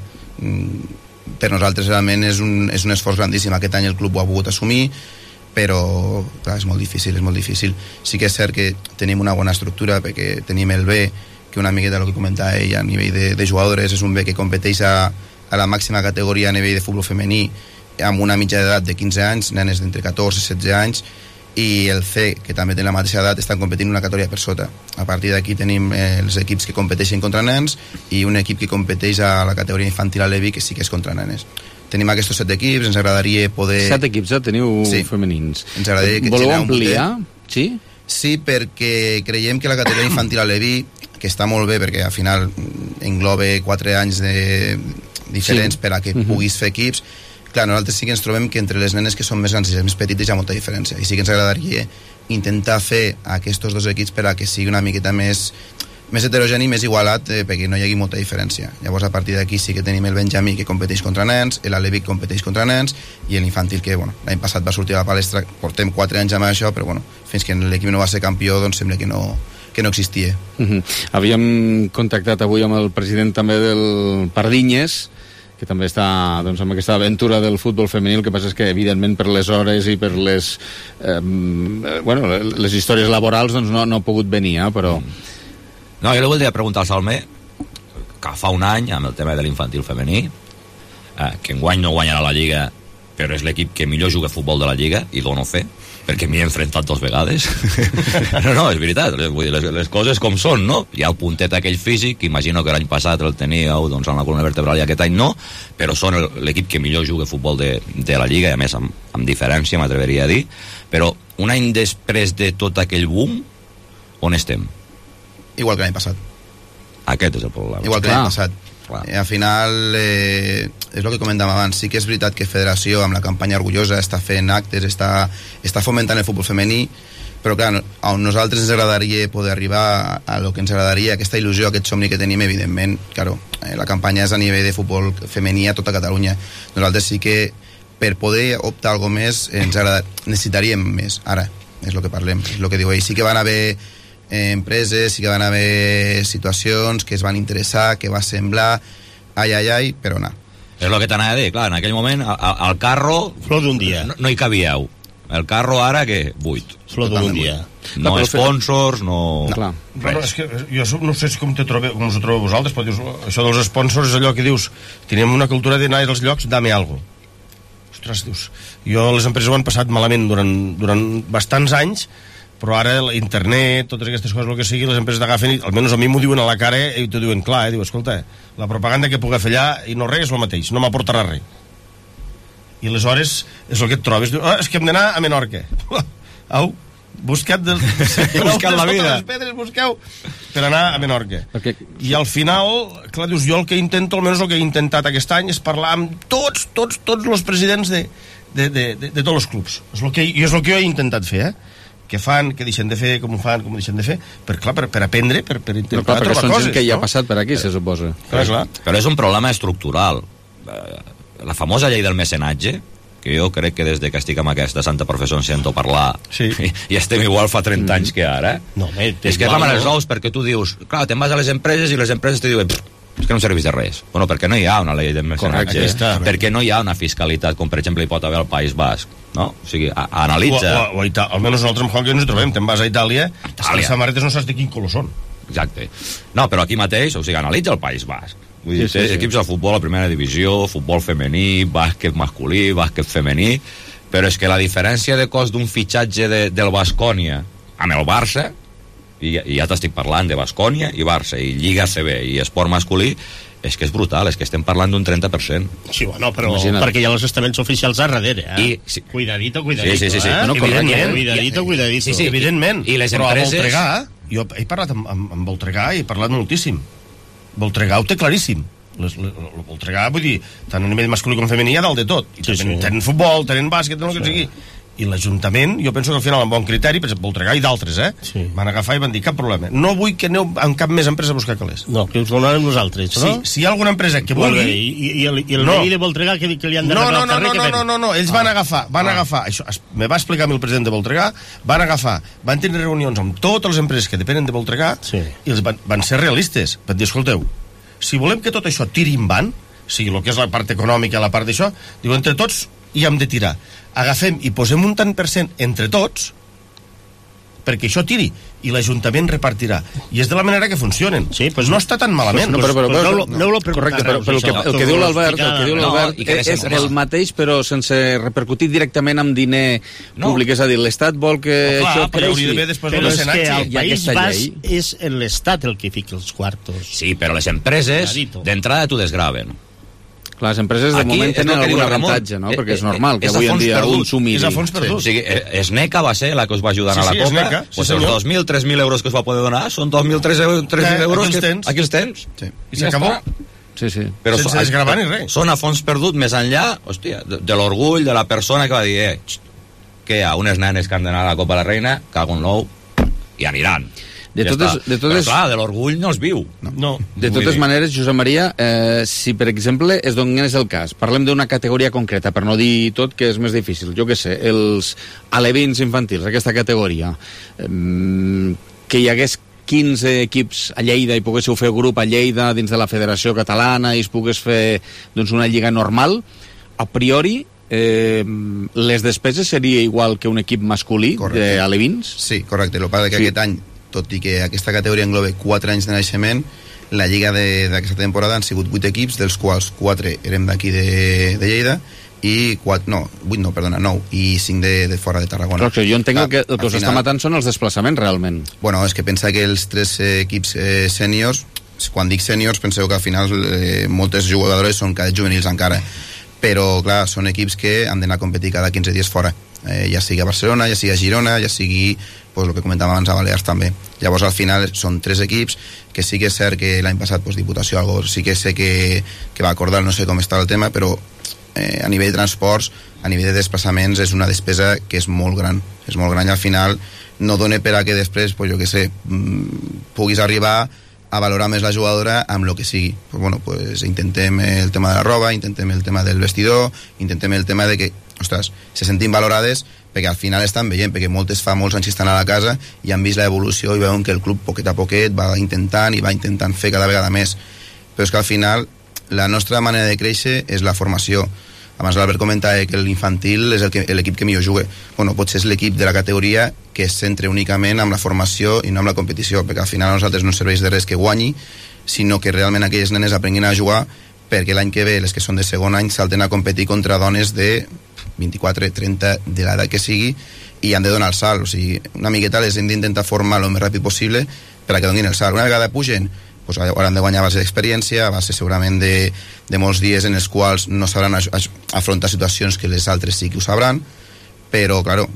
Per nosaltres realment és un, és un esforç grandíssim. Aquest any el club ho ha pogut assumir, però clar, és molt difícil, és molt difícil. Sí que és cert que tenim una bona estructura perquè tenim el B, que una miqueta del que comentava ell a nivell de, de jugadores, és un B que competeix a, a la màxima categoria a nivell de futbol femení amb una mitja d'edat de quinze anys, nenes d'entre catorze i setze anys, i el C, que també té la mateixa edat, estan competint una categoria per sota. A partir d'aquí tenim eh, els equips que competeixen contra nens i un equip que competeix a la categoria infantil a l'E V I, que sí que és contra nenes. Tenim aquests set equips, ens agradaria poder... Set equips, eh? Teniu sí. femenins. Ens agradaria que voleu ampliar? Sí? Sí, perquè creiem que la categoria infantil a l'E V I, que està molt bé perquè al final engloba quatre anys de... diferents sí. per a que uh-huh. puguis fer equips. Clar, nosaltres sí que ens trobem que entre les nenes que són més grans i les més petites hi ha molta diferència, i sí que ens agradaria intentar fer aquests dos equips per a que sigui una miqueta més més heterogeni, més igualat, eh, perquè no hi hagi molta diferència. Llavors, a partir d'aquí sí que tenim el Benjamí, que competeix contra nens, l'Alevic competeix contra nens, i l'infantil, que bueno, l'any passat va sortir a la palestra. Portem quatre anys amb això, però bueno, fins que l'equip no va ser campió, doncs sembla que no, que no existia. Uh-huh. Havíem contactat avui amb el president també del Pardinyes, que també està doncs, amb aquesta aventura del futbol femení. El que passa és que, evidentment, per les hores i per les, eh, bueno, les històries laborals doncs, no, no ha pogut venir, eh, però... No, jo li voldria preguntar al Salmer, que fa un any, amb el tema de l'infantil femení, eh, que enguany no guanyarà la Lliga, però és l'equip que millor juga a futbol de la Lliga, i dono fe, perquè m'hi he enfrontat dues vegades. No, no, és veritat, vull dir, les, les coses com són, no? Hi ha el puntet aquell físic, que imagino que l'any passat el teníeu doncs, en la columna vertebral i aquest any no, però són el, l'equip que millor juga a futbol de, de la Lliga, i a més amb, amb diferència, m'atreveria a dir. Però un any després de tot aquell boom, on estem? Igual que l'any passat. Aquest és el problema. Igual que l'any passat. Eh, al final, eh, és el que comentàvem abans, sí que és veritat que Federació, amb la campanya Orgullosa, està fent actes, està, està fomentant el futbol femení, però clar, a nosaltres ens agradaria poder arribar a, a lo que ens agradaria, aquesta il·lusió, aquest somni que tenim, evidentment, claro, eh, la campanya és a nivell de futbol femení a tota Catalunya. Nosaltres sí que, per poder optar a alguna més, ens agrada, necessitaríem més, ara, és el que parlem, és el que diu ell. Sí que van haver empreses, sí que van haver situacions que es van interessar, que va semblar ai, ai, ai, però no. És el que t'anava a dir, clar, en aquell moment al carro flor d'un dia no, no hi cabíeu, el carro ara que buit, flor d'un dia, no sponsors, no, no. Clar. Bueno, és que jo no sé com te trobe, com us ho trobeu vosaltres, però dius, això dels sponsors és allò que dius, tenim una cultura d'anar als llocs, dame algo. Ostres, dius, jo les empreses ho han passat malament durant, durant bastants anys, però ara internet, totes aquestes coses, el que sigui, les empreses t'agafen i almenys a mi m'ho diuen a la cara i t'ho diuen clar, eh? Diu, escolta, la propaganda que pugui fer allà i no res és el mateix, no m'aportarà res. I aleshores és el que et trobes, diu, ah, és que hem d'anar a Menorca. Au, buscat de... buscat la vida. Les pedres, busqueu per anar a Menorca. Okay. I al final, clar, dius, jo el que intento, almenys el que he intentat aquest any és parlar amb tots, tots, tots els presidents de, de, de, de, de tots els clubs. És el que, és el que jo he intentat fer, eh? Què fan, què deixen de fer, com ho fan, com ho deixen de fer, per, clar, per, per aprendre, per, per intentar clar, trobar coses. Perquè són gent que no? ja ha passat per aquí, se suposa. Clar, clar. Però és un problema estructural. La famosa llei del mecenatge, que jo crec que des de que estic amb aquesta santa professió en sento parlar, sí. i, i estem igual fa trenta anys que ara, no, me, és que és la mare dels ous, perquè tu dius, clar, te'n vas a les empreses i les empreses te diuen, és que no serveix de res. Bueno, perquè no hi ha una llei de mecenatge, perquè no hi ha una fiscalitat, com per exemple hi pot haver al País Basc, no? O sigui, a, a analitza... O, o, o Ita- almenys nosaltres amb Juan que ens hi trobem, te'n vas a Itàlia, Itàlia. Les samarretes no saps de quin color són. Exacte. No, però aquí mateix, o sigui, analitza el País Basc. Vull dir, sí, sí, sí. Equips de futbol a primera divisió, futbol femení, bàsquet masculí, bàsquet femení, però és que la diferència de cost d'un fitxatge de, del Baskonia amb el Barça, i, i ja t'estic parlant de Baskonia i Barça, i Lliga C B i esport masculí, és que és brutal, és que estem parlant d'un trenta per cent. Sí, bueno, però Imagina't. Perquè hi ha els estaments oficials a darrere, eh? I, sí. Cuidadito, cuidadito, sí, sí, sí, sí. eh? No, evidentment, cuidadito, cuidadito. Sí, sí, evidentment. I, i les però empreses... a Voltregà, jo he parlat amb, amb, amb Voltregà i he parlat moltíssim. Voltregà ho té claríssim. Les, el, el Voltregà, vull dir, tant a nivell masculí com femení hi ha dalt de tot. I sí, tenen, sí. tenen futbol, tenen bàsquet, tenen el que sigui. I l'Ajuntament, jo penso que al final amb bon criteri, per exemple, Voltregà i d'altres, eh? Sí. Van agafar i van dir, cap problema. No vull que aneu amb cap més empresa a buscar calés. No, que us donarem nosaltres, no? Sí, si hi ha alguna empresa que vulgui... I, i, el, i el no. veí de Voltregà que, que li han de no, regalar no, no, el carrer, no, no, no, no, no, ells ah. van agafar, van ah. agafar, això me va explicar a mi el president de Voltregà, van agafar, van tenir reunions amb totes les empreses que depenen de Voltregà sí. i els van, van ser realistes. Van dir, escolteu, si volem que tot això tiri en van, o sigui, el que és la part econòmica, la part d'això, diu, entre tots hi hem de tirar. Agafem i posem un tant per cent entre tots perquè això tiri i l'Ajuntament repartirà. I és de la manera que funcionen. Sí, pues no està tan malament. No, però, però, però, no, no, no, correcte, però, però el, que, el que diu l'Albert el que diu l'Albert no, és, és el mateix però sense repercutir directament amb diner no. públic. És a dir, l'Estat vol que no, clar, això creixi. Però és que al País Basc és l'Estat el que fica els quartos. Sí, però les empreses d'entrada t'ho desgraven. Clar, les empreses de Aquí moment tenen algun avantatge, no? Eh, Perquè és normal que avui en dia un s'humili. És a fons perdut. Sí. O sigui, Esneca va ser la que us va ajudar sí, a la sí, Copa. Esneca, pues sí, els dos mil, tres mil euros que us va poder donar són dos mil, tres mil euros aquí els que... tens. Aquí els tens. Sí. I s'acabó. Sí, sí. Però sense desgravar ni res. Són a fons perdut més enllà, hòstia, de, de l'orgull de la persona que va dir, eh, xt, que hi ha unes nenes que han d'anar a la Copa de la Reina, que algun nou, i aniran. De ja totes, de totes, però clar, de l'orgull no es viu. No. no. De totes maneres, Josep Maria, eh, si per exemple es donés el cas, parlem d'una categoria concreta, per no dir tot que és més difícil, jo què sé, els alevins infantils, aquesta categoria, eh, que hi hagués quinze equips a Lleida i poguéssiu fer grup a Lleida dins de la Federació Catalana i es pogués fer doncs, una lliga normal, a priori eh, les despeses seria igual que un equip masculí d'alevins? Sí, correcte, el que passa que sí. Aquest any, tot i que aquesta categoria engloba quatre anys de naixement, la lliga d'aquesta temporada han sigut vuit equips, dels quals quatre érem d'aquí de, de Lleida i quatre, no, vuit no, perdona, nou i cinc de, de fora de Tarragona. Clar, que jo entenc ah, que el que us final, està matant són els desplaçaments realment. Bueno, és que pensa que els tres eh, equips eh, sèniors, quan dic sèniors penseu que al final eh, moltes jugadores són cadets juvenils encara, però clar, són equips que han d'anar a competir cada quinze dies fora, eh, ja sigui a Barcelona, ja sigui a Girona, ja sigui pues, el que comentàvem abans a Balears també. Llavors al final són tres equips que sí que és cert que l'any passat pues, Diputació algo, sí que sé que, que va acordar, no sé com està el tema, però eh, a nivell de transports, a nivell de desplaçaments és una despesa que és molt gran, és molt gran i al final no dona per a que després, pues, jo que sé, puguis arribar a valorar més la jugadora amb el que sigui. Pues, bueno, pues, intentem el tema de la roba, intentem el tema del vestidor, intentem el tema de que, ostres, se sentin valorades perquè al final estan veient, perquè moltes fa molts anys que estan a la casa i han vist l'evolució i veuen que el club poquet a poquet va intentant i va intentant fer cada vegada més. Però és que al final la nostra manera de créixer és la formació. Abans l'Albert comentava que l'infantil és l'equip que millor juga. Bueno, potser és l'equip de la categoria que es centra únicament amb la formació i no amb la competició, perquè al final a nosaltres no serveix de res que guanyi, sinó que realment aquelles nenes aprenguin a jugar perquè l'any que ve les que són de segon any salten a competir contra dones de vint-i-quatre, trenta, de l'edat que sigui i han de donar el salt, o sigui, una miqueta les hem d'intentar formar el més ràpid possible per a que donin el salt. Una vegada pugen pues, hauran de guanyar a base d'experiència, a base segurament de, de molts dies en els quals no sabran afrontar situacions que les altres sí que ho sabran, però, claro,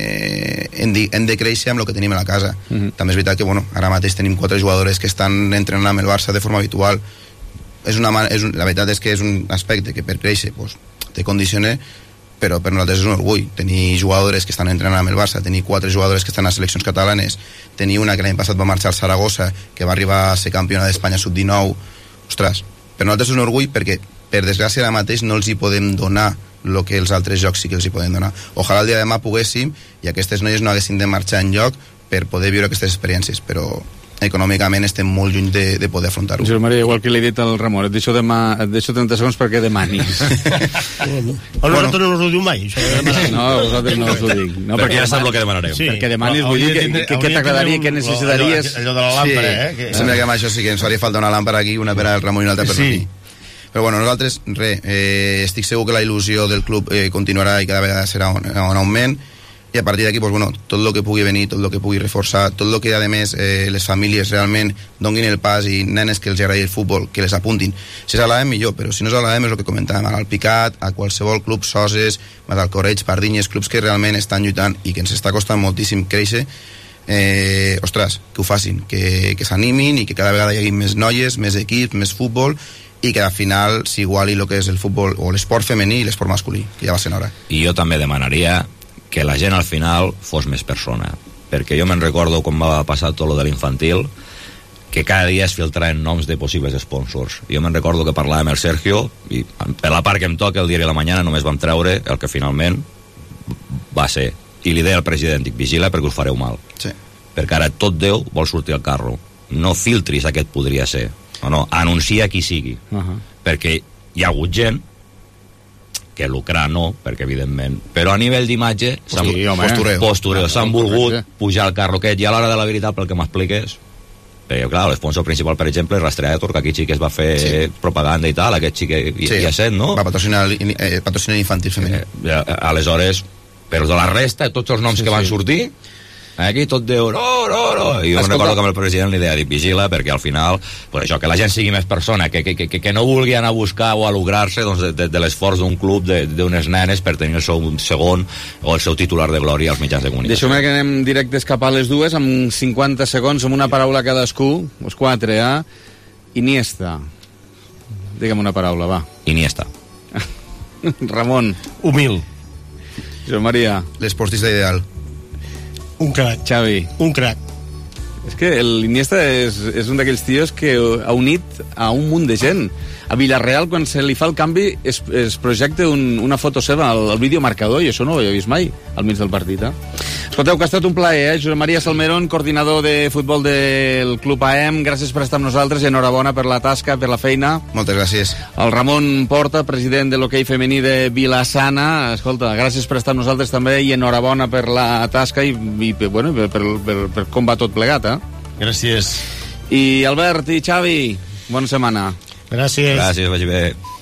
eh, hem, de, hem de créixer amb el que tenim a la casa. Uh-huh. També és veritat que, bueno, ara mateix tenim quatre jugadores que estan entrenant amb el Barça de forma habitual. És una, és un, la veritat és que és un aspecte que per créixer pues, te condiciona, però per nosaltres és un orgull tenir jugadores que estan entrenant amb el Barça, tenir quatre jugadores que estan a seleccions catalanes, tenir una que l'any passat va marxar al Saragossa, que va arribar a ser campiona d'Espanya sub dinou. Ostres, per nosaltres és un orgull perquè per desgràcia ara mateix no els hi podem donar el que els altres jocs sí que els hi podem donar. Ojalà el dia de demà poguéssim i aquestes noies no haguessin de marxar en lloc per poder viure aquestes experiències, però econòmicament estem molt lluny de, de poder afrontar-ho. Josep Maria, igual que li he dit al Ramon, et deixo, demà, et deixo trenta segons perquè demanis. bueno, nosaltres no us ho diu mai. No, vosaltres no us ho dic. No, perquè ja sap el que demanareu. Sí. Perquè demanis, vull dir, que, que, que t'agradaria, que necessitaries... Allò de la làmpara, sí. eh? Que... Sembla que amb això sí que ens faria falta una làmpara aquí, una per al Ramon i una altra per sí. a mi. Però bueno, nosaltres, res, eh, estic segur que la il·lusió del club eh, continuarà i cada vegada serà un, un augment. I a partir d'aquí, pues, bueno, tot el que pugui venir, tot el que pugui reforçar, tot el que, a més, eh, les famílies realment donin el pas i nenes que els agradi el futbol, que les apuntin. Si és a l'A M, millor, però si no és a l'A M és el que comentàvem, al Picat, a qualsevol club, Soses, Madalcoreig, Pardinyes, clubs que realment estan lluitant i que ens està costant moltíssim créixer, eh, ostres, que ho facin, que, que s'animin i que cada vegada hi hagi més noies, més equips, més futbol i que al final s'iguali el que és el futbol o l'esport femení i l'esport masculí, que ja va ser hora. I jo també demanaria que la gent al final fos més persona, perquè jo me'n recordo quan va passar tot lo de l'infantil, que cada dia es filtraven noms de possibles sponsors. Jo me'n recordo que parlàvem amb el Sergio i per la part que em toca el diari La Mañana només vam treure el que finalment va ser, i li deia al president, dic, vigila perquè us fareu mal, sí. perquè ara tot Déu vol sortir al carro, no filtris aquest podria ser, no, no, anuncia qui sigui, uh-huh. perquè hi ha hagut gent que lucrar no, perquè evidentment, però a nivell d'imatge sí, postureo, postureo s'han volgut pujar al carro aquest, i a l'hora de la veritat, pel que m'expliques, perquè clar, l'esponsor principal, per exemple, és Rastreator, que aquí sí que es va fer sí. propaganda i tal, aquest sí que hi, sí. hi ha set, no? Va patrocinar, eh, patrocinar infantil femení. Eh, aleshores, però de la resta, tots els noms sí, que van sí. sortir, aquí tot diu, no, no, no, i jo Escolta. recordo que amb el president li deia, dic, vigila, perquè al final, pues això, que la gent sigui més persona, que, que, que, que no vulgui anar a buscar o a lograr-se doncs, de, de, de l'esforç d'un club, d'unes nenes, per tenir el seu segon o el seu titular de glòria als mitjans de comunicació. Deixeu-me que anem directes cap a les dues, amb cinquanta segons, amb una paraula cadascú, els quatre, eh? Iniesta. Digue'm una paraula, va. Iniesta. Ramon. Humil. Joan Maria. L'esportista ideal. Un crac. Xavi. Un crac. És que l'Iniesta és, és un d'aquells tios que ha unit a un munt de gent. A Villarreal, quan se li fa el canvi, es, es projecta un, una foto seva al, al videomarcador, i això no ho havia vist mai al mig del partit, eh? Escolteu, que ha estat un plaer, eh? Josep Maria Salmerón, coordinador de futbol del Club A E M, gràcies per estar amb nosaltres i enhorabona per la tasca, per la feina. Moltes gràcies. El Ramon Porta, president de l'hoquei femení de Vila-sana, escolta, gràcies per estar amb nosaltres també i enhorabona per la tasca i, i bueno, per, per, per, per com va tot plegat, eh? Gràcies. I Albert i Xavi, bona setmana. Gràcies. Gràcies, vagi bé.